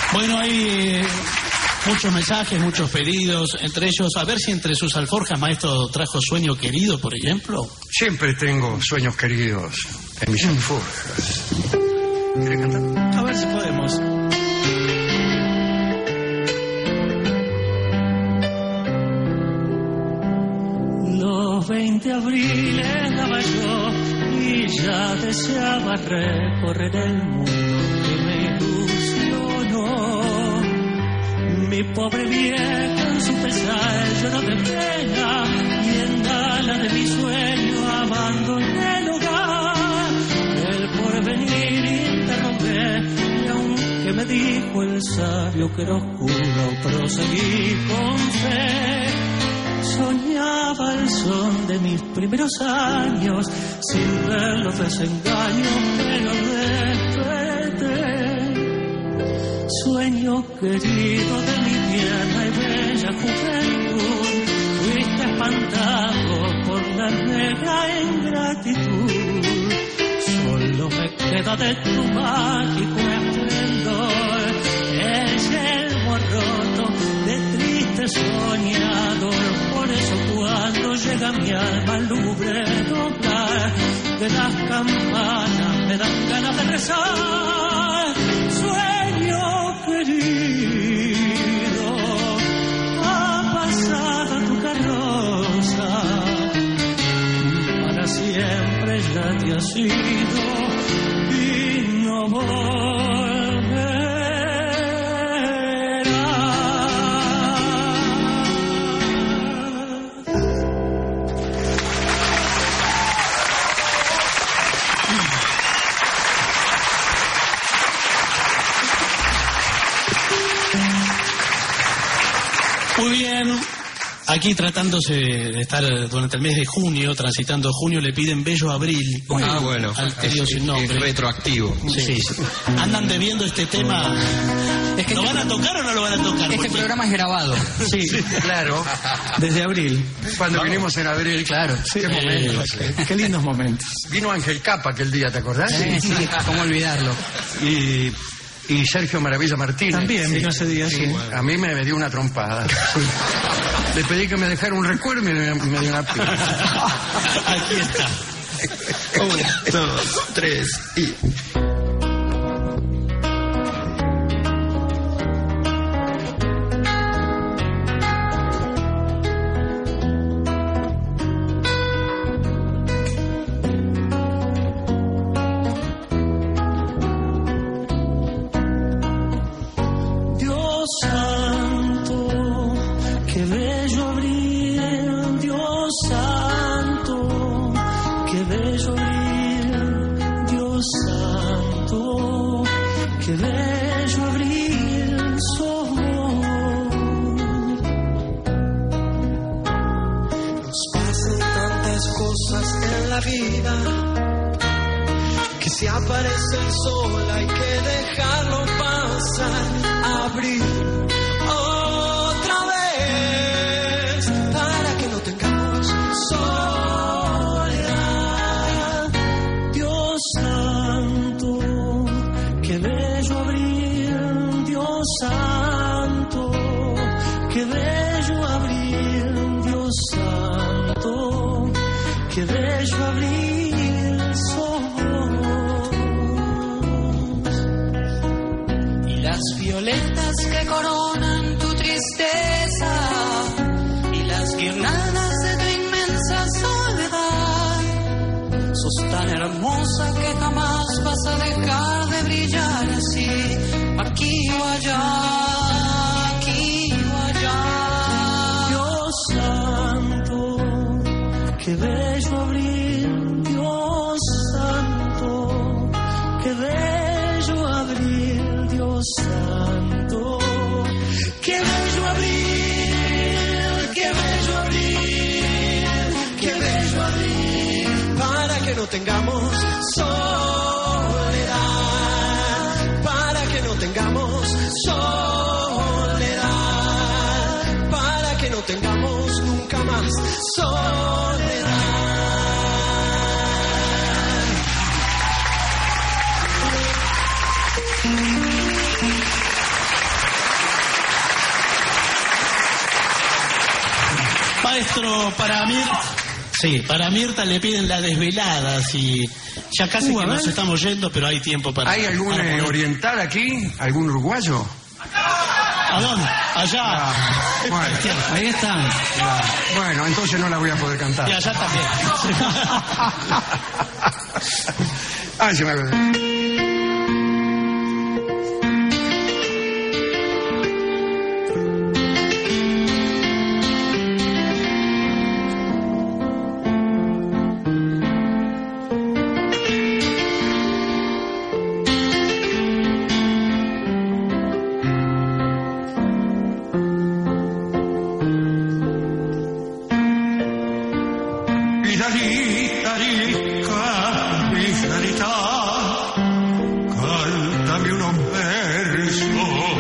Speaker 6: Bueno, hay eh, muchos mensajes, muchos pedidos, entre ellos, a ver si entre sus alforjas, maestro, trajo Sueño Querido, por ejemplo.
Speaker 3: Siempre tengo sueños queridos en mis alforjas. ¿Quieres cantar?
Speaker 6: A ver si podemos.
Speaker 12: Los veinte abriles daba yo y ya deseaba recorrer el mundo que me ilusionó. Mi pobre vieja en su pesar lloró de pena y en alas de mi sueño abandoné el hogar. El porvenir interrompé y aunque me dijo el sabio que era oscuro, proseguí con fe. Soñaba el son de mis primeros años, sin ver los desengaños, pero desperté. Sueño querido de mi tierna y bella juventud, fuiste espantado por la negra ingratitud. Solo me queda de tu mágico esplendor el yelmo roto de triste soñador. Por eso cuando llega mi alma al lubre doblar de las campanas me dan ganas de rezar. Sueño querido, ha pasado tu carroza, para siempre ya te has ido y no volverás.
Speaker 6: Muy bien, aquí tratándose de estar durante el mes de junio, transitando junio, le piden Bello Abril.
Speaker 13: Ah, bueno,
Speaker 6: al trío sin nombre.
Speaker 13: Es retroactivo.
Speaker 6: Sí. Sí. Andan debiendo este tema. Es que ¿lo van a tocar o no lo van a tocar?
Speaker 14: Este programa es grabado.
Speaker 6: Sí, sí,
Speaker 3: claro.
Speaker 6: Desde abril.
Speaker 3: Cuando vinimos en abril, claro.
Speaker 6: Sí,
Speaker 3: qué
Speaker 6: eh,
Speaker 3: momentos.
Speaker 6: eh, qué lindos momentos.
Speaker 3: Vino Ángel Capa aquel día, ¿te acordás?
Speaker 14: Sí, sí, cómo olvidarlo.
Speaker 3: Y... Y Sergio Maravilla Martínez.
Speaker 6: También vino ese día, sí.
Speaker 3: A mí me dio una trompada. Le pedí que me dejara un recuerdo y me, me dio una pila.
Speaker 6: Aquí está.
Speaker 13: Uno, dos, tres y...
Speaker 6: Maestro, para mí... Sí, para Mirta le piden la desvelada, si ya casi
Speaker 3: Uh,
Speaker 6: que
Speaker 3: a
Speaker 6: nos
Speaker 3: ver.
Speaker 6: estamos yendo, pero hay tiempo para...
Speaker 3: ¿Hay algún
Speaker 6: para
Speaker 3: eh,
Speaker 6: poner-
Speaker 3: oriental aquí? ¿Algún uruguayo?
Speaker 6: ¿A dónde? Allá.
Speaker 3: Ah, bueno.
Speaker 14: Ahí están.
Speaker 3: Bueno, entonces no la voy a poder cantar.
Speaker 6: Y allá también.
Speaker 3: Ay, se me...
Speaker 7: Vidalita rica, Vidalita, cántame unos versos.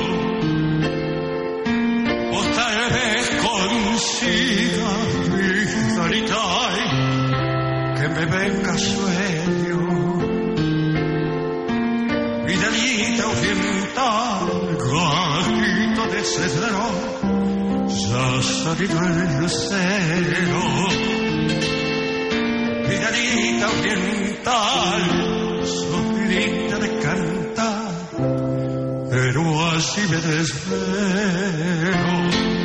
Speaker 7: O tal vez consiga, Vidalita, que me venga sueño. Vidalita oriental, gajito de cedro, ya ha salido el lucero. Vidalita oriental, sos linda de cantar, pero así me desvelo.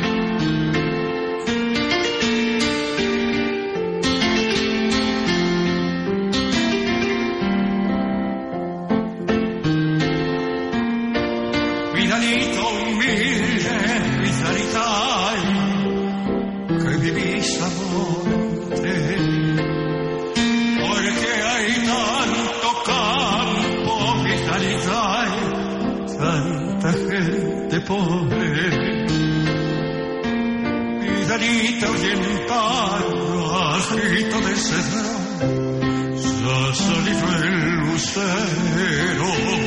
Speaker 7: Vidalita humilde, Vidalita, que vivís a monte. Porque hay tanto campo, Vidalita, tanta gente pobre. Vidalita oriental, bajito de cedro, ya ha salido el lucero.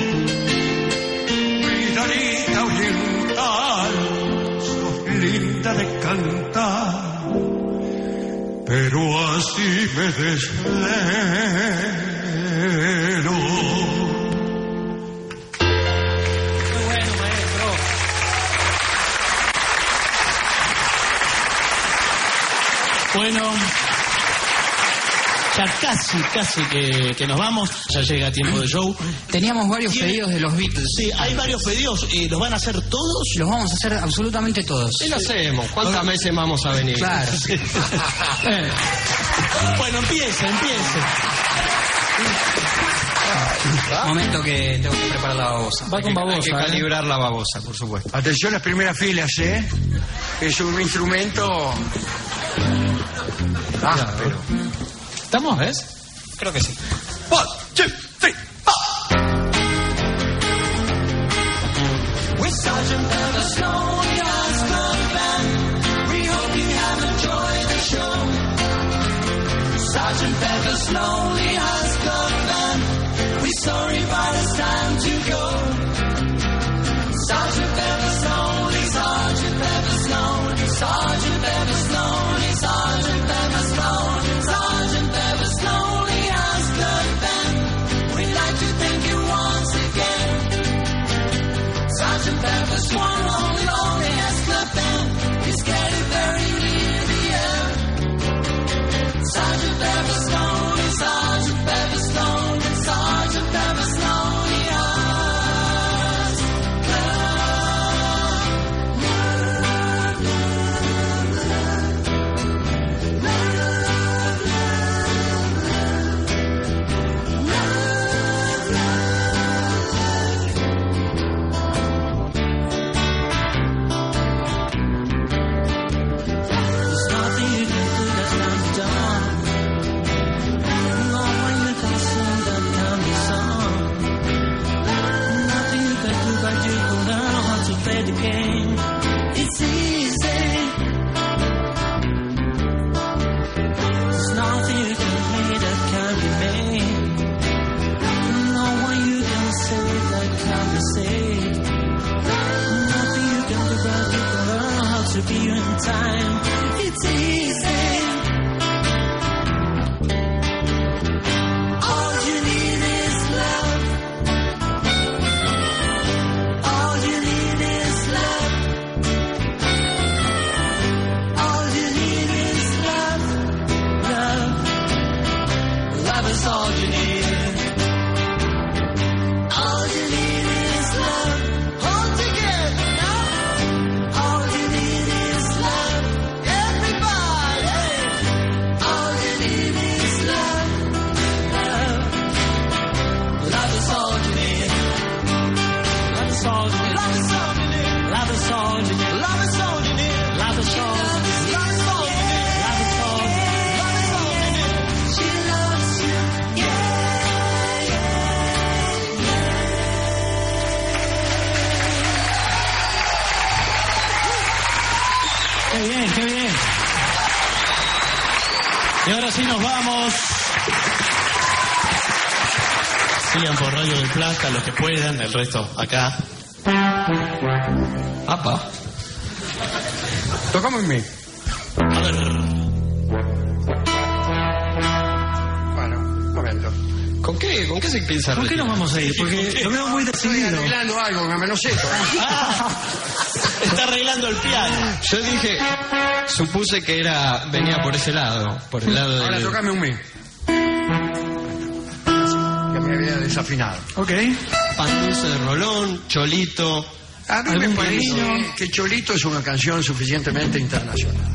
Speaker 7: Vidalita oriental, sos linda de cantar, pero así me desvelo.
Speaker 6: Muy bueno, maestro. Bueno, ya casi, casi que, que nos vamos. Ya llega tiempo de show.
Speaker 14: Teníamos varios
Speaker 6: ¿Tiene-
Speaker 14: pedidos de los Beatles.
Speaker 6: Sí, hay varios pedidos. ¿Y los van a hacer todos?
Speaker 14: Los vamos a hacer absolutamente todos.
Speaker 15: ¿Qué lo hacemos? ¿Cuántas veces vamos a venir?
Speaker 14: Claro.
Speaker 6: Eh. Bueno, empiece, empiece.
Speaker 14: Momento que tengo que preparar la babosa.
Speaker 15: Va con babosa. Hay que calibrar la babosa, por supuesto.
Speaker 3: Atención a las primeras filas, ¿eh? Es un instrumento... Ah, pero...
Speaker 15: ¿Estamos, ves?
Speaker 14: Creo que sí.
Speaker 7: One, two, three, four.
Speaker 1: We're Sergeant Pepper's Lonely Hearts Club Band. We hope you have enjoyed the show. Sergeant Pepper's Lonely Hearts Club Band. We're sorry, but it's time to go. Sergeant Pepper's Lonely, Sergeant Pepper's Lonely, Sergeant Pepper's Lonely, Sergeant Pepper's Lonely, Sergeant Pepper's Lonely Hearts Club Band. We'd like to thank you once again. Sergeant Pepper's one lonely, lonely Hearts Club Band is getting very near the end. Sergeant Pepper's Lonely, Sergeant Pepper's Lonely, Sergeant Pepper's Lonely Hearts There's nothing you can do that can be done. No way you can sing that can be sung. Nothing you can do but you can learn how to play the game. It's easy. There's nothing you can play that can be made. No way you can say that can be saved. Nothing you can do but you can learn how to be in time. It's easy. All you need is love. All you need is love. All you need is
Speaker 6: Qué bien, qué bien. Y ahora sí nos vamos. Sigan por Radio del Plata los que puedan, el resto acá.
Speaker 3: Apa. Tocamos en mí.
Speaker 6: A ver.
Speaker 3: Bueno, un momento.
Speaker 15: ¿Con qué, ¿Con qué se piensa?
Speaker 6: ¿Por qué nos vamos a ir? Porque lo veo muy
Speaker 3: Estoy
Speaker 6: decidido.
Speaker 3: arreglando algo que me lo sé.
Speaker 6: Está arreglando el piano.
Speaker 15: Yo dije, supuse que era venía por ese lado, por el lado
Speaker 3: Ahora
Speaker 15: del...
Speaker 3: tocame un mí. Que me había desafinado.
Speaker 6: Ok.
Speaker 15: Pan dulce de Rolón, Cholito.
Speaker 3: A mí me
Speaker 6: ¿Algún
Speaker 3: parece
Speaker 6: camino?
Speaker 3: que Cholito es una canción suficientemente internacional.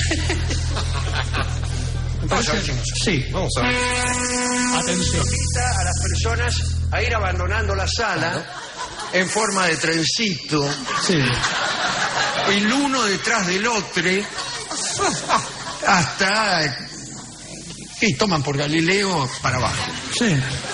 Speaker 3: Vamos a ver si nos...
Speaker 6: Sí.
Speaker 15: Vamos a ver.
Speaker 6: Atención.
Speaker 3: Invita a las personas a ir abandonando la sala en forma de trencito,
Speaker 6: Sí.
Speaker 3: el uno detrás del otro, hasta que toman por Galileo para abajo.
Speaker 6: Sí.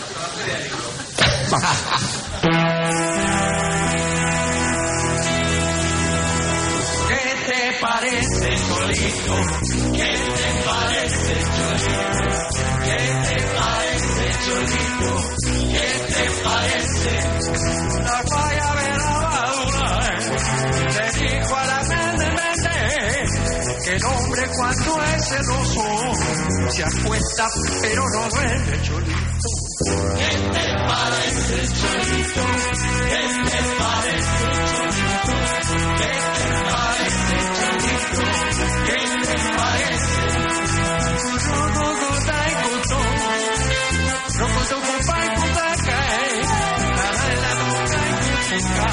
Speaker 7: ¿Qué te parece, Cholito? ¿Qué te parece, Cholito? ¿Qué te parece, Cholito? ¿Qué te parece? La guayabera madura le dijo a la mente, mente que el hombre cuando es celoso se acuesta pero no duerme, Cholito. ¿Qué te parece, Cholito? ¿Qué te parece, Cholito? ¿Qué te parece, Cholito? ¿Qué te parece? Rococotai cotó, rocotocopai cotacae, la tocae cuchica.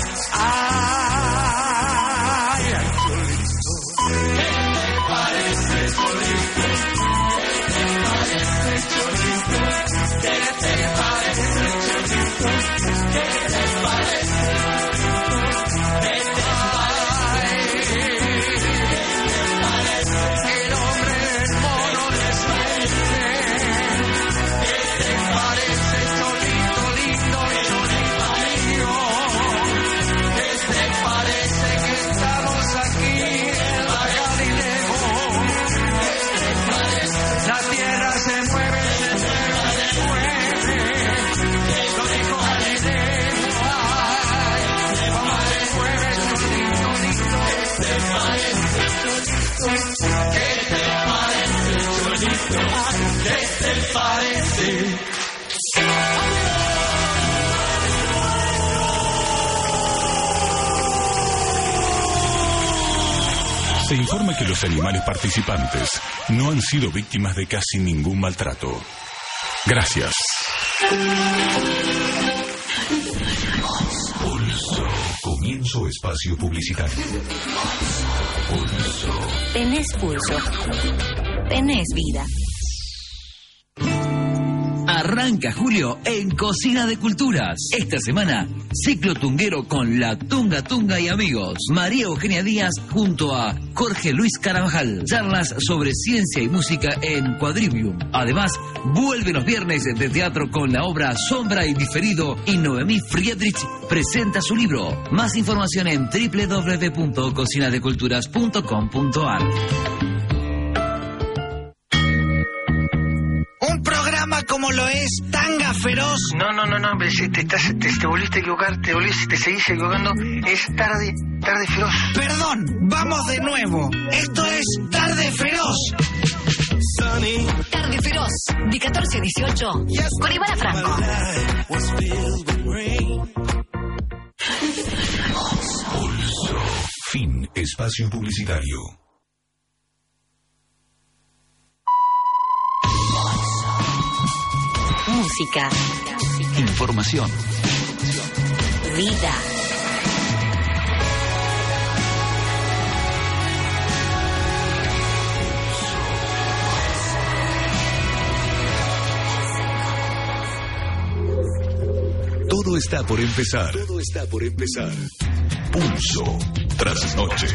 Speaker 7: Ay, ay, Cholito. ¿Qué te parece, Cholito? ¿Qué te parece, Cholito? ¿Qué te parece, Cholito? ¿Qué te parece? ¿Qué te parece? El hombre del mono desciende. ¿Qué te parece, Cholito lindo, Cholito mío? ¿Qué te parece que estamos aquí en la Galileo? ¿Qué te parece? La tierra se mueve, se mueve, se mueve. Lo dijo Galileo. Ay, cómo se mueve, Cholito lindo. ¿Qué te parece, Cholito? ¿Qué te parece, Cholito? ¿Qué te parece?
Speaker 5: Se informa que los animales participantes no han sido víctimas de casi ningún maltrato. Gracias. Pulso. Comienzo espacio publicitario. Pulso.
Speaker 4: Tenés pulso. Tenés vida.
Speaker 16: Arranca julio en Cocina de Culturas. Esta semana, ciclo tunguero con La Tunga Tunga y amigos. María Eugenia Díaz junto a Jorge Luis Carabajal. Charlas sobre ciencia y música en Quadrivium. Además, vuelve los viernes de teatro con la obra Sombra y Diferido y Noemí Friedrich presenta su libro. Más información en doble u doble u doble u punto cocina de culturas punto com punto a r.
Speaker 17: Como lo es Tanga Feroz.
Speaker 18: No, no, no, no, te, te, estás, te, te volviste a equivocar, te volviste, te seguís equivocando. Es tarde, tarde feroz.
Speaker 17: Perdón, vamos de nuevo. Esto es Tarde Feroz.
Speaker 2: Tarde Feroz, de catorce a dieciocho, con Ivana Franco.
Speaker 5: Pulso. Fin. Espacio publicitario.
Speaker 4: Música.
Speaker 16: Información.
Speaker 4: Vida.
Speaker 5: Todo está por empezar. Todo está por empezar. Pulso Trasnoche.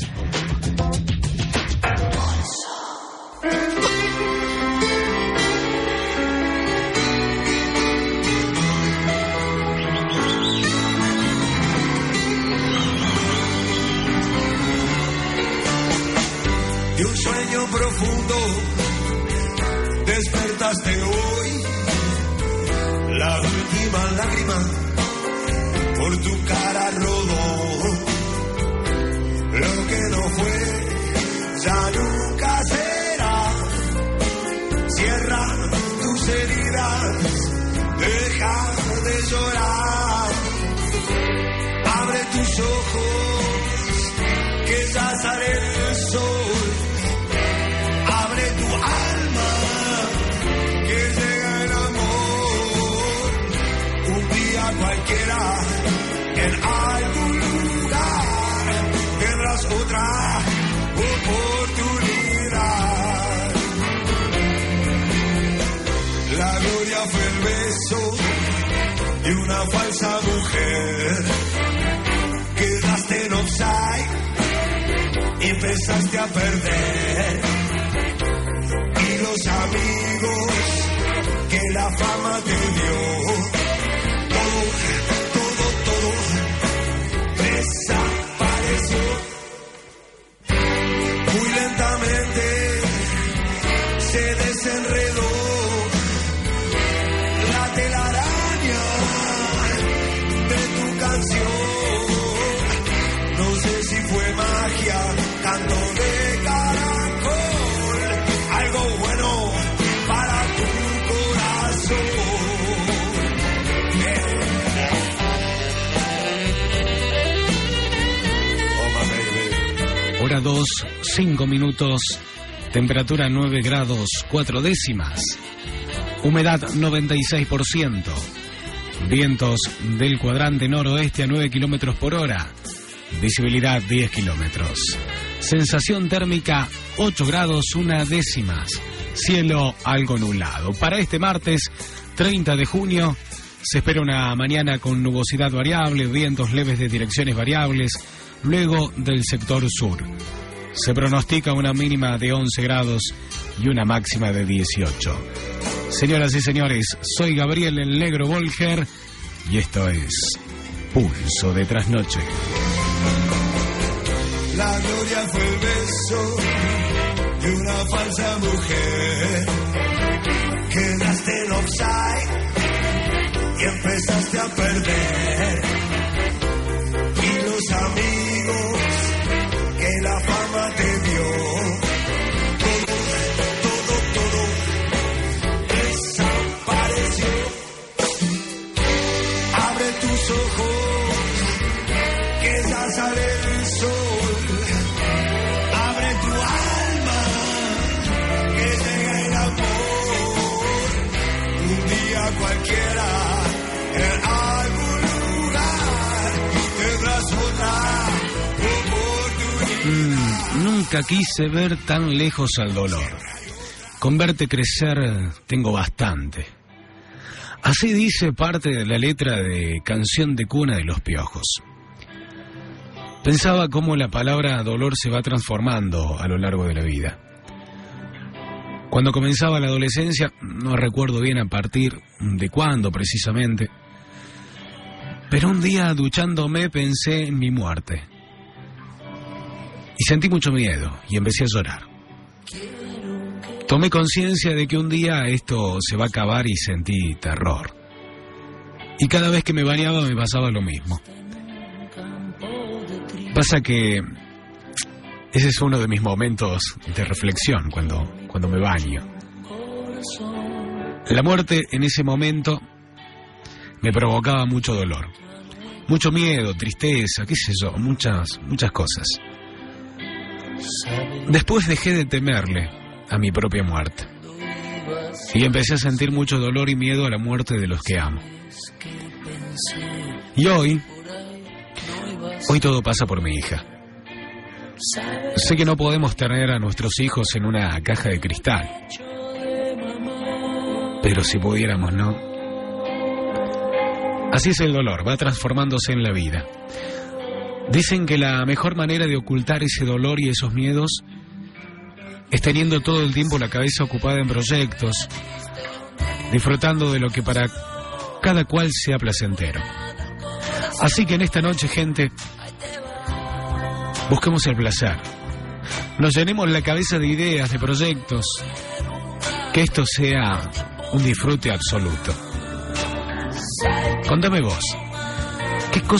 Speaker 19: De un sueño profundo despertaste hoy, la última lágrima por tu cara rodó. Lo que no fue ya nunca será. Cierra tus heridas, deja de llorar. Abre tus ojos, que ya sale el sol. Abre tu alma, que llega el amor. Un día cualquiera, en algún lugar, tendrás otra oportunidad. La gloria fue el beso de una falsa mujer. Quedaste en offside, empezaste a perder. Y los amigos que la fama te dio, todo, todo, todo desapareció. Muy lentamente se desenredó la telaraña de tu canción. No sé si fue magia, canto de caracol, algo bueno para tu corazón.
Speaker 20: Hora dos, cinco minutos, temperatura nueve grados, cuatro décimas, humedad noventa y seis por ciento, vientos del cuadrante noroeste a nueve kilómetros por hora, visibilidad diez kilómetros, sensación térmica ocho grados, una décimas, cielo algo nublado. Para este martes treinta de junio se espera una mañana con nubosidad variable, vientos leves de direcciones variables, luego del sector sur. Se pronostica una mínima de once grados y una máxima de dieciocho. Señoras y señores, soy Gabriel el Negro Volger y esto es Pulso de Trasnoche.
Speaker 19: La gloria fue el beso de una falsa mujer. Quedaste en offside y empezaste a perder. Y los amigos que la fama te dio, todo, todo, todo desapareció. Abre tus ojos, que ya sale el sol. Abre tu alma, que llega el amor. Un día cualquiera, en algún lugar, tendrás otra oportunidad.
Speaker 20: Mm, nunca quise ver tan lejos al dolor. Con verte crecer tengo bastante. Así dice parte de la letra de Canción de Cuna de los Piojos. Pensaba cómo la palabra dolor se va transformando a lo largo de la vida. Cuando comenzaba la adolescencia, no recuerdo bien a partir de cuándo precisamente, pero un día duchándome pensé en mi muerte. Y sentí mucho miedo y empecé a llorar. Tomé conciencia de que un día esto se va a acabar y sentí terror. Y cada vez que me bañaba me pasaba lo mismo. Pasa que ese es uno de mis momentos de reflexión cuando, cuando me baño. La muerte en ese momento me provocaba mucho dolor, mucho miedo, tristeza, qué sé yo, muchas, muchas cosas. Después dejé de temerle a mi propia muerte y empecé a sentir mucho dolor y miedo a la muerte de los que amo. Y hoy, hoy todo pasa por mi hija. Sé que no podemos tener a nuestros hijos en una caja de cristal, pero si pudiéramos, ¿no? Así es el dolor, va transformándose en la vida. Dicen que la mejor manera de ocultar ese dolor y esos miedos es teniendo todo el tiempo la cabeza ocupada en proyectos, disfrutando de lo que para cada cual sea placentero. Así que en esta noche, gente, busquemos el placer. Nos llenemos la cabeza de ideas, de proyectos. Que esto sea un disfrute absoluto. Contame vos, ¿qué cosa